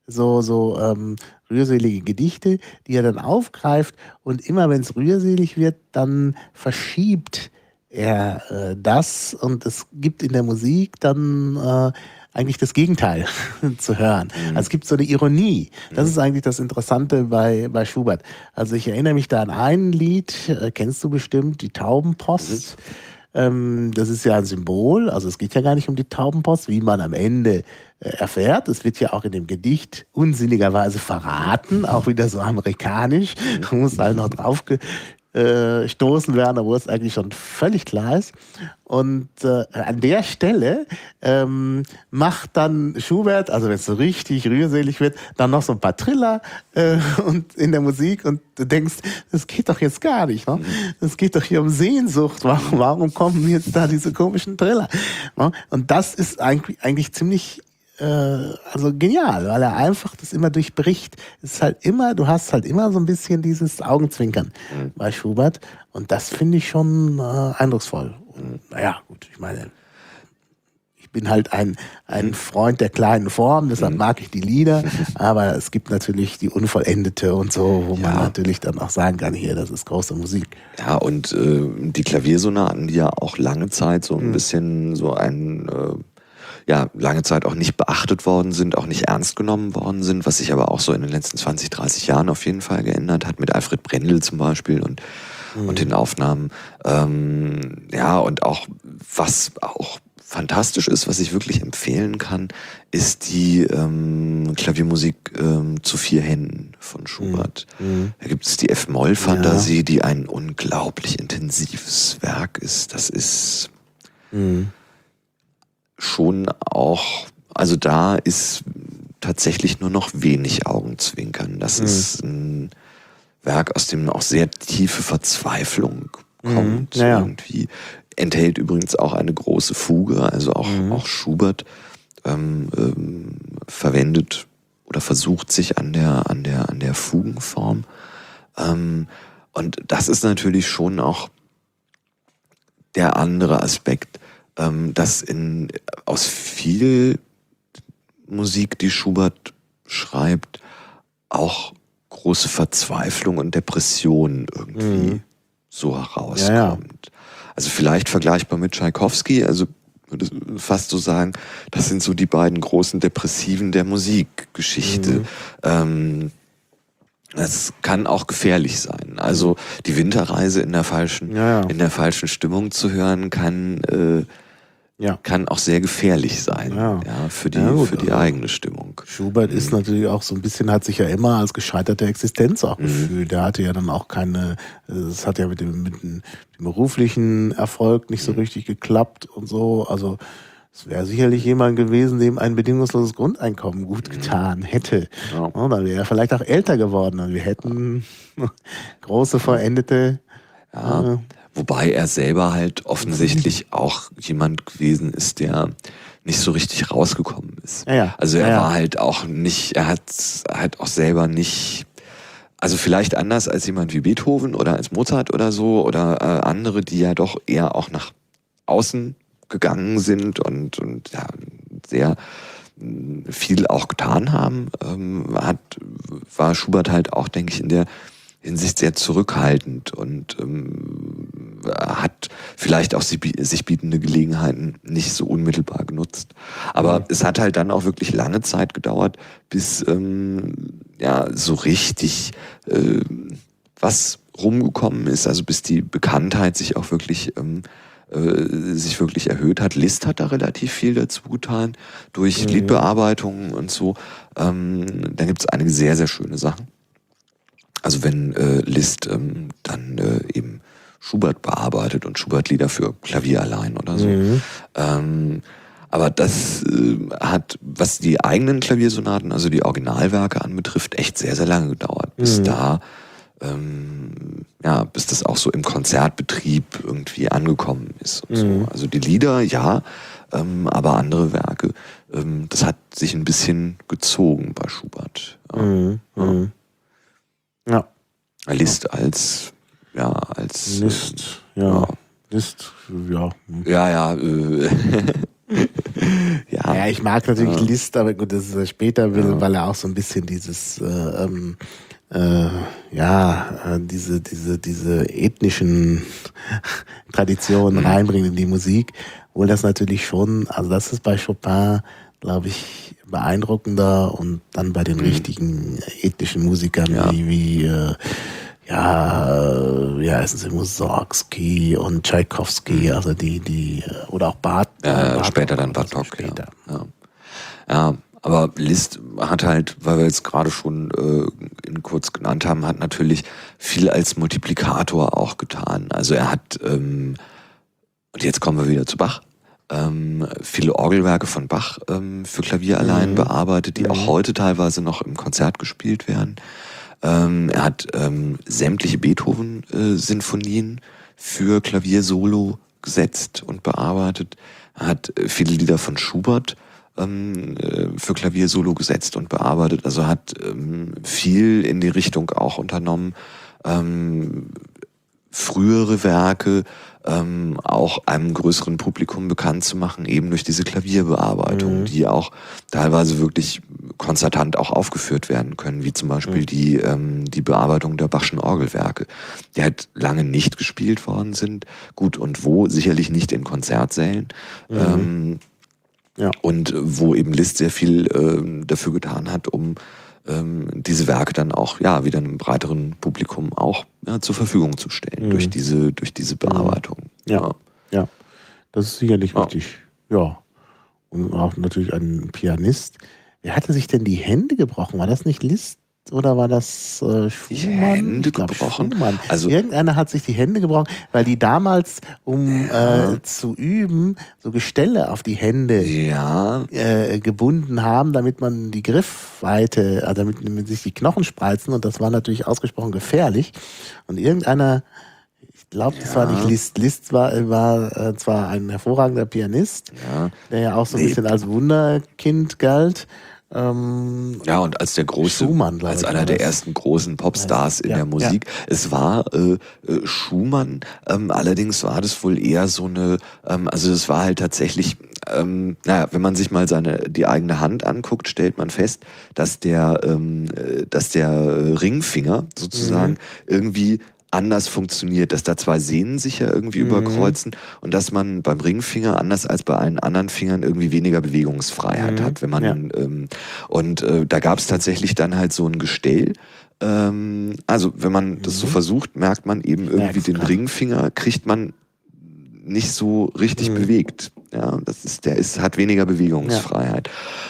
A: so, so ähm, rührselige Gedichte, die er dann aufgreift und immer wenn es rührselig wird, dann verschiebt er äh, das und es gibt in der Musik dann äh, eigentlich das Gegenteil zu hören.
B: Mhm.
A: Also es gibt so eine Ironie. Das ist eigentlich das Interessante bei, bei Schubert. Also ich erinnere mich da an ein Lied, äh, kennst du bestimmt, die Taubenpost. Mhm. Ähm, das ist ja ein Symbol, also es geht ja gar nicht um die Taubenpost, wie man am Ende äh, erfährt. Es wird ja auch in dem Gedicht unsinnigerweise verraten, auch wieder so amerikanisch. Man muss halt noch drauf äh, stoßen werden, obwohl es eigentlich schon völlig klar ist. Und äh, an der Stelle ähm, macht dann Schubert, also wenn es so richtig rührselig wird, dann noch so ein paar Triller äh, und in der Musik und du denkst, das geht doch jetzt gar nicht. Ne? Das geht doch hier um Sehnsucht. Warum, warum kommen jetzt da diese komischen Triller? Ne? Und das ist eigentlich, eigentlich ziemlich also genial, weil er einfach das immer durchbricht. Es ist halt immer, du hast halt immer so ein bisschen dieses Augenzwinkern mhm. bei Schubert und das finde ich schon äh, eindrucksvoll. Und, naja, gut, ich meine, ich bin halt ein, ein Freund der kleinen Form, deshalb mhm. mag ich die Lieder, aber es gibt natürlich die unvollendete und so, wo ja. man natürlich dann auch sagen kann, hier, das ist große Musik.
B: Ja, und äh, die Klaviersonaten, die ja auch lange Zeit so ein mhm. bisschen so ein äh, ja, lange Zeit auch nicht beachtet worden sind, auch nicht ernst genommen worden sind, was sich aber auch so in den letzten zwanzig, dreißig Jahren auf jeden Fall geändert hat, mit Alfred Brendel zum Beispiel und, mhm. und den Aufnahmen. Ähm, ja, und auch, was auch fantastisch ist, was ich wirklich empfehlen kann, ist die ähm, Klaviermusik ähm, zu vier Händen von Schubert. Mhm. Da gibt es die F-Moll-Fantasie, ja. die ein unglaublich intensives Werk ist. Das ist... Mhm. schon auch, also da ist tatsächlich nur noch wenig Augenzwinkern. Das mhm. ist ein Werk, aus dem auch sehr tiefe Verzweiflung kommt. Mhm. Ja, ja. Irgendwie enthält übrigens auch eine große Fuge, also auch, mhm. auch Schubert ähm, ähm, verwendet oder versucht sich an der, an der, an der Fugenform. Ähm, und das ist natürlich schon auch der andere Aspekt, dass in, aus viel Musik, die Schubert schreibt, auch große Verzweiflung und Depression irgendwie mhm. so herauskommt. Ja, ja. Also vielleicht vergleichbar mit Tschaikowski, also würde fast so sagen, das sind so die beiden großen Depressiven der Musikgeschichte. Mhm. Ähm, Das kann auch gefährlich sein. Also die Winterreise in der falschen, ja, ja. in der falschen Stimmung zu hören, kann äh, ja. kann auch sehr gefährlich sein, ja, ja für die ja, gut, für die also eigene Stimmung.
A: Schubert mhm. ist natürlich auch so ein bisschen, hat sich ja immer als gescheiterte Existenz auch mhm. gefühlt. Der hatte ja dann auch keine, es hat ja mit dem, mit dem beruflichen Erfolg nicht so mhm. richtig geklappt und so. Also es wäre sicherlich jemand gewesen, dem ein bedingungsloses Grundeinkommen gut getan hätte. Ja. Ja, dann wäre er vielleicht auch älter geworden und wir hätten große, vollendete...
B: Ja, äh, wobei er selber halt offensichtlich auch jemand gewesen ist, der nicht so richtig rausgekommen ist.
A: Ja, ja.
B: Also er
A: ja, ja.
B: war halt auch nicht, er hat halt auch selber nicht... Also vielleicht anders als jemand wie Beethoven oder als Mozart oder so oder äh, andere, die ja doch eher auch nach außen gegangen sind und, und ja, sehr viel auch getan haben, ähm, hat, war Schubert halt auch, denke ich, in der Hinsicht sehr zurückhaltend und ähm, hat vielleicht auch sich bietende Gelegenheiten nicht so unmittelbar genutzt. Aber mhm. es hat halt dann auch wirklich lange Zeit gedauert, bis ähm, ja so richtig äh, was rumgekommen ist, also bis die Bekanntheit sich auch wirklich ähm, sich wirklich erhöht hat. Liszt hat da relativ viel dazu getan, durch mhm. Liedbearbeitungen und so. Ähm, dann gibt es einige sehr, sehr schöne Sachen. Also wenn äh, Liszt ähm, dann äh, eben Schubert bearbeitet und Schubert-Lieder für Klavier allein oder so. Mhm. Ähm, aber das äh, hat, was die eigenen Klaviersonaten, also die Originalwerke anbetrifft, echt sehr, sehr lange gedauert, bis mhm. da Ähm, ja, bis das auch so im Konzertbetrieb irgendwie angekommen ist und mhm. so. Also die Lieder, ja, ähm, aber andere Werke, ähm, das hat sich ein bisschen gezogen bei Schubert. Ja.
A: Mhm. Mhm. Ja.
B: Liszt als, ja, als...
A: Liszt, ähm, ja. ja. Liszt, ja.
B: Ja, ja, äh, ja.
A: Ja, ich mag natürlich
B: Ja.
A: Liszt, aber gut, das ist er später will,
B: Ja.
A: weil er auch so ein bisschen dieses, äh, ähm, äh, ja, äh, diese, diese, diese ethnischen Traditionen
B: Mhm.
A: reinbringt in die Musik. Obwohl das natürlich schon, also das ist bei Chopin, glaube ich, beeindruckender und dann bei den
B: Mhm.
A: richtigen ethnischen Musikern
B: Ja.
A: wie, wie äh, ja, äh, wie heißen sie, Mussorgsky und Tschaikowski, also die, die, äh, oder auch Bart,
B: Ja,
A: Bartók
B: später dann
A: oder so
B: Bartók, ja.
A: später.
B: ja. Ja, aber Liszt hat halt, weil wir jetzt gerade schon äh, ihn kurz genannt haben, hat natürlich viel als Multiplikator auch getan. Also er hat, ähm, und jetzt kommen wir wieder zu Bach, ähm, viele Orgelwerke von Bach ähm, für Klavier allein
A: Mhm.
B: bearbeitet, die
A: Mhm.
B: auch heute teilweise noch im Konzert gespielt werden. Ähm, er hat ähm, sämtliche Beethoven-Sinfonien für Klavier-Solo gesetzt und bearbeitet. Er hat äh, viele Lieder von Schubert ähm, äh, für Klavier-Solo gesetzt und bearbeitet. Also hat ähm, viel in die Richtung auch unternommen, ähm, frühere Werke ähm, auch einem größeren Publikum bekannt zu machen, eben durch diese Klavierbearbeitung,
A: Mhm.
B: die auch teilweise wirklich konzertant auch aufgeführt werden können, wie zum Beispiel
A: Mhm.
B: die, ähm, die Bearbeitung der Bachschen Orgelwerke, die halt lange nicht gespielt worden sind. Gut, und wo? Sicherlich nicht in Konzertsälen.
A: Mhm.
B: Ähm,
A: Ja.
B: und wo eben Liszt sehr viel ähm, dafür getan hat, um ähm, diese Werke dann auch ja wieder einem breiteren Publikum auch ja, zur Verfügung zu stellen
A: Mhm.
B: durch diese durch diese Bearbeitung.
A: Ja. Ja, das ist sicherlich
B: Ja.
A: wichtig. Ja. Und auch natürlich ein Pianist. Wer hatte sich denn die Hände gebrochen? War das nicht Liszt oder war das äh,
B: Die
A: Schumann?
B: Hände
A: Ich glaub,
B: gebrochen?
A: Schumann.
B: Also
A: Irgendeiner hat sich die Hände gebrochen, weil die damals, um
B: Ja.
A: äh, zu üben, so Gestelle auf die Hände
B: ja,
A: äh, gebunden haben, damit man die Griffweite, also damit, damit sich die Knochen spreizen, und das war natürlich ausgesprochen gefährlich. Und irgendeiner, ich glaube, das war nicht
B: Ja.
A: Liszt. Liszt war, war äh, zwar ein hervorragender Pianist,
B: ja.
A: der ja auch so ein
B: Nee.
A: bisschen als Wunderkind galt. Ähm,
B: Ja, und als der große,
A: Schumann, glaub
B: als
A: ich,
B: einer
A: war
B: der
A: das.
B: ersten großen Popstars in
A: Ja,
B: der Musik. Es war äh, äh, Schumann, ähm, allerdings war das wohl eher so eine, ähm, also es war halt tatsächlich, ähm, naja, wenn man sich mal seine die eigene Hand anguckt, stellt man fest, dass der, ähm, äh, dass der Ringfinger sozusagen
A: Mhm.
B: irgendwie anders funktioniert, dass da zwei Sehnen sich ja irgendwie
A: Mhm.
B: überkreuzen und dass man beim Ringfinger anders als bei allen anderen Fingern irgendwie weniger Bewegungsfreiheit
A: Mhm.
B: hat, wenn man
A: Ja.
B: ähm, und äh, da gab es tatsächlich dann halt so ein Gestell. Ähm, also wenn man das so
A: Mhm.
B: versucht, merkt man eben irgendwie
A: merk's
B: den
A: grad.
B: Ringfinger kriegt man nicht so richtig
A: Mhm.
B: bewegt. Ja, das ist, der ist, hat weniger Bewegungsfreiheit.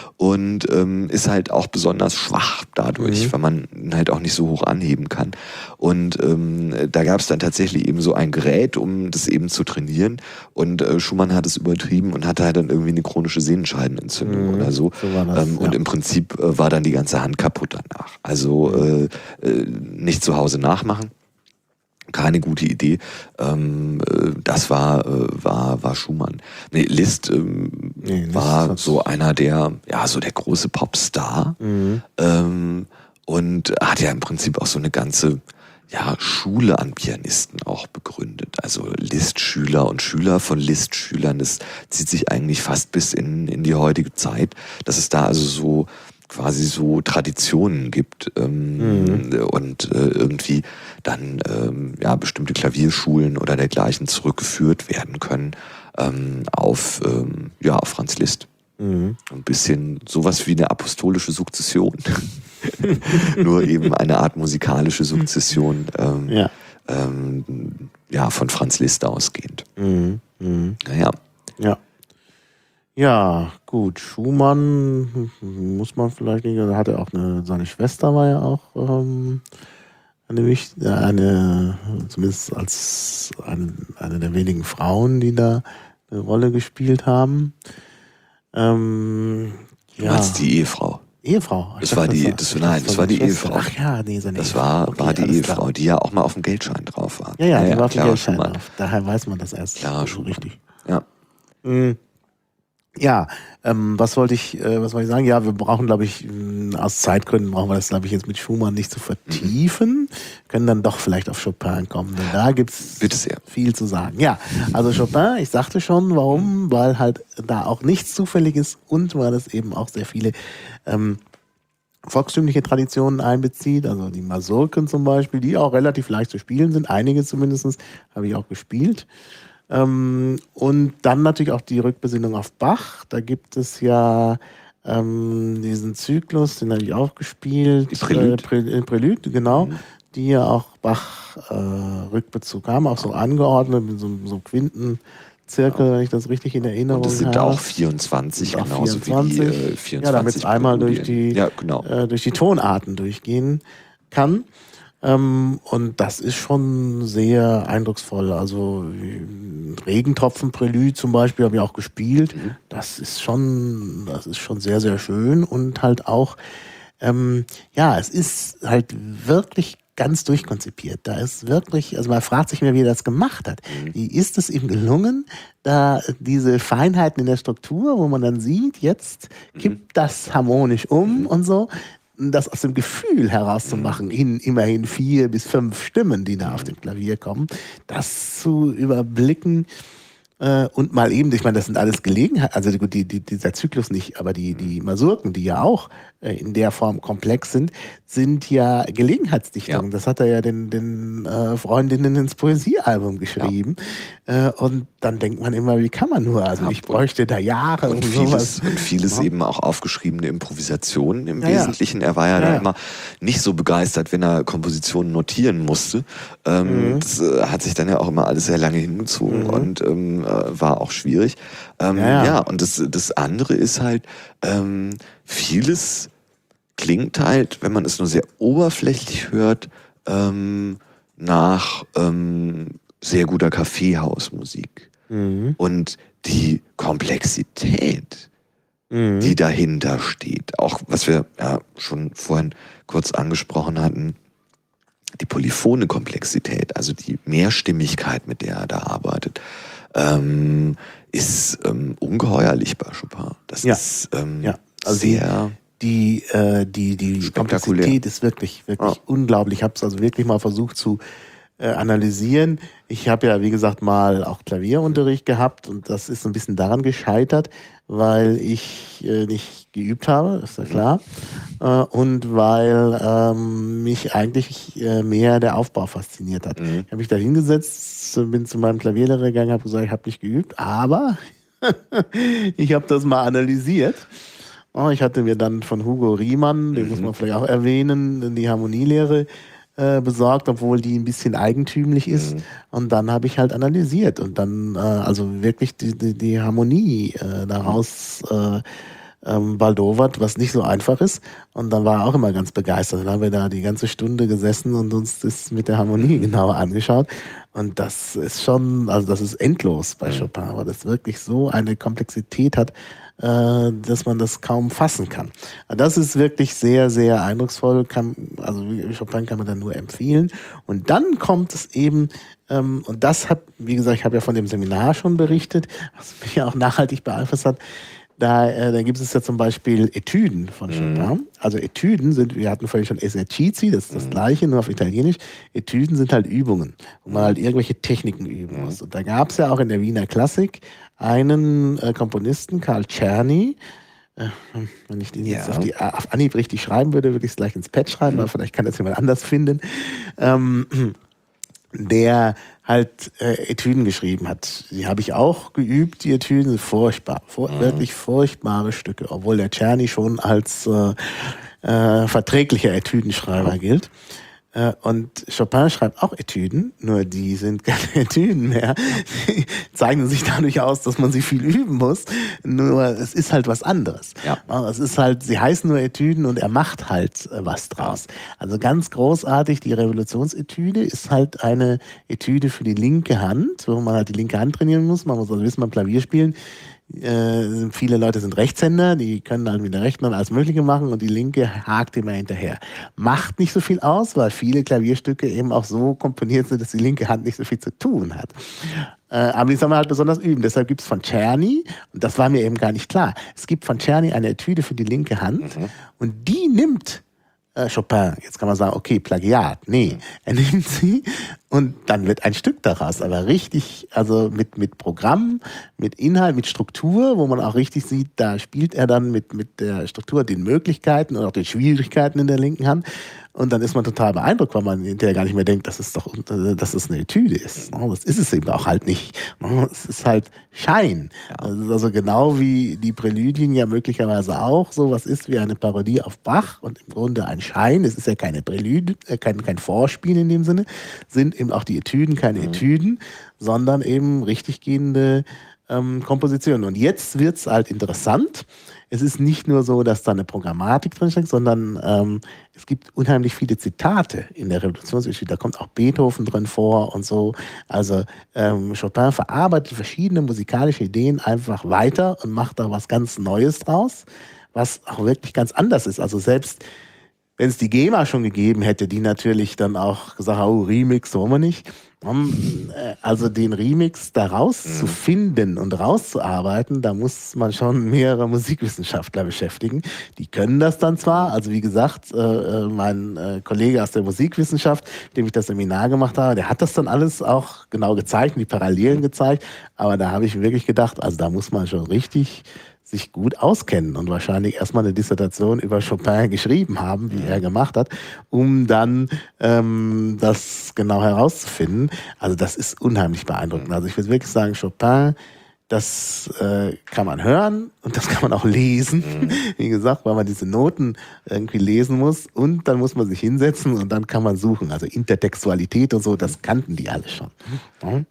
B: Und ähm, ist halt auch besonders schwach dadurch,
A: Mhm.
B: weil man ihn halt auch nicht so hoch anheben kann. Und ähm, da gab es dann tatsächlich eben so ein Gerät, um das eben zu trainieren. Und äh, Schumann hat es übertrieben und hatte halt dann irgendwie eine chronische Sehnenscheidenentzündung
A: Mhm.
B: oder so.
A: So war das,
B: ähm, und
A: ja.
B: im Prinzip äh, war dann die ganze Hand kaputt danach. Also
A: Mhm.
B: äh, äh, nicht zu Hause nachmachen. Keine gute Idee. Ähm, äh, das war, äh, war, war Schumann. Nee, Liszt ähm,
A: Nee, Liszt
B: war
A: hat's-
B: so einer der, ja, so der große Popstar.
A: Mhm.
B: Ähm, und hat ja im Prinzip auch so eine ganze, ja, Schule an Pianisten auch begründet. Also Liszt-Schüler und Schüler von Liszt-Schülern, das zieht sich eigentlich fast bis in, in die heutige Zeit, dass es da also so quasi so Traditionen gibt ähm,
A: Mhm.
B: und äh, irgendwie dann ähm, ja bestimmte Klavierschulen oder dergleichen zurückgeführt werden können ähm, auf ähm, ja auf Franz Liszt.
A: Mhm.
B: Ein bisschen sowas wie eine apostolische Sukzession, nur eben eine Art musikalische Sukzession ähm,
A: Ja.
B: ähm, ja von Franz Liszt ausgehend.
A: Mhm. Mhm.
B: Naja.
A: Ja. Ja, gut. Schumann muss man vielleicht nicht, er hatte auch eine, seine Schwester war ja auch ähm, eine, wicht- äh, eine, zumindest als eine, eine der wenigen Frauen, die da eine Rolle gespielt haben. Ähm,
B: Du
A: ja.
B: meinst die Ehefrau.
A: Ehefrau. Ich
B: Das war
A: dachte,
B: die,
A: war-
B: das,
A: ich
B: nein,
A: dachte,
B: das
A: war
B: war die
A: seine Schwester.
B: Ehefrau.
A: Ach ja, nee, seine
B: Das
A: Ehefrau.
B: war,
A: Okay,
B: war die
A: alles klar.
B: Ehefrau, die ja auch mal auf dem Geldschein drauf war.
A: Ja, ja, die war auf dem
B: Clara
A: Geldschein
B: Schumann.
A: drauf. Daher weiß man das erst
B: Clara
A: so
B: Schumann.
A: richtig.
B: Ja.
A: Mhm. Ja, ähm, was wollte ich, äh, was wollte ich sagen? Ja, wir brauchen, glaube ich, mh, aus Zeitgründen brauchen wir das, glaube ich, jetzt mit Schumann nicht zu vertiefen. Können dann doch vielleicht auf Chopin kommen, denn da gibt's
B: Bitte sehr.
A: viel zu sagen. Ja, also Chopin, ich sagte schon, warum? Weil halt da auch nichts zufällig ist und weil es eben auch sehr viele ähm, volkstümliche Traditionen einbezieht, also die Masurken zum Beispiel, die auch relativ leicht zu spielen sind, einige zumindest, habe ich auch gespielt. Ähm, und dann natürlich auch die Rückbesinnung auf Bach. Da gibt es ja ähm, diesen Zyklus, den habe ich auch gespielt.
B: Die Prälude.
A: Äh, Prä äh, Prälude, genau.
B: Mhm.
A: Die ja auch Bach äh, Rückbezug haben, auch so angeordnet mit so, so Quintenzirkel, wenn ich das richtig in Erinnerung habe.
B: Und es sind auch vierundzwanzig,
A: Sind auch
B: genauso
A: vierundzwanzig.
B: wie die äh, vierundzwanzig.
A: Ja, damit es einmal durch die,
B: ja, genau.
A: äh, durch die Tonarten durchgehen kann. Ähm, und das ist schon sehr eindrucksvoll. Also Regentropfen-Prälude zum Beispiel habe ich auch gespielt.
B: Mhm.
A: Das ist schon, das ist schon sehr, sehr schön und halt auch, ähm, ja, es ist halt wirklich ganz durchkonzipiert. Da ist wirklich, also man fragt sich immer, wie er das gemacht hat.
B: Mhm.
A: Wie ist es ihm gelungen, da diese Feinheiten in der Struktur, wo man dann sieht, jetzt kippt das harmonisch um
B: Mhm.
A: und so, das aus dem Gefühl herauszumachen, in immerhin vier bis fünf Stimmen, die da auf dem Klavier kommen, das zu überblicken äh, und mal eben, ich meine, das sind alles Gelegenheiten, also die, die, die, dieser Zyklus nicht, aber die, die Masurken, die ja auch äh, in der Form komplex sind, sind ja Gelegenheitsdichtungen.
B: Ja.
A: Das hat er ja den, den äh, Freundinnen ins Poesiealbum geschrieben. Ja. Äh, und dann denkt man immer, wie kann man nur? Also
B: Ja,
A: ich bräuchte da Jahre
B: und
A: um
B: vieles,
A: sowas.
B: und vieles
A: Ja.
B: eben auch aufgeschriebene Improvisationen im
A: Ja, ja.
B: Wesentlichen. Er war ja,
A: Ja,
B: da
A: ja.
B: immer nicht so begeistert, wenn er Kompositionen notieren musste. Ähm,
A: Mhm.
B: Das äh, hat sich dann ja auch immer alles sehr lange hingezogen
A: Mhm.
B: und ähm, äh, war auch schwierig. Ähm,
A: Ja, ja.
B: ja, und das, das andere ist halt, ähm, vieles klingt halt, wenn man es nur sehr oberflächlich hört, ähm, nach ähm, sehr guter Kaffeehausmusik.
A: Mhm.
B: Und die Komplexität,
A: Mhm.
B: die dahinter steht, auch was wir ja schon vorhin kurz angesprochen hatten, die polyphone Komplexität, also die Mehrstimmigkeit, mit der er da arbeitet, ähm, ist ähm, ungeheuerlich bei Chopin. Das
A: Ja.
B: ist ähm,
A: Ja. Also die-
B: sehr...
A: Die, äh, die, die
B: Spektakulär.
A: Komplexität ist wirklich, wirklich
B: Ja.
A: unglaublich. Ich habe es also wirklich mal versucht zu äh, analysieren. Ich habe ja, wie gesagt, mal auch Klavierunterricht gehabt und das ist so ein bisschen daran gescheitert, weil ich äh, nicht geübt habe, ist ja klar. Äh, und weil ähm, mich eigentlich äh, mehr der Aufbau fasziniert hat.
B: Mhm.
A: Ich habe mich da hingesetzt, bin zu meinem Klavierlehrer gegangen, habe gesagt, ich habe nicht geübt, aber ich habe das mal analysiert. Oh, ich hatte mir dann von Hugo Riemann, den
B: Mhm.
A: muss man vielleicht auch erwähnen, die Harmonielehre äh, besorgt, obwohl die ein bisschen eigentümlich ist.
B: Mhm.
A: Und dann habe ich halt analysiert und dann äh, also wirklich die, die, die Harmonie äh, daraus äh, ähm, baldowert, was nicht so einfach ist. Und dann war er auch immer ganz begeistert. Dann haben wir da die ganze Stunde gesessen und uns das mit der Harmonie genauer angeschaut. Und das ist schon, also das ist endlos bei Chopin, aber das wirklich so eine Komplexität hat, äh, dass man das kaum fassen kann. Das ist wirklich sehr, sehr eindrucksvoll. Kann, also Chopin kann man dann nur empfehlen. Und dann kommt es eben, ähm, und das hat, wie gesagt, ich habe ja von dem Seminar schon berichtet, was mich ja auch nachhaltig beeinflusst hat. Da, äh, da gibt es ja zum Beispiel Etüden von Chopin. Also Etüden sind, wir hatten vorhin schon Esercizi, das ist das gleiche, nur auf Italienisch. Etüden sind halt Übungen, wo man halt irgendwelche Techniken üben muss. Und da gab es ja auch in der Wiener Klassik einen äh, Komponisten, Karl Czerny. Äh, wenn ich den jetzt
B: Ja.
A: auf, die, auf Anhieb richtig schreiben würde, würde ich es gleich ins Pad schreiben, aber vielleicht kann das jemand anders finden. Ähm, der halt äh, Etüden geschrieben hat. Die habe ich auch geübt, die Etüden sind furchtbar, fur
B: Mhm.
A: wirklich furchtbare Stücke, obwohl der Czerny schon als äh, äh, verträglicher Etüdenschreiber gilt. Äh, und Chopin schreibt auch Etüden, nur die sind keine Etüden mehr. Die zeichnen sich dadurch aus, dass man sie viel üben muss. Nur es ist halt was anderes.
B: Ja.
A: Es ist halt, sie heißen nur Etüden und er macht halt äh, was draus. Also ganz großartig, die Revolutionsetüde ist halt eine Etüde für die linke Hand, wo man halt die linke Hand trainieren muss. Man muss also wissen, beim Klavierspielen Äh, viele Leute sind Rechtshänder, die können dann mit der rechten Hand alles Mögliche machen und die linke hakt immer hinterher. Macht nicht so viel aus, weil viele Klavierstücke eben auch so komponiert sind, dass die linke Hand nicht so viel zu tun hat. Äh, aber die soll man halt besonders üben. Deshalb gibt es von Czerny, und das war mir eben gar nicht klar, es gibt von Czerny eine Etüde für die linke Hand mhm. und die nimmt äh, Chopin. Jetzt kann man sagen, okay, Plagiat. Nee, mhm. er nimmt sie und dann wird ein Stück daraus. Aber richtig, also mit, mit Programm, mit Inhalt, mit Struktur, wo man auch richtig sieht, da spielt er dann mit, mit der Struktur, den Möglichkeiten und auch den Schwierigkeiten in der linken Hand. Und dann ist man total beeindruckt, weil man hinterher gar nicht mehr denkt, dass es doch, dass es eine Etüde ist. Das ist es eben auch halt nicht. Es ist halt Schein. Also genau wie die Präludien ja möglicherweise auch sowas ist wie eine Parodie auf Bach und im Grunde ein Schein. Es ist ja keine Prälude, kein, kein Vorspiel in dem Sinne, sind eben auch die Etüden keine mhm. Etüden, sondern eben richtig gehende ähm, Kompositionen. Und jetzt wird's halt interessant. Es ist nicht nur so, dass da eine Programmatik drinsteckt, sondern ähm, es gibt unheimlich viele Zitate in der Revolutionsgeschichte. Da kommt auch Beethoven drin vor und so. Also ähm, Chopin verarbeitet verschiedene musikalische Ideen einfach weiter und macht da was ganz Neues draus, was auch wirklich ganz anders ist. Also selbst wenn es die GEMA schon gegeben hätte, die natürlich dann auch gesagt hat, oh, Remix wollen wir nicht. Also den Remix da rauszufinden und rauszuarbeiten, da muss man schon mehrere Musikwissenschaftler beschäftigen. Die können das dann zwar, also wie gesagt, äh, mein äh, Kollege aus der Musikwissenschaft, mit dem ich das Seminar gemacht habe, der hat das dann alles auch genau gezeigt, die Parallelen gezeigt, aber da habe ich wirklich gedacht, also da muss man schon richtig sich gut auskennen und wahrscheinlich erstmal eine Dissertation über Chopin geschrieben haben, wie er gemacht hat, um dann ähm, das genau herauszufinden. Also das ist unheimlich beeindruckend. Also ich würde wirklich sagen, Chopin, das äh, kann man hören und das kann man auch lesen. Mhm. Wie gesagt, weil man diese Noten irgendwie lesen muss und dann muss man sich hinsetzen und dann kann man suchen. Also Intertextualität und so, das kannten die alle schon. Mhm.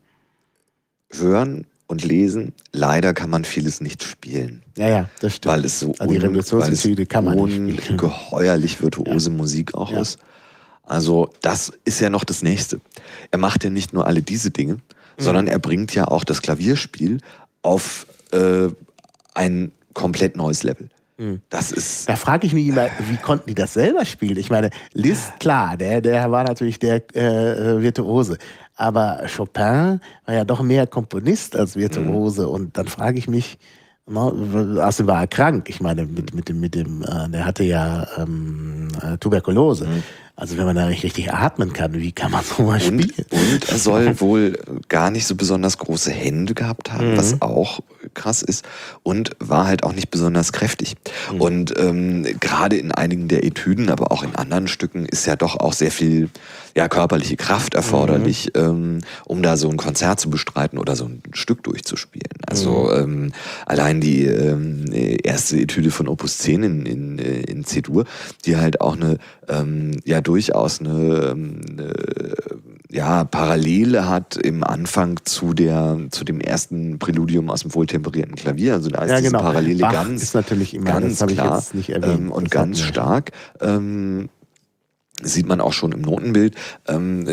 B: Hören und lesen, leider kann man vieles nicht spielen.
A: Ja, ja, das stimmt.
B: Weil es so
A: also die Revolutionsgeschichte kann man nicht
B: ungeheuerlich virtuose ja. Musik auch ja. ist. Also das ist ja noch das Nächste. Er macht ja nicht nur alle diese Dinge, mhm. sondern er bringt ja auch das Klavierspiel auf äh, ein komplett neues Level. Mhm. Das ist.
A: Da frage ich mich immer, wie konnten die das selber spielen? Ich meine, Liszt, klar, der, der war natürlich der äh, Virtuose. Aber Chopin war ja doch mehr Komponist als Virtuose. Mhm. Und dann frage ich mich, außerdem war er krank. Ich meine, mit, mit dem, mit dem, äh, der hatte ja ähm, Tuberkulose. Mhm. Also wenn man da nicht richtig atmen kann, wie kann man so mal spielen?
B: Und er soll wohl gar nicht so besonders große Hände gehabt haben, mhm. was auch krass ist. Und war halt auch nicht besonders kräftig. Mhm. Und ähm, gerade in einigen der Etüden, aber auch in anderen Stücken ist ja doch auch sehr viel ja, körperliche Kraft erforderlich, mhm. ähm, um da so ein Konzert zu bestreiten oder so ein Stück durchzuspielen. Also mhm. ähm, allein die ähm, erste Etüde von Opus zehn in, in, in C-Dur, die halt auch eine ähm, ja durchaus eine, eine ja, Parallele hat im Anfang zu der zu dem ersten Präludium aus dem wohltemperierten Klavier. Also da ist
A: ja,
B: diese
A: genau.
B: Parallele
A: Bach
B: ganz,
A: ist natürlich immer,
B: ganz
A: das
B: klar
A: ich jetzt nicht erwähnt.
B: Ähm, und
A: das
B: ganz stark. Ähm, sieht man auch schon im Notenbild. Ähm,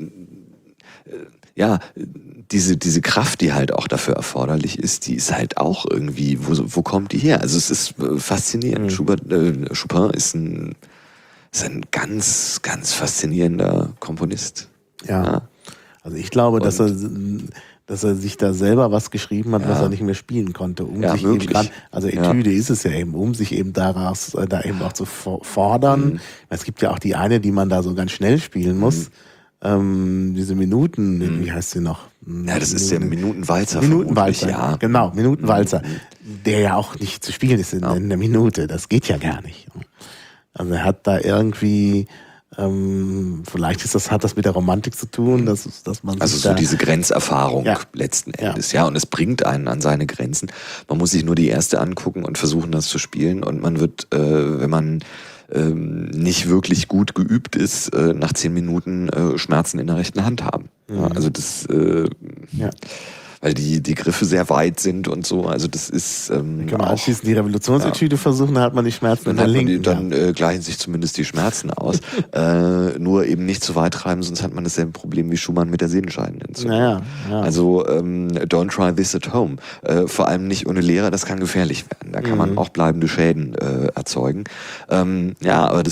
B: äh, ja, diese, diese Kraft, die halt auch dafür erforderlich ist, die ist halt auch irgendwie, wo, wo kommt die her? Also es ist faszinierend. Mhm. Schubert, äh, Chopin ist ein, ist ein ganz, ganz faszinierender Komponist.
A: Ja, ja. Also ich glaube, und dass er, dass er sich da selber was geschrieben hat, ja. was er nicht mehr spielen konnte, um
B: ja,
A: sich
B: wirklich.
A: eben dran, also Etüde
B: ja.
A: ist es ja eben, um sich eben daraus, äh, da eben auch zu fordern. Mhm. Es gibt ja auch die eine, die man da so ganz schnell spielen muss. Mhm. Ähm, diese Minuten, mhm. wie heißt sie noch?
B: Ja, das ist der Minutenwalzer.
A: Minutenwalzer,
B: ja.
A: Genau, Minutenwalzer. Mhm. Der ja auch nicht zu spielen ist in, ja. in der Minute. Das geht ja gar nicht. Also er hat da irgendwie, ähm, vielleicht ist das, hat das mit der Romantik zu tun, dass, dass man
B: also so
A: da,
B: diese Grenzerfahrung
A: ja.
B: letzten Endes, ja. ja, und es bringt einen an seine Grenzen. Man muss sich nur die erste angucken und versuchen, das zu spielen, und man wird, äh, wenn man ähm, nicht wirklich gut geübt ist, äh, nach zehn Minuten äh, Schmerzen in der rechten Hand haben. Mhm. Ja, also das, äh,
A: ja.
B: weil die, die Griffe sehr weit sind und so, also das ist ähm,
A: kann man
B: auch,
A: anschließend die Revolutionsetüde ja. versuchen, da hat man die Schmerzen in der linken.
B: Dann äh, gleichen sich zumindest die Schmerzen aus. äh, nur eben nicht zu weit treiben, sonst hat man dasselbe Problem wie Schumann mit der Sehenscheidenentzündung.
A: Ja, ja.
B: Also ähm, don't try this at home. Äh, vor allem nicht ohne Lehrer, das kann gefährlich werden. Da kann mhm. man auch bleibende Schäden äh, erzeugen. Ähm, ja, aber das ist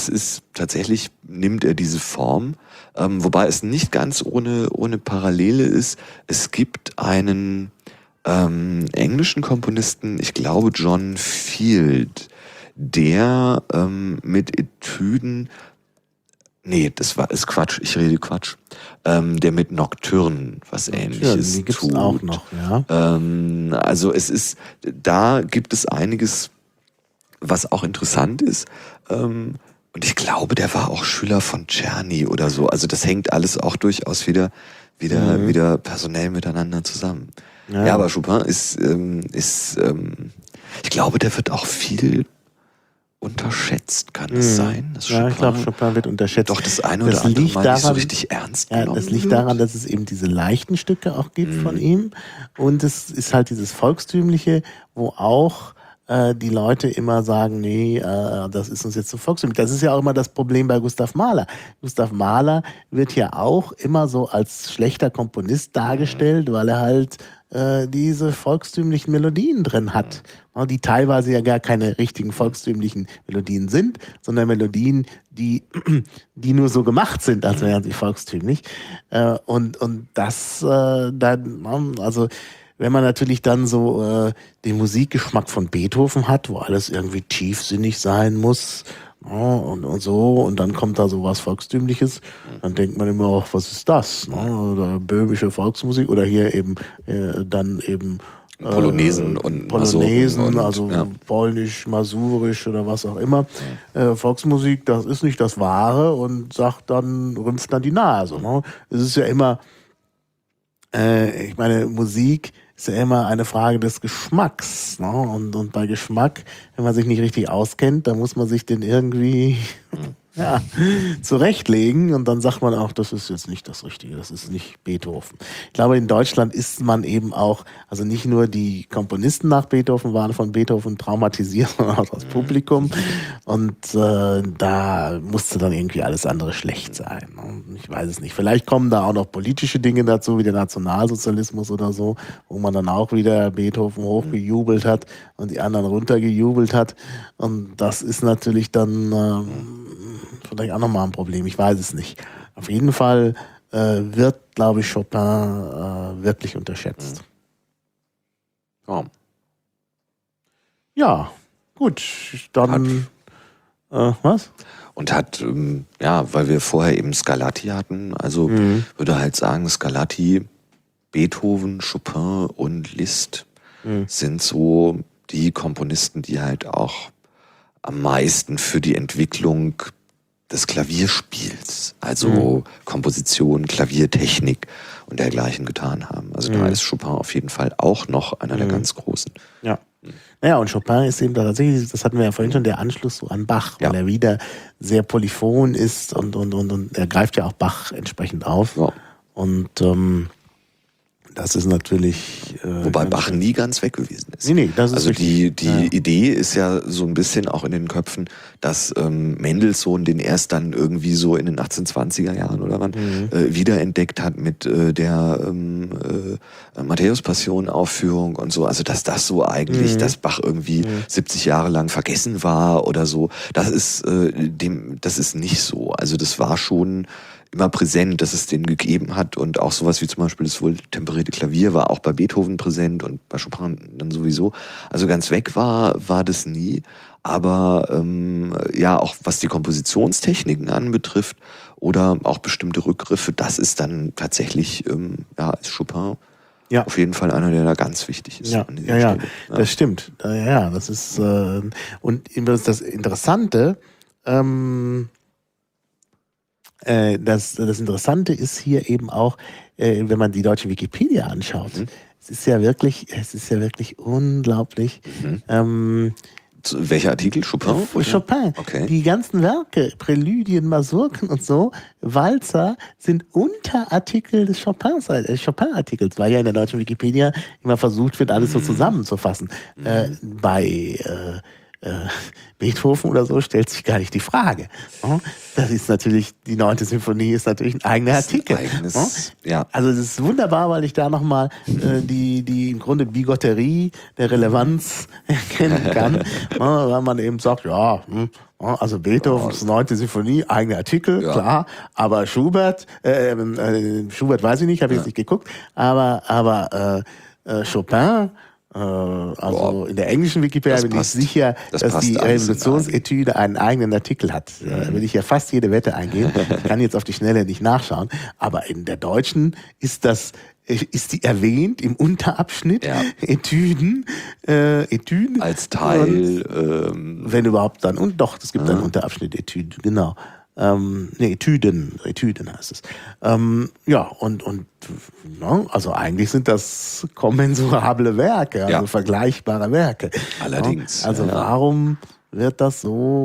B: tatsächlich nimmt er diese Form, ähm, wobei es nicht ganz ohne, ohne Parallele ist. Es gibt einen ähm, englischen Komponisten, ich glaube John Field, der ähm, mit Etüden, nee, das war ist Quatsch, ich rede Quatsch, ähm, der mit Nocturnen was Ähnliches
A: die gibt's
B: tut.
A: auch noch, ja.
B: Ähm, also es ist, da gibt es einiges, was auch interessant ist. Ähm, und ich glaube, der war auch Schüler von Czerny oder so. Also das hängt alles auch durchaus wieder, wieder, mhm. wieder personell miteinander zusammen. Ja, ja aber Chopin ist, ähm, ist, ähm, ich glaube, der wird auch viel unterschätzt, kann es mhm. sein?
A: Dass ja, Chopin ich glaube, Chopin wird unterschätzt.
B: Doch das eine oder das andere Mal daran, nicht so richtig ernst genommen
A: ja, das liegt wird. daran, dass es eben diese leichten Stücke auch gibt mhm. von ihm. Und es ist halt dieses Volkstümliche, wo auch die Leute immer sagen, nee, äh, das ist uns jetzt zu volkstümlich. Das ist ja auch immer das Problem bei Gustav Mahler. Gustav Mahler wird ja auch immer so als schlechter Komponist dargestellt, weil er halt äh, diese volkstümlichen Melodien drin hat, die teilweise ja gar keine richtigen volkstümlichen Melodien sind, sondern Melodien, die, die nur so gemacht sind, als wären sie volkstümlich. Äh, und, und das äh, dann, also wenn man natürlich dann so äh, den Musikgeschmack von Beethoven hat, wo alles irgendwie tiefsinnig sein muss, ja, und, und so, und dann kommt da so was Volkstümliches, dann denkt man immer auch, was ist das? Ne? Oder böhmische Volksmusik oder hier eben äh, dann eben äh,
B: Polonesen und
A: Polonesen,
B: und,
A: also
B: ja.
A: polnisch, masurisch oder was auch immer. Ja. Äh, Volksmusik, das ist nicht das Wahre und sagt dann, rümpft dann die Nase. Ne? Es ist ja immer, äh, ich meine, Musik ist ja immer eine Frage des Geschmacks. Ne? Und, und bei Geschmack, wenn man sich nicht richtig auskennt, dann muss man sich den irgendwie ja, zurechtlegen und dann sagt man auch, das ist jetzt nicht das Richtige, das ist nicht Beethoven. Ich glaube, in Deutschland ist man eben auch, also nicht nur die Komponisten nach Beethoven waren von Beethoven traumatisiert, sondern auch das Publikum. Und äh, da musste dann irgendwie alles andere schlecht sein. Ich weiß es nicht. Vielleicht kommen da auch noch politische Dinge dazu, wie der Nationalsozialismus oder so, wo man dann auch wieder Beethoven hochgejubelt hat und die anderen runtergejubelt hat. Und das ist natürlich dann äh, vielleicht auch nochmal ein Problem. Ich weiß es nicht. Auf jeden Fall äh, wird, glaube ich, Chopin äh, wirklich unterschätzt.
B: Ja,
A: ja gut. Dann äh, was?
B: Und hat, ähm, ja, weil wir vorher eben Scarlatti hatten, also mhm. würde halt sagen, Scarlatti, Beethoven, Chopin und Liszt mhm. sind so die Komponisten, die halt auch am meisten für die Entwicklung des Klavierspiels, also mhm. Komposition, Klaviertechnik und dergleichen getan haben. Also mhm. da ist Chopin auf jeden Fall auch noch einer mhm. der ganz Großen.
A: Ja. Naja, und Chopin ist eben tatsächlich, das hatten wir ja vorhin schon, der Anschluss so an Bach, weil ja. er wieder sehr polyphon ist und, und, und, und er greift ja auch Bach entsprechend auf. Ja. Und ähm, das ist natürlich... Äh,
B: Wobei Bach nie ganz weg gewesen ist.
A: Nee, nee, das ist
B: also die, die
A: ja.
B: Idee ist ja so ein bisschen auch in den Köpfen, dass ähm, Mendelssohn den erst dann irgendwie so in den achtzehnhundertzwanziger Jahren oder wann mhm. äh, wiederentdeckt hat mit äh, der ähm, äh, Matthäus-Passion-Aufführung und so. Also dass das so eigentlich, mhm. dass Bach irgendwie mhm. siebzig Jahre lang vergessen war oder so. Das ist, äh, dem, das ist nicht so. Also das war schon immer präsent, dass es den gegeben hat und auch sowas wie zum Beispiel das wohltemperierte Klavier war auch bei Beethoven präsent und bei Chopin dann sowieso. Also ganz weg war, war das nie, aber ähm, ja, auch was die Kompositionstechniken anbetrifft oder auch bestimmte Rückgriffe, das ist dann tatsächlich, ähm, ja, ist Chopin ja. auf jeden Fall einer, der da ganz wichtig ist.
A: Ja,
B: an dieser
A: ja, ja,
B: Stelle. Ja,
A: das stimmt. Ja, das ist äh, und das Interessante, ähm, Das, das Interessante ist hier eben auch, äh, wenn man die deutsche Wikipedia anschaut. Mhm. Es ist ja wirklich, es ist ja wirklich unglaublich.
B: Mhm.
A: Ähm,
B: Welcher Artikel? Chopin?
A: Oder? Chopin.
B: Okay.
A: Die ganzen Werke, Präludien, Masurken und so, Walzer, sind Unterartikel des Chopins, äh, Chopin-Artikels, weil ja in der deutschen Wikipedia immer versucht wird, alles so zusammenzufassen. Mhm. Äh, bei äh, äh, Beethoven oder so stellt sich gar nicht die Frage. Das ist natürlich, die neunte Symphonie ist natürlich ein eigener Artikel.
B: Ein eigenes, ja.
A: Also das ist wunderbar, weil ich da nochmal äh, die, die im Grunde Bigotterie der Relevanz erkennen kann, weil man eben sagt, ja, also Beethovens neunte Symphonie, eigene Artikel, ja. Klar, aber Schubert, äh, äh, Schubert weiß ich nicht, habe ich ja. jetzt nicht geguckt, aber, aber äh, äh, Chopin, äh, also Boah. In der englischen Wikipedia bin ich sicher, das dass die Revolutionsetüde einen eigenen Artikel hat. Da mhm. will ich ja fast jede Wette eingehen. Ich kann jetzt auf die Schnelle nicht nachschauen, aber in der deutschen ist das ist die erwähnt im Unterabschnitt, ja. Etüden, äh, Etüden.
B: Als Teil. Und,
A: ähm, wenn überhaupt dann, und doch, es gibt ja. einen Unterabschnitt Etüden, genau. Ähm, nee, Etüden, Etüden heißt es. Ähm, ja, und, und no, also eigentlich sind das kommensurable Werke, also ja. vergleichbare Werke.
B: Allerdings.
A: No? Also ja. warum wird das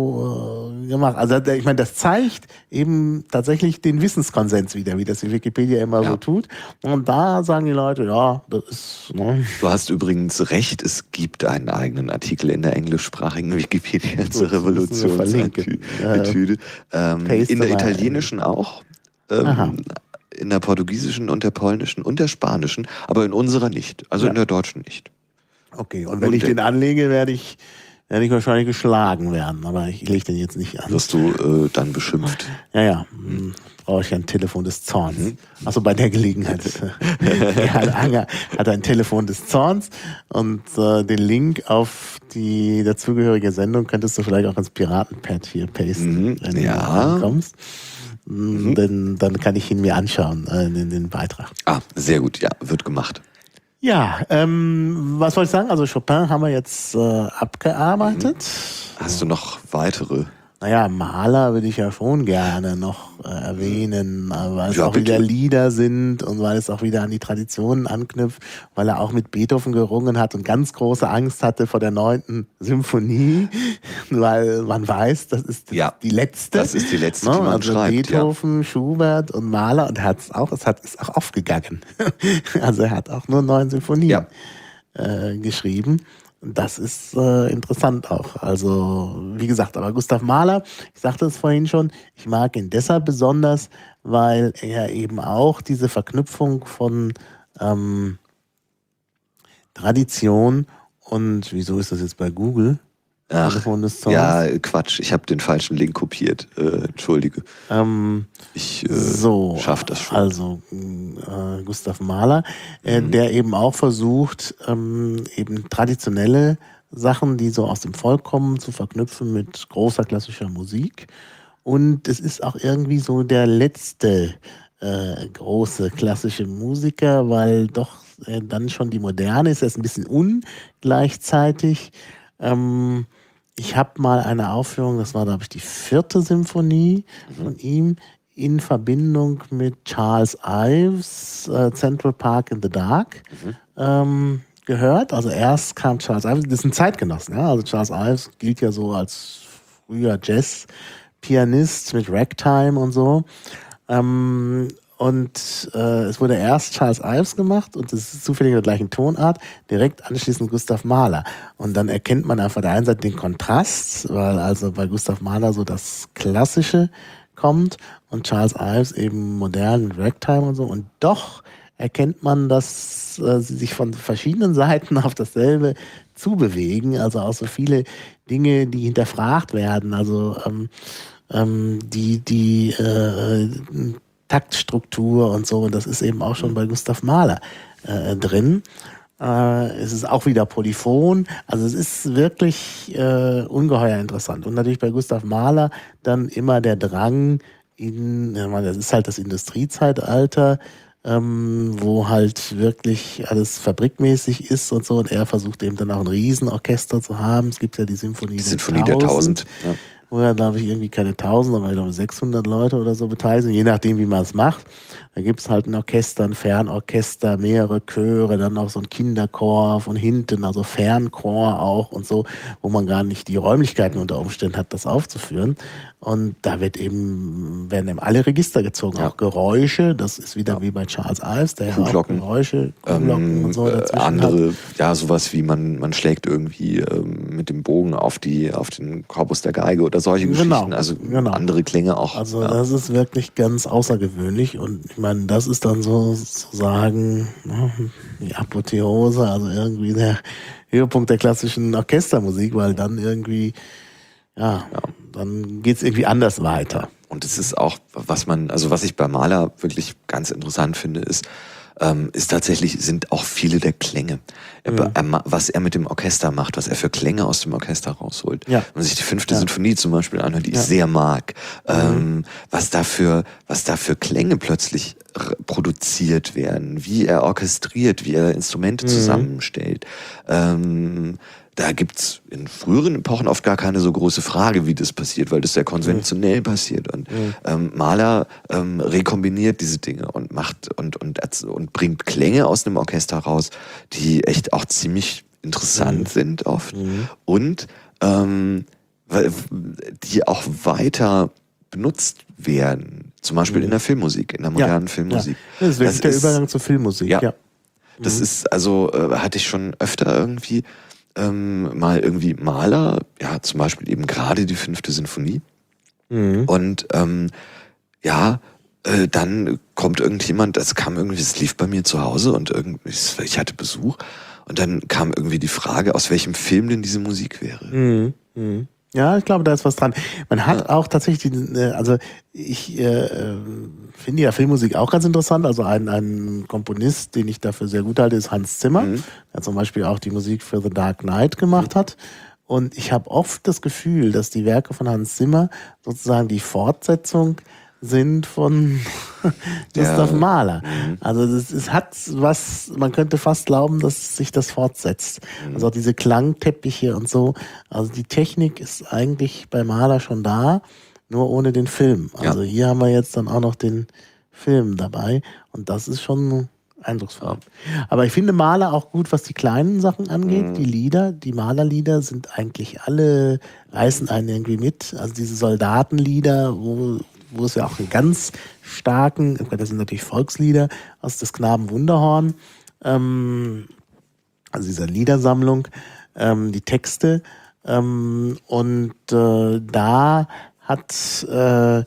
A: so äh, gemacht? Also ich meine, das zeigt eben tatsächlich den Wissenskonsens wieder, wie das die Wikipedia immer ja. so tut. Und da sagen die Leute, ja, das ist... Ne.
B: Du hast übrigens recht, es gibt einen eigenen Artikel in der englischsprachigen Wikipedia zur Revolutionsetüde. Ähm, in der italienischen auch. Ähm, in der portugiesischen und der polnischen und der spanischen, aber in unserer nicht. Also ja. in der deutschen nicht.
A: Okay, und wenn und ich den anlege, werde ich... werde ich wahrscheinlich geschlagen werden, aber ich lege den jetzt nicht an.
B: Wirst du äh, dann beschimpft?
A: Ja, ja. Hm. Brauche ich ein Telefon des Zorns. Mhm. Achso, bei der Gelegenheit. Gerhard Anger hat ein Telefon des Zorns und äh, den Link auf die dazugehörige Sendung könntest du vielleicht auch ins Piratenpad hier pasten,
B: mhm.
A: wenn
B: ja.
A: du kommst. Mhm. Denn dann kann ich ihn mir anschauen, äh, in den Beitrag.
B: Ah, sehr gut, ja, wird gemacht.
A: Ja, ähm, was soll ich sagen? Also Chopin haben wir jetzt äh, abgearbeitet.
B: Hast du noch weitere?
A: Naja, Mahler würde ich ja schon gerne noch äh, erwähnen, weil es ja, auch bitte. wieder Lieder sind und weil es auch wieder an die Traditionen anknüpft, weil er auch mit Beethoven gerungen hat und ganz große Angst hatte vor der neunten Symphonie, weil man weiß, das ist
B: ja,
A: die letzte.
B: Das ist die letzte, die man
A: also
B: schreibt.
A: Beethoven,
B: ja.
A: Schubert und Mahler, und er hat es auch, es hat ist auch aufgegangen. Also er hat auch nur neun Symphonien ja. äh, geschrieben. Das ist äh, interessant auch. Also, wie gesagt, aber Gustav Mahler, ich sagte es vorhin schon, ich mag ihn deshalb besonders, weil er eben auch diese Verknüpfung von ähm, Tradition und, wieso ist das jetzt bei Google?
B: Ach, ja, Quatsch, ich habe den falschen Link kopiert. Äh, Entschuldige.
A: Ähm,
B: ich äh,
A: so,
B: schaff das schon.
A: Also äh, Gustav Mahler, äh, mhm. der eben auch versucht, ähm, eben traditionelle Sachen, die so aus dem Volk kommen, zu verknüpfen mit großer klassischer Musik. Und es ist auch irgendwie so der letzte äh, große klassische Musiker, weil doch äh, dann schon die Moderne ist. Er ist ein bisschen ungleichzeitig. Ähm, ich habe mal eine Aufführung, das war, glaube ich, die vierte Symphonie mhm. von ihm, in Verbindung mit Charles Ives, äh, Central Park in the Dark, mhm. ähm, gehört. Also erst kam Charles Ives, das ist ein Zeitgenossen, ja? Also Charles Ives gilt ja so als früher Jazz-Pianist mit Ragtime und so. Ähm, Und äh, es wurde erst Charles Ives gemacht und das ist zufällig in der gleichen Tonart, direkt anschließend Gustav Mahler. Und dann erkennt man auf der einen Seite den Kontrast, weil also bei Gustav Mahler so das Klassische kommt und Charles Ives eben modern mit Ragtime und so. Und doch erkennt man, dass äh, sie sich von verschiedenen Seiten auf dasselbe zubewegen. Also auch so viele Dinge, die hinterfragt werden. Also ähm, ähm, die, die äh, Taktstruktur und so, und das ist eben auch schon bei Gustav Mahler äh, drin. Äh, es ist auch wieder polyphon, also es ist wirklich äh, ungeheuer interessant. Und natürlich bei Gustav Mahler dann immer der Drang in, das ist halt das Industriezeitalter, ähm, wo halt wirklich alles fabrikmäßig ist und so, und er versucht eben dann auch ein Riesenorchester zu haben. Es gibt ja die Symphonie,
B: die Symphonie der Tausend. Ja.
A: wo ja, glaube ich, irgendwie keine tausend, aber ich glaube sechshundert Leute oder so beteiligt sind, je nachdem, wie man es macht. Da gibt es halt ein Orchester, ein Fernorchester, mehrere Chöre, dann auch so ein Kinderchor von hinten, also Fernchor auch und so, wo man gar nicht die Räumlichkeiten unter Umständen hat, das aufzuführen. Und da wird eben, werden eben alle Register gezogen,
B: Ja.
A: auch Geräusche, das ist wieder ja. wie bei Charles Ives, der ja auch Geräusche, Kuhglocken
B: ähm,
A: und so dazwischen
B: andere,
A: hat.
B: ja, sowas wie man, man schlägt irgendwie ähm, mit dem Bogen auf die, auf den Korpus der Geige oder solche
A: Genau,
B: Geschichten, also
A: genau.
B: andere Klänge auch.
A: Also
B: ja.
A: das ist wirklich ganz außergewöhnlich und ich meine, das ist dann so sozusagen ne, die Apotheose, also irgendwie der Höhepunkt der klassischen Orchestermusik, weil dann irgendwie, ja, ja. dann geht's irgendwie anders weiter.
B: Und es ist auch, was man, also was ich bei Mahler wirklich ganz interessant finde, ist, ähm, ist tatsächlich, sind auch viele der Klänge. Er, ja. er, was er mit dem Orchester macht, was er für Klänge aus dem Orchester rausholt.
A: Ja.
B: Wenn man sich die fünfte
A: ja.
B: Sinfonie zum Beispiel anhört, die ja. ich sehr mag, mhm. ähm, was dafür, was da für Klänge plötzlich produziert werden, wie er orchestriert, wie er Instrumente mhm. zusammenstellt. Ähm, Da gibt's in früheren Epochen oft gar keine so große Frage, wie das passiert, weil das sehr konventionell mhm. passiert. Und mhm. ähm, Mahler ähm, rekombiniert diese Dinge und macht und, und, und bringt Klänge aus einem Orchester raus, die echt auch ziemlich interessant mhm. sind oft mhm. und ähm, die auch weiter benutzt werden. Zum Beispiel mhm. in der Filmmusik, in der modernen ja. Filmmusik.
A: Ja. Das ist wirklich das der ist, Übergang zur Filmmusik.
B: Ja.
A: ja.
B: Das
A: mhm.
B: ist, also äh, hatte ich schon öfter irgendwie Ähm, mal irgendwie Mahler, ja, zum Beispiel eben gerade die fünfte Sinfonie. Mhm. Und ähm, ja, äh, dann kommt irgendjemand, das kam irgendwie, es lief bei mir zu Hause und irgendwie, ich hatte Besuch und dann kam irgendwie die Frage, aus welchem Film denn diese Musik wäre.
A: Mhm. Mhm. Ja, ich glaube, da ist was dran. Man hat ja. auch tatsächlich, also ich äh, finde ja Filmmusik auch ganz interessant. Also ein, ein Komponist, den ich dafür sehr gut halte, ist Hans Zimmer, mhm. der zum Beispiel auch die Musik für The Dark Knight gemacht mhm. hat. Und ich habe oft das Gefühl, dass die Werke von Hans Zimmer sozusagen die Fortsetzung sind von Gustav ja. Mahler. Mhm. Also das, es hat was, man könnte fast glauben, dass sich das fortsetzt. Mhm. Also auch diese Klangteppiche und so. Also die Technik ist eigentlich bei Mahler schon da, nur ohne den Film. Also ja. hier haben wir jetzt dann auch noch den Film dabei und das ist schon eindrucksvoll. Ja. Aber ich finde Mahler auch gut, was die kleinen Sachen angeht. Mhm. Die Lieder, die Mahlerlieder sind eigentlich alle, reißen einen irgendwie mit. Also diese Soldatenlieder, wo wo es ja auch einen ganz starken, das sind natürlich Volkslieder aus des Knaben Wunderhorn, ähm, also dieser Liedersammlung, ähm, die Texte ähm, und äh, da hat äh,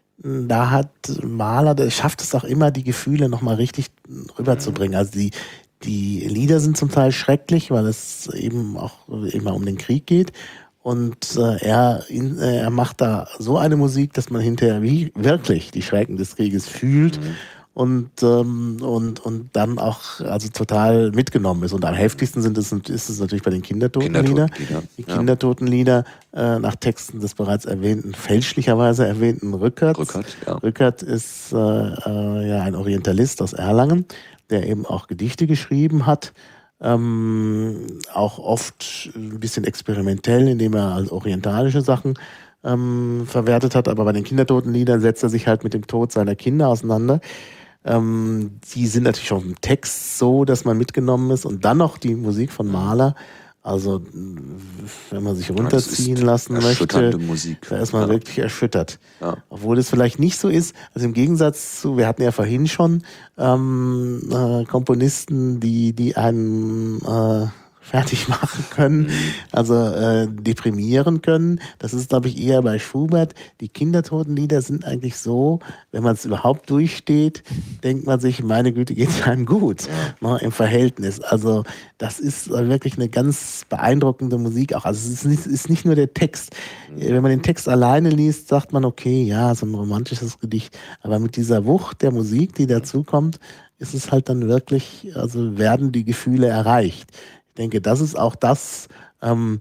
A: da hat Mahler, der schafft es auch immer, die Gefühle nochmal richtig rüberzubringen. Also die die Lieder sind zum Teil schrecklich, weil es eben auch immer um den Krieg geht. Und äh, er, in, äh, er macht da so eine Musik, dass man hinterher wie wirklich die Schrecken des Krieges fühlt mhm. und, ähm, und, und dann auch also total mitgenommen ist. Und am heftigsten sind es, ist es natürlich bei den Kindertotenlieder.
B: Kindertotenlieder.
A: Die Kindertotenlieder äh, nach Texten des bereits erwähnten, fälschlicherweise erwähnten Rückert.
B: Rückert, ja.
A: Rückert ist äh, äh, ja ein Orientalist aus Erlangen, der eben auch Gedichte geschrieben hat. Ähm, auch oft ein bisschen experimentell, indem er also orientalische Sachen ähm, verwertet hat, aber bei den Kindertotenliedern setzt er sich halt mit dem Tod seiner Kinder auseinander. Ähm, die sind natürlich auch im Text so, dass man mitgenommen ist und dann noch die Musik von Mahler. Also wenn man sich runterziehen ja, lassen möchte,
B: Musik.
A: da ist man ja. wirklich erschüttert.
B: Ja.
A: Obwohl es vielleicht nicht so ist, also im Gegensatz zu, wir hatten ja vorhin schon ähm, äh, Komponisten, die, die einen äh, fertig machen können, mhm. also äh, deprimieren können. Das ist, glaube ich, eher bei Schubert. Die Kindertotenlieder sind eigentlich so, wenn man es überhaupt durchsteht, denkt man sich, meine Güte, geht's einem gut, ja. ne, im Verhältnis. Also das ist wirklich eine ganz beeindruckende Musik auch. Also es ist nicht, ist nicht nur der Text. Mhm. Wenn man den Text alleine liest, sagt man, okay, ja, so ein romantisches Gedicht. Aber mit dieser Wucht der Musik, die dazukommt, ist es halt dann wirklich, also werden die Gefühle erreicht. Ich denke, das ist auch das ähm,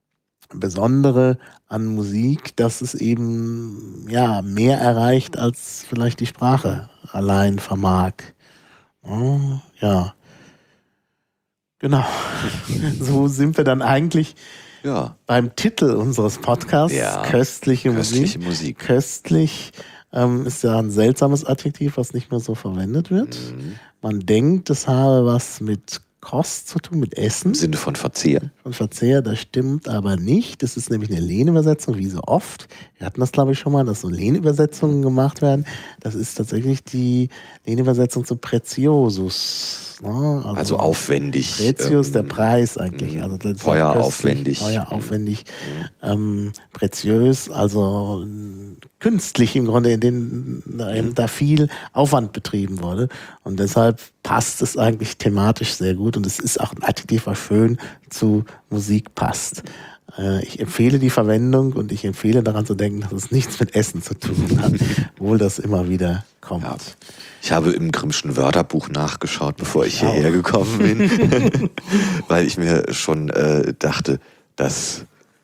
A: Besondere an Musik, dass es eben ja mehr erreicht, als vielleicht die Sprache allein vermag. Oh, ja, genau. So sind wir dann eigentlich
B: Ja.
A: beim Titel unseres Podcasts,
B: Ja.
A: köstliche,
B: Köstliche
A: Musik.
B: Musik.
A: Köstlich ähm, ist ja ein seltsames Adjektiv, was nicht mehr so verwendet wird.
B: Mhm.
A: Man denkt, es habe was mit Kost zu tun, mit Essen.
B: Im Sinne von Verzehr.
A: Und Verzehr, das stimmt aber nicht. Das ist nämlich eine Lehnübersetzung, wie so oft. Wir hatten das, glaube ich, schon mal, dass so Lehnübersetzungen gemacht werden. Das ist tatsächlich die Lehnübersetzung zu Preziosus. Ne? Also,
B: Also aufwendig.
A: Pretius,
B: ähm,
A: der Preis eigentlich. Also das ist
B: Teuer,
A: köstlich,
B: aufwendig.
A: Teuer, aufwendig. Ähm, preziös, also künstlich im Grunde, in denen eben da viel Aufwand betrieben wurde. Und deshalb passt es eigentlich thematisch sehr gut. Und es ist auch ein Adjektiv, was schön zu Musik passt. Äh, ich empfehle die Verwendung und ich empfehle daran zu denken, dass es nichts mit Essen zu tun hat, obwohl das immer wieder kommt.
B: Ja. Ich habe im Grimmschen Wörterbuch nachgeschaut, bevor ich
A: Ich
B: hierher
A: auch.
B: gekommen bin, weil ich mir schon äh, dachte, dass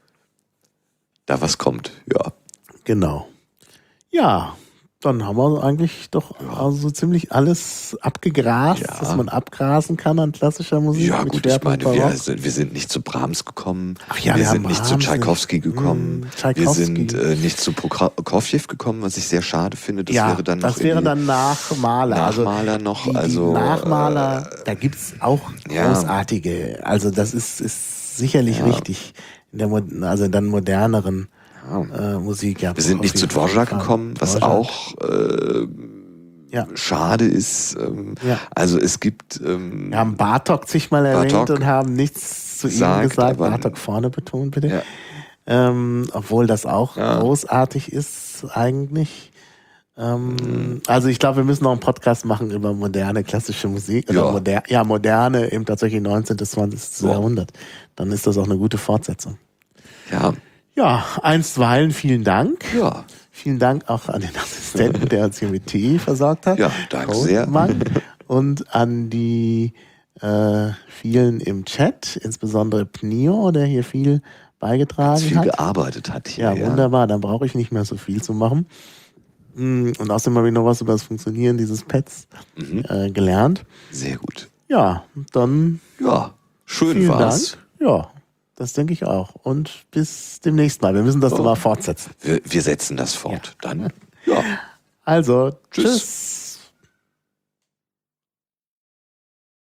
B: da was kommt. Ja.
A: Genau. Ja, dann haben wir eigentlich doch also ziemlich alles abgegrast,
B: Ja.
A: was man abgrasen kann an klassischer Musik.
B: Ja,
A: mit
B: gut, ich
A: Schwerpunkt
B: meine, wir
A: Barock.
B: sind, wir sind nicht zu Brahms gekommen,
A: Ach ja,
B: wir,
A: wir
B: sind
A: haben
B: nicht zu
A: Brahms,
B: Tschaikowski gekommen,
A: Hm, Tschaikowski.
B: wir sind äh, nicht zu Prokofjew gekommen, was ich sehr schade finde. Das
A: ja,
B: wäre dann noch
A: das wäre
B: in die
A: dann Nachmaler.
B: Nachmaler
A: also
B: noch.
A: Die,
B: also,
A: die Nachmaler, äh, da gibt's auch
B: ja.
A: großartige. Also das ist, ist sicherlich
B: Ja.
A: richtig. In der, Mo- also dann moderneren äh, Musik. Ja,
B: Wir sind nicht zu Dvorak
A: Fall.
B: gekommen, was
A: Dvorak.
B: auch äh,
A: Ja.
B: schade ist. Ähm,
A: Ja.
B: Also es gibt... Ähm,
A: Wir haben Bartok zigmal erwähnt
B: Bartok
A: und haben nichts zu ihm
B: sagt,
A: gesagt.
B: aber-
A: Bartok vorne betont, bitte.
B: Ja.
A: Ähm, obwohl das auch
B: Ja.
A: großartig ist, eigentlich. Ähm,
B: Mhm.
A: Also ich glaube, wir müssen noch einen Podcast machen über moderne klassische Musik. Oder
B: Ja.
A: moder ja, moderne, eben tatsächlich neunzehnten. zwanzigsten.
B: Ja.
A: Jahrhundert. Dann ist das auch eine gute Fortsetzung.
B: Ja,
A: Ja, einstweilen vielen Dank.
B: ja.
A: Vielen Dank auch an den Assistenten, der uns hier mit Tee versorgt hat.
B: Ja, danke sehr.
A: Mann. Und an die äh, vielen im Chat, insbesondere Pnio, der hier viel beigetragen
B: viel
A: hat.
B: gearbeitet hat hier.
A: Ja, wunderbar, dann brauche ich nicht mehr so viel zu machen. Mm, Und außerdem habe ich noch was über das Funktionieren dieses Pads
B: Mhm.
A: äh, gelernt.
B: Sehr gut.
A: Ja, dann
B: Ja, schön
A: vielen
B: war's.
A: Dank. Ja, das denke ich auch. Und bis demnächst mal. Wir müssen das
B: Oh.
A: nochmal fortsetzen.
B: Wir, wir setzen das fort. Dann, ja.
A: Also,
B: Tschüss.
A: tschüss.